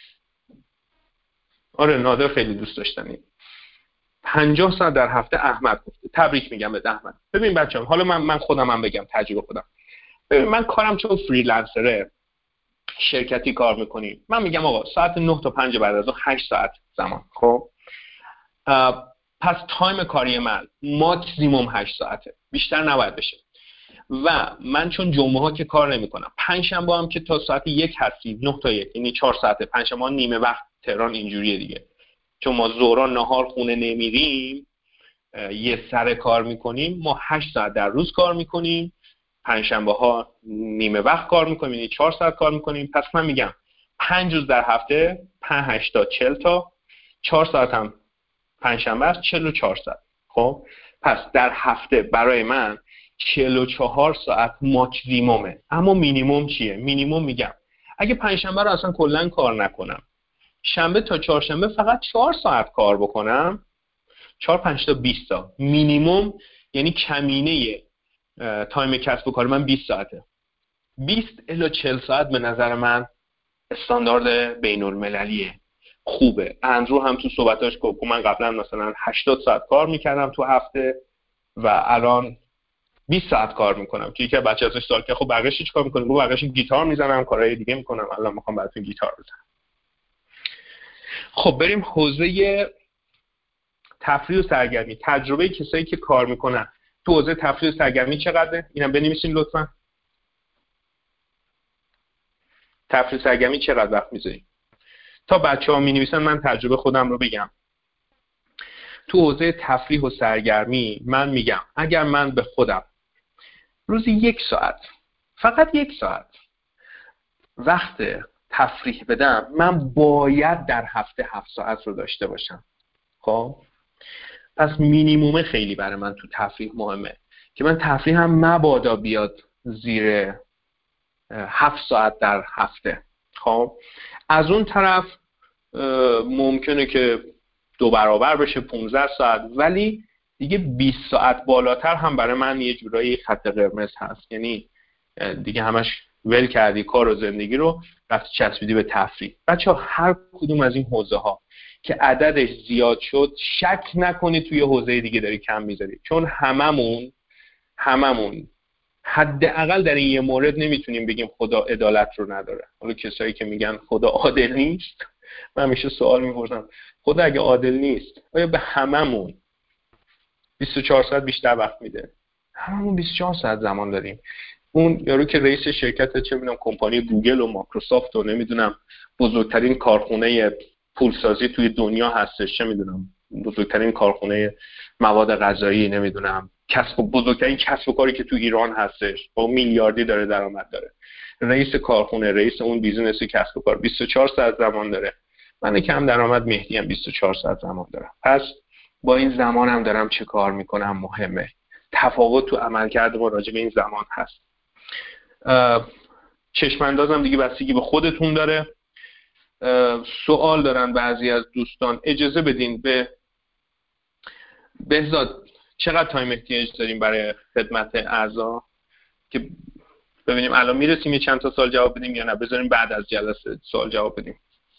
آره نادر خیلی دوست داشتنی. 50 ساعت در هفته احمد گفته. تبریک میگم به احمد. ببین بچه‌ها، حالا من خودم هم بگم تجربه خودم. ببین من کارم چون فریلنسره، شرکتی کار میکنیم، من میگم آقا ساعت 9 تا 5 بعد از 8 ساعت زمان. خب پس تایم کاری من ماکسیموم 8 ساعته، بیشتر نباید بشه. و من چون جمعه ها که کار نمی کنم، پنجشنبه هم که تا ساعت 1 هستیم، 9 تا 1 یعنی 4 ساعته. پنجشنبه نیمه وقت تهران اینجوریه دیگه، چون ما ظهرا نهار خونه نمیریم، یه سر کار میکنیم. ما 8 ساعت در روز کار میکنیم، پنجشنبه ها نیمه وقت کار میکنیم، یعنی 4 ساعت کار میکنیم. پس من میگم 5 روز در هفته، 5 8 تا 40 تا 4 ساعت هم پنجشنبه است، 44 ساعت. خب پس در هفته برای من 44 ساعت ماکسیمومه. اما مینیمم چیه؟ مینیمم میگم اگه پنجشنبه رو اصلا کلا کار نکنم، شنبه تا چهارشنبه فقط 4 ساعت کار بکنم، 4 5 تا 20 تا مینیمم، یعنی کمینه تایم کسب و کار من 20 ساعته. 20 الی 40 ساعت به نظر من استاندارد بین المللیه، خوبه. اندرو هم تو صحبتاش گفت من قبلا مثلا 80 ساعت کار میکردم تو هفته و الان 20 ساعت کار میکنم. که یکی بچه ازش سوال که خب بقیه‌اش چیکار میکنی؟ گفت بقیه‌اش گیتار میزنم، کارهای دیگه میکنم، الان میخوام براتون گیتار بزنم. خب بریم حوزه تفریح و سرگرمی. تجربه کسایی که کار میکنن تو حوزه تفریح و سرگرمی چقدره؟ اینم بنویسین لطفا. تفریح و سرگرمی چقدر وقت میذاریم؟ تا بچه‌ها می‌نویسن من تجربه خودم رو بگم. تو حوزه تفریح و سرگرمی من میگم اگر من به خودم روزی 1 ساعت فقط 1 ساعت وقت تفریح بدم، من باید در هفته 7 ساعت رو داشته باشم. خب پس مینیموم خیلی برای من تو تفریح مهمه که من تفریح هم مبادا بیاد زیر 7 ساعت در هفته. خب از اون طرف ممکنه که 2 برابر بشه 15 ساعت، ولی دیگه 20 ساعت بالاتر هم برای من یه جورایی خط قرمز هست. یعنی دیگه همش ول کردی کار و زندگی رو، رفت چسبیدی به تفریح. بچه‌ها هر کدوم از این حوزه ها که عددش زیاد شد، شک نکنید توی حوزه دیگه داری کم میذاری، چون هممون حداقل در این یه مورد نمیتونیم بگیم خدا عدالت رو نداره. حالا کسایی که میگن خدا عادل نیست، من همیشه سوال میپرسم خدا اگه عادل نیست آیا به هممون 24 ساعت بیشتر وقت میده؟ هممون 24 ساعت زمان داریم. اون یارو که رئیس شرکت چه میدونم کمپانی گوگل و مایکروسافت و نمیدونم بزرگترین کارخونه پولسازی توی دنیا هستش، چه میدونم بزرگترین کارخونه مواد غذایی، نمیدونم بزرگترین کسب و کاری که تو ایران هستش با میلیاردی داره درآمد داره، رئیس کارخونه، رئیس اون بیزینس کسب و کار 24 ساعت زمان داره. من کم درآمد مهدی هم 24 ساعت زمان دارم. پس با این زمانم دارم چه کار میکنم مهمه. تفاوت تو عملکرد ما راجع به این زمان هست. چشم اندازم دیگه بستگی به خودتون داره. سوال دارن بعضی از دوستان، اجازه بدین به بهزاد چقدر تایم احتیاج داریم برای خدمت اعضا که ببینیم الان میرسیم یه چند تا سوال جواب بدیم یا نه بذاریم بعد از جلسه سوال جواب بدیم.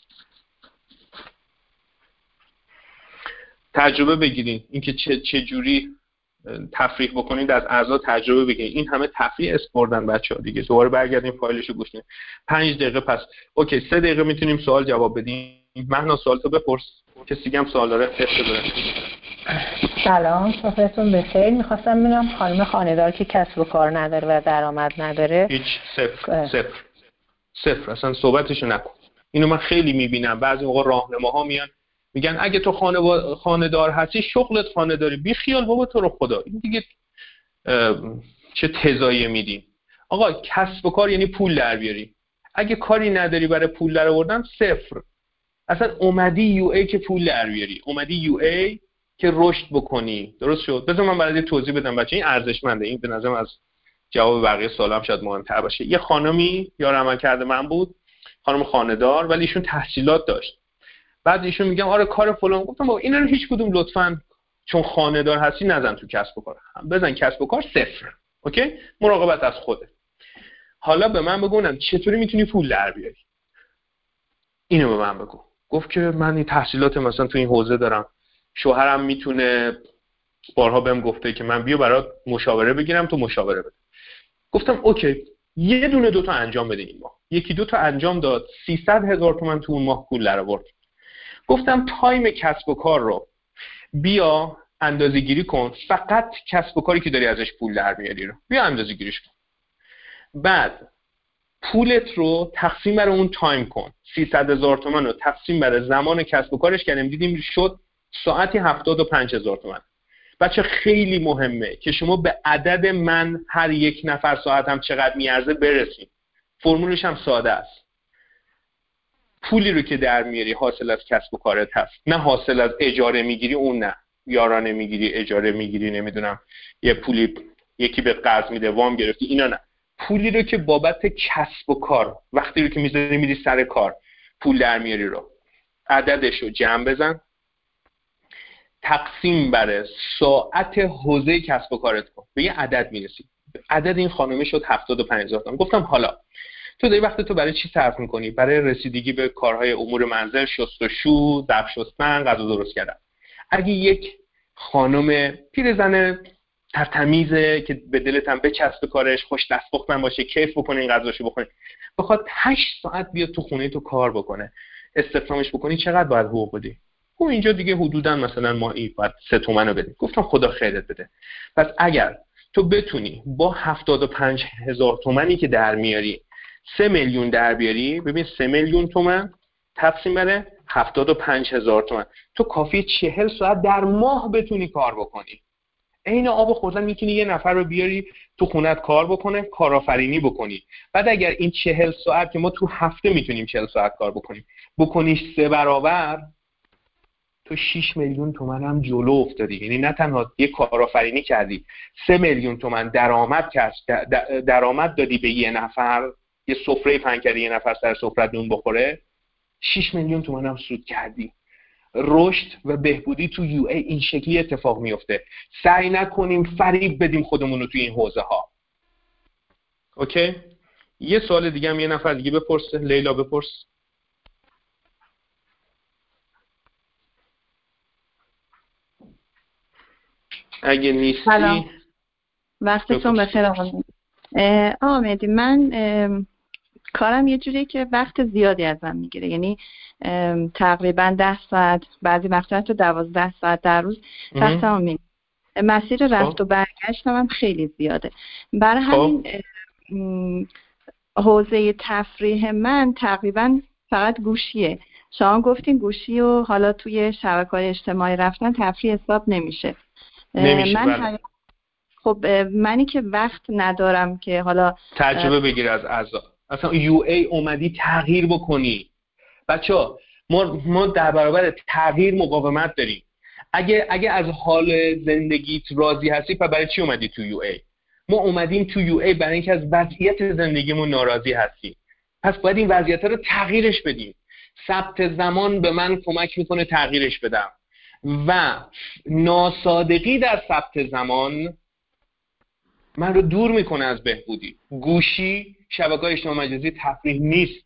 تجربه بگیرین اینکه چه جوری تفریح بکنید، از اعضا تجربه بگیرید. این همه تفریح اسپردن بچه‌ها دیگه. دوباره برگردیم فایلشو گوش کنیم. 5 دقیقه پس اوکی 3 دقیقه میتونیم سوال جواب بدیم. مهنا سوالتو بپرس، کسی دیگه هم سوال داره تست بره. سلام، صبحتون بخیر. می‌خواستم ببینم خانم خانه‌دار که کسب و کار نداره و درآمد نداره، هیچ صفر اصلا صحبتشو نکن. اینو من خیلی میبینم. بعضی موقع راهنماها میان میگن اگه تو خانه‌دار هستی شغلت خانه‌داری، بی خیال بابا تو رو خدا. این دیگه چه تضایه میدین؟ آقا کسب و کار یعنی پول در بیاری. اگه کاری نداری برای پول در آوردن، صفر. اصلا اومدی یو ای که پول در بیاری، اومدی یو ای که رشد بکنی. درست شد؟ بذار من برات توضیح بدم بچه. این ارزشمنده. این به نظرم از جواب بقیه سوالام شاید مهمتر باشه. یه خانمی یار عملکرد من بود، خانم خانه‌دار، ولی ایشون تحصیلات داشت. بعد ایشون میگم آره کار فلان. گفتم بابا اینا رو هیچ کدوم لطفاً چون خانه‌دار هستی نزن تو کسب و کار. بزن کسب و کار صفر. اوکی؟ مراقبت از خوده. حالا به من بگونم چطوری میتونی پول در بیاری؟ اینو به من بگو. گفت که من این تحصیلات مثلا تو این حوزه دارم. شوهرم میتونه، بارها بهم گفته که من بیا برات مشاوره بگیرم، تو مشاوره بده. گفتم اوکی، یه دونه 2 تا انجام بده این ماه. 1-2 تا انجام داد، 300,000 تومان تو اون ماه پول در آورد. گفتم تایم کسب و کار رو بیا اندازه‌گیری کن، فقط کسب و کاری که داری ازش پول در میاری رو بیا اندازه‌گیریش کن. بعد پولت رو تقسیم بر اون تایم کن. 300,000 تومان رو تقسیم بر زمان کسب و کارش کردیم، دیدیم شد ساعتی 75,000 تومان. بچه خیلی مهمه که شما به عدد من هر یک نفر ساعتم چقدر میارزه برسید. فرمولش هم ساده است. پولی رو که در میاری حاصل از کسب و کارت هست، نه حاصل از اجاره میگیری. اون نه، یارانه میگیری، اجاره میگیری، نمیدونم یه پولی یکی به قرض میده وام گرفتی، اینا نه. پولی رو که بابت کسب و کار، وقتی رو که میذاری میری سر کار پول در میاری رو عددش رو جمع بزن، تقسیم بر ساعت حوزه کسب و کارت کن، به یه عدد میرسی. عدد این خانمه شد 75,000 تومان. گفتم حالا تو داری وقت تو برای چی صرف میکنی؟ برای رسیدگی به کارهای امور منزل، شستشو، ظرف شستن، غذا درست کردن. اگه یک خانم پیرزن ترتمیزه که به دلت هم بچسبه کارش، خوش دست پختن باشه، کیف بکنه، این غذاشو بخوره، بخواد 8 ساعت بیاد تو خونه تو کار بکنه، استخدامش بکنی، چقدر باید حقوق بدی؟ خب اینجا دیگه حدوداً مثلا ماهی باید 3 تومن رو بدی. گفتم خدا خیرت بده. پس اگر تو بتونی با 75,000 تومانی که در میاری 3 میلیون در بیاری، ببین 3 میلیون تومان تقسیم بر 75,000 تومان، تو کافی 40 ساعت در ماه بتونی کار بکنی. عین آب خوردن میتونی یه نفر رو بیاری تو خونت کار بکنه، کارآفرینی بکنی. بعد اگر این 40 ساعت که ما تو هفته میتونیم 40 ساعت کار بکنیش 3 برابر، تو 6 میلیون تومان هم جلو افتادی. یعنی نه تنها یه کارآفرینی کردی، 3 میلیون تومان درآمد دادی به یه نفر، یه سفره پهن کردی یه نفر سر سفره نون بخوره، 6 میلیون تومان هم سود کردی. رشد و بهبودی تو یو ای این شکلی اتفاق میفته. سعی نکنیم فریب بدیم خودمون رو توی این حوزه ها. اوکی؟ یه سوال دیگه هم یه نفر دیگه بپرسه. لیلا بپرس. اگه نیستی سلام، وقتتون بخیر آقا مهدی. من کارم یه جوریه که وقت زیادی ازم میگیره، یعنی تقریبا 10 ساعت، بعضی وقتا حتی 12 ساعت در روز وقتمو میگیره. مسیر رفت و برگشتم هم خیلی زیاده. برای همین حوزه تفریح من تقریبا فقط گوشیه. شما گفتین گوشی و حالا توی شبکه‌های اجتماعی رفتن تفریح حساب نمیشه. من خب منی که وقت ندارم که حالا تجربه بگیر از اعضا. اصلا یو ای اومدی تغییر بکنی. بچه‌ها ما در برابر تغییر مقاومت داریم. اگه از حال زندگیت راضی هستی، پس برای چی اومدی تو یو ای؟ ما اومدیم تو یو ای برای اینکه از وضعیت زندگیمون ناراضی هستیم. پس باید این وضعیت رو تغییرش بدیم. ثبت زمان به من کمک میکنه تغییرش بدم و ناسادگی در ثبت زمان من رو دور میکنه از بهبودی. گوشی، شبکه‌های اجتماعی مجازی تفریح نیست.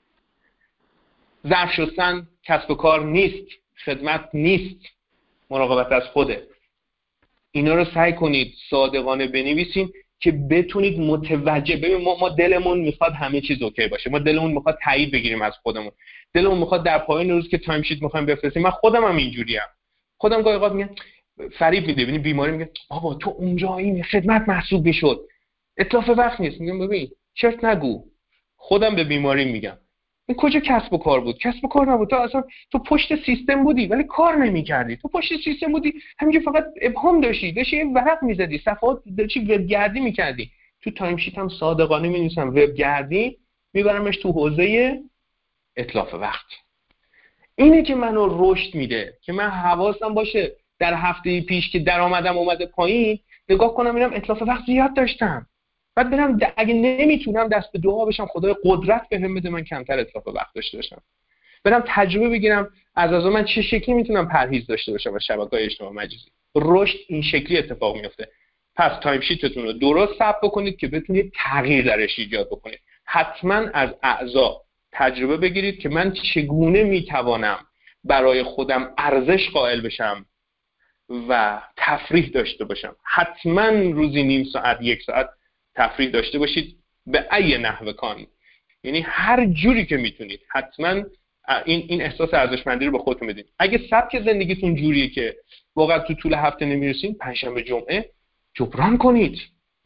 ظرف شستن کسب و کار نیست. خدمت نیست. مراقبت از خوده. اینا رو سعی کنید صادقانه بنویسین که بتونید متوجه. ببین ما دلمون میخواد همه چیز اوکی باشه. ما دلمون میخواد تایید بگیریم از خودمون. دلمون میخواد در پایان روز که تایم شیت میخوایم بفرستیم. من خودم هم اینجوریم. خودم گاهی اوقات میگم فریب میده، ببین بیماری میگه بابا تو اونجا این خدمت محسوب میشد، اتلاف وقت نیست. میگم ببین چرت نگو. خودم به بیماری میگم این کجا کسب و کار بود؟ کسب و کار نبود. تو پشت سیستم بودی ولی کار نمی‌کردی. تو پشت سیستم بودی همینجور فقط ابهام داشتی یه ورق می‌زدی، صفحات داشتی وب گردی می‌کردی. تو تایم شیت هم صادقانه می‌نویسم وب گردی، میبرمش تو حوزه اتلاف وقت. اینه که منو رشد میده که من حواسم باشه در هفته پیش که درآمدم اومده پایین، نگاه کنم ببینم اتلاف وقت زیاد داشتم. بعد برم اگه نمیتونم دست به دعا بشم خدای قدرت بهم بده من کمتر اتلاف وقت داشته باشم. برم تجربه بگیرم از من چه شکلی میتونم پرهیز داشته باشم از شبکه‌های اجتماعی مجازی. رشد این شکلی اتفاق میفته. پس تایم شیتتون رو درست ثبت بکنید که بتونید تغییر درش ایجاد بکنید. حتما از اعضا تجربه بگیرید که من چگونه میتوانم برای خودم ارزش قائل بشم و تفریح داشته باشم. حتما روزی نیم ساعت 1 ساعت تفریح داشته باشید به ای نحو کان، یعنی هر جوری که میتونید. حتما این احساس ارزشمندی رو به خودتون بدید. اگه سبک زندگیتون جوریه که واقعا تو طول هفته نمیرسین، پنجشنبه جمعه جبران کنید.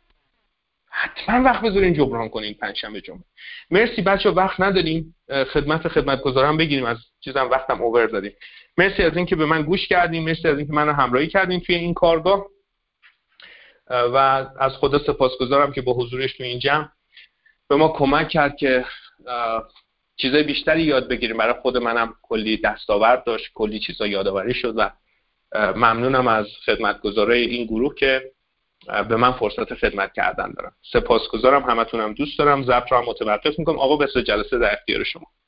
حتما وقت بذارین جبران کنین پنجشنبه جمعه. مرسی بچه‌ها، وقت نداریم خدمتگزارم بگیریم، از چیزام وقتم اوور دادیم. مرسی از اینکه به من گوش کردین، مرسی از اینکه منو همراهی کردین توی این کارگاه و از خدا سپاسگزارم که با حضورش توی این جمع به ما کمک کرد که چیزای بیشتری یاد بگیریم. برای خود منم کلی دستاورد داشت، کلی چیزا یادآوری شد و ممنونم از خدمتگزارای این گروه که به من فرصت خدمت کردن دارم. سپاسگزارم، همتونم دوست دارم. ضبط رو هم متوقف میکنم. آقا بسیار جلسه در اختیار شما.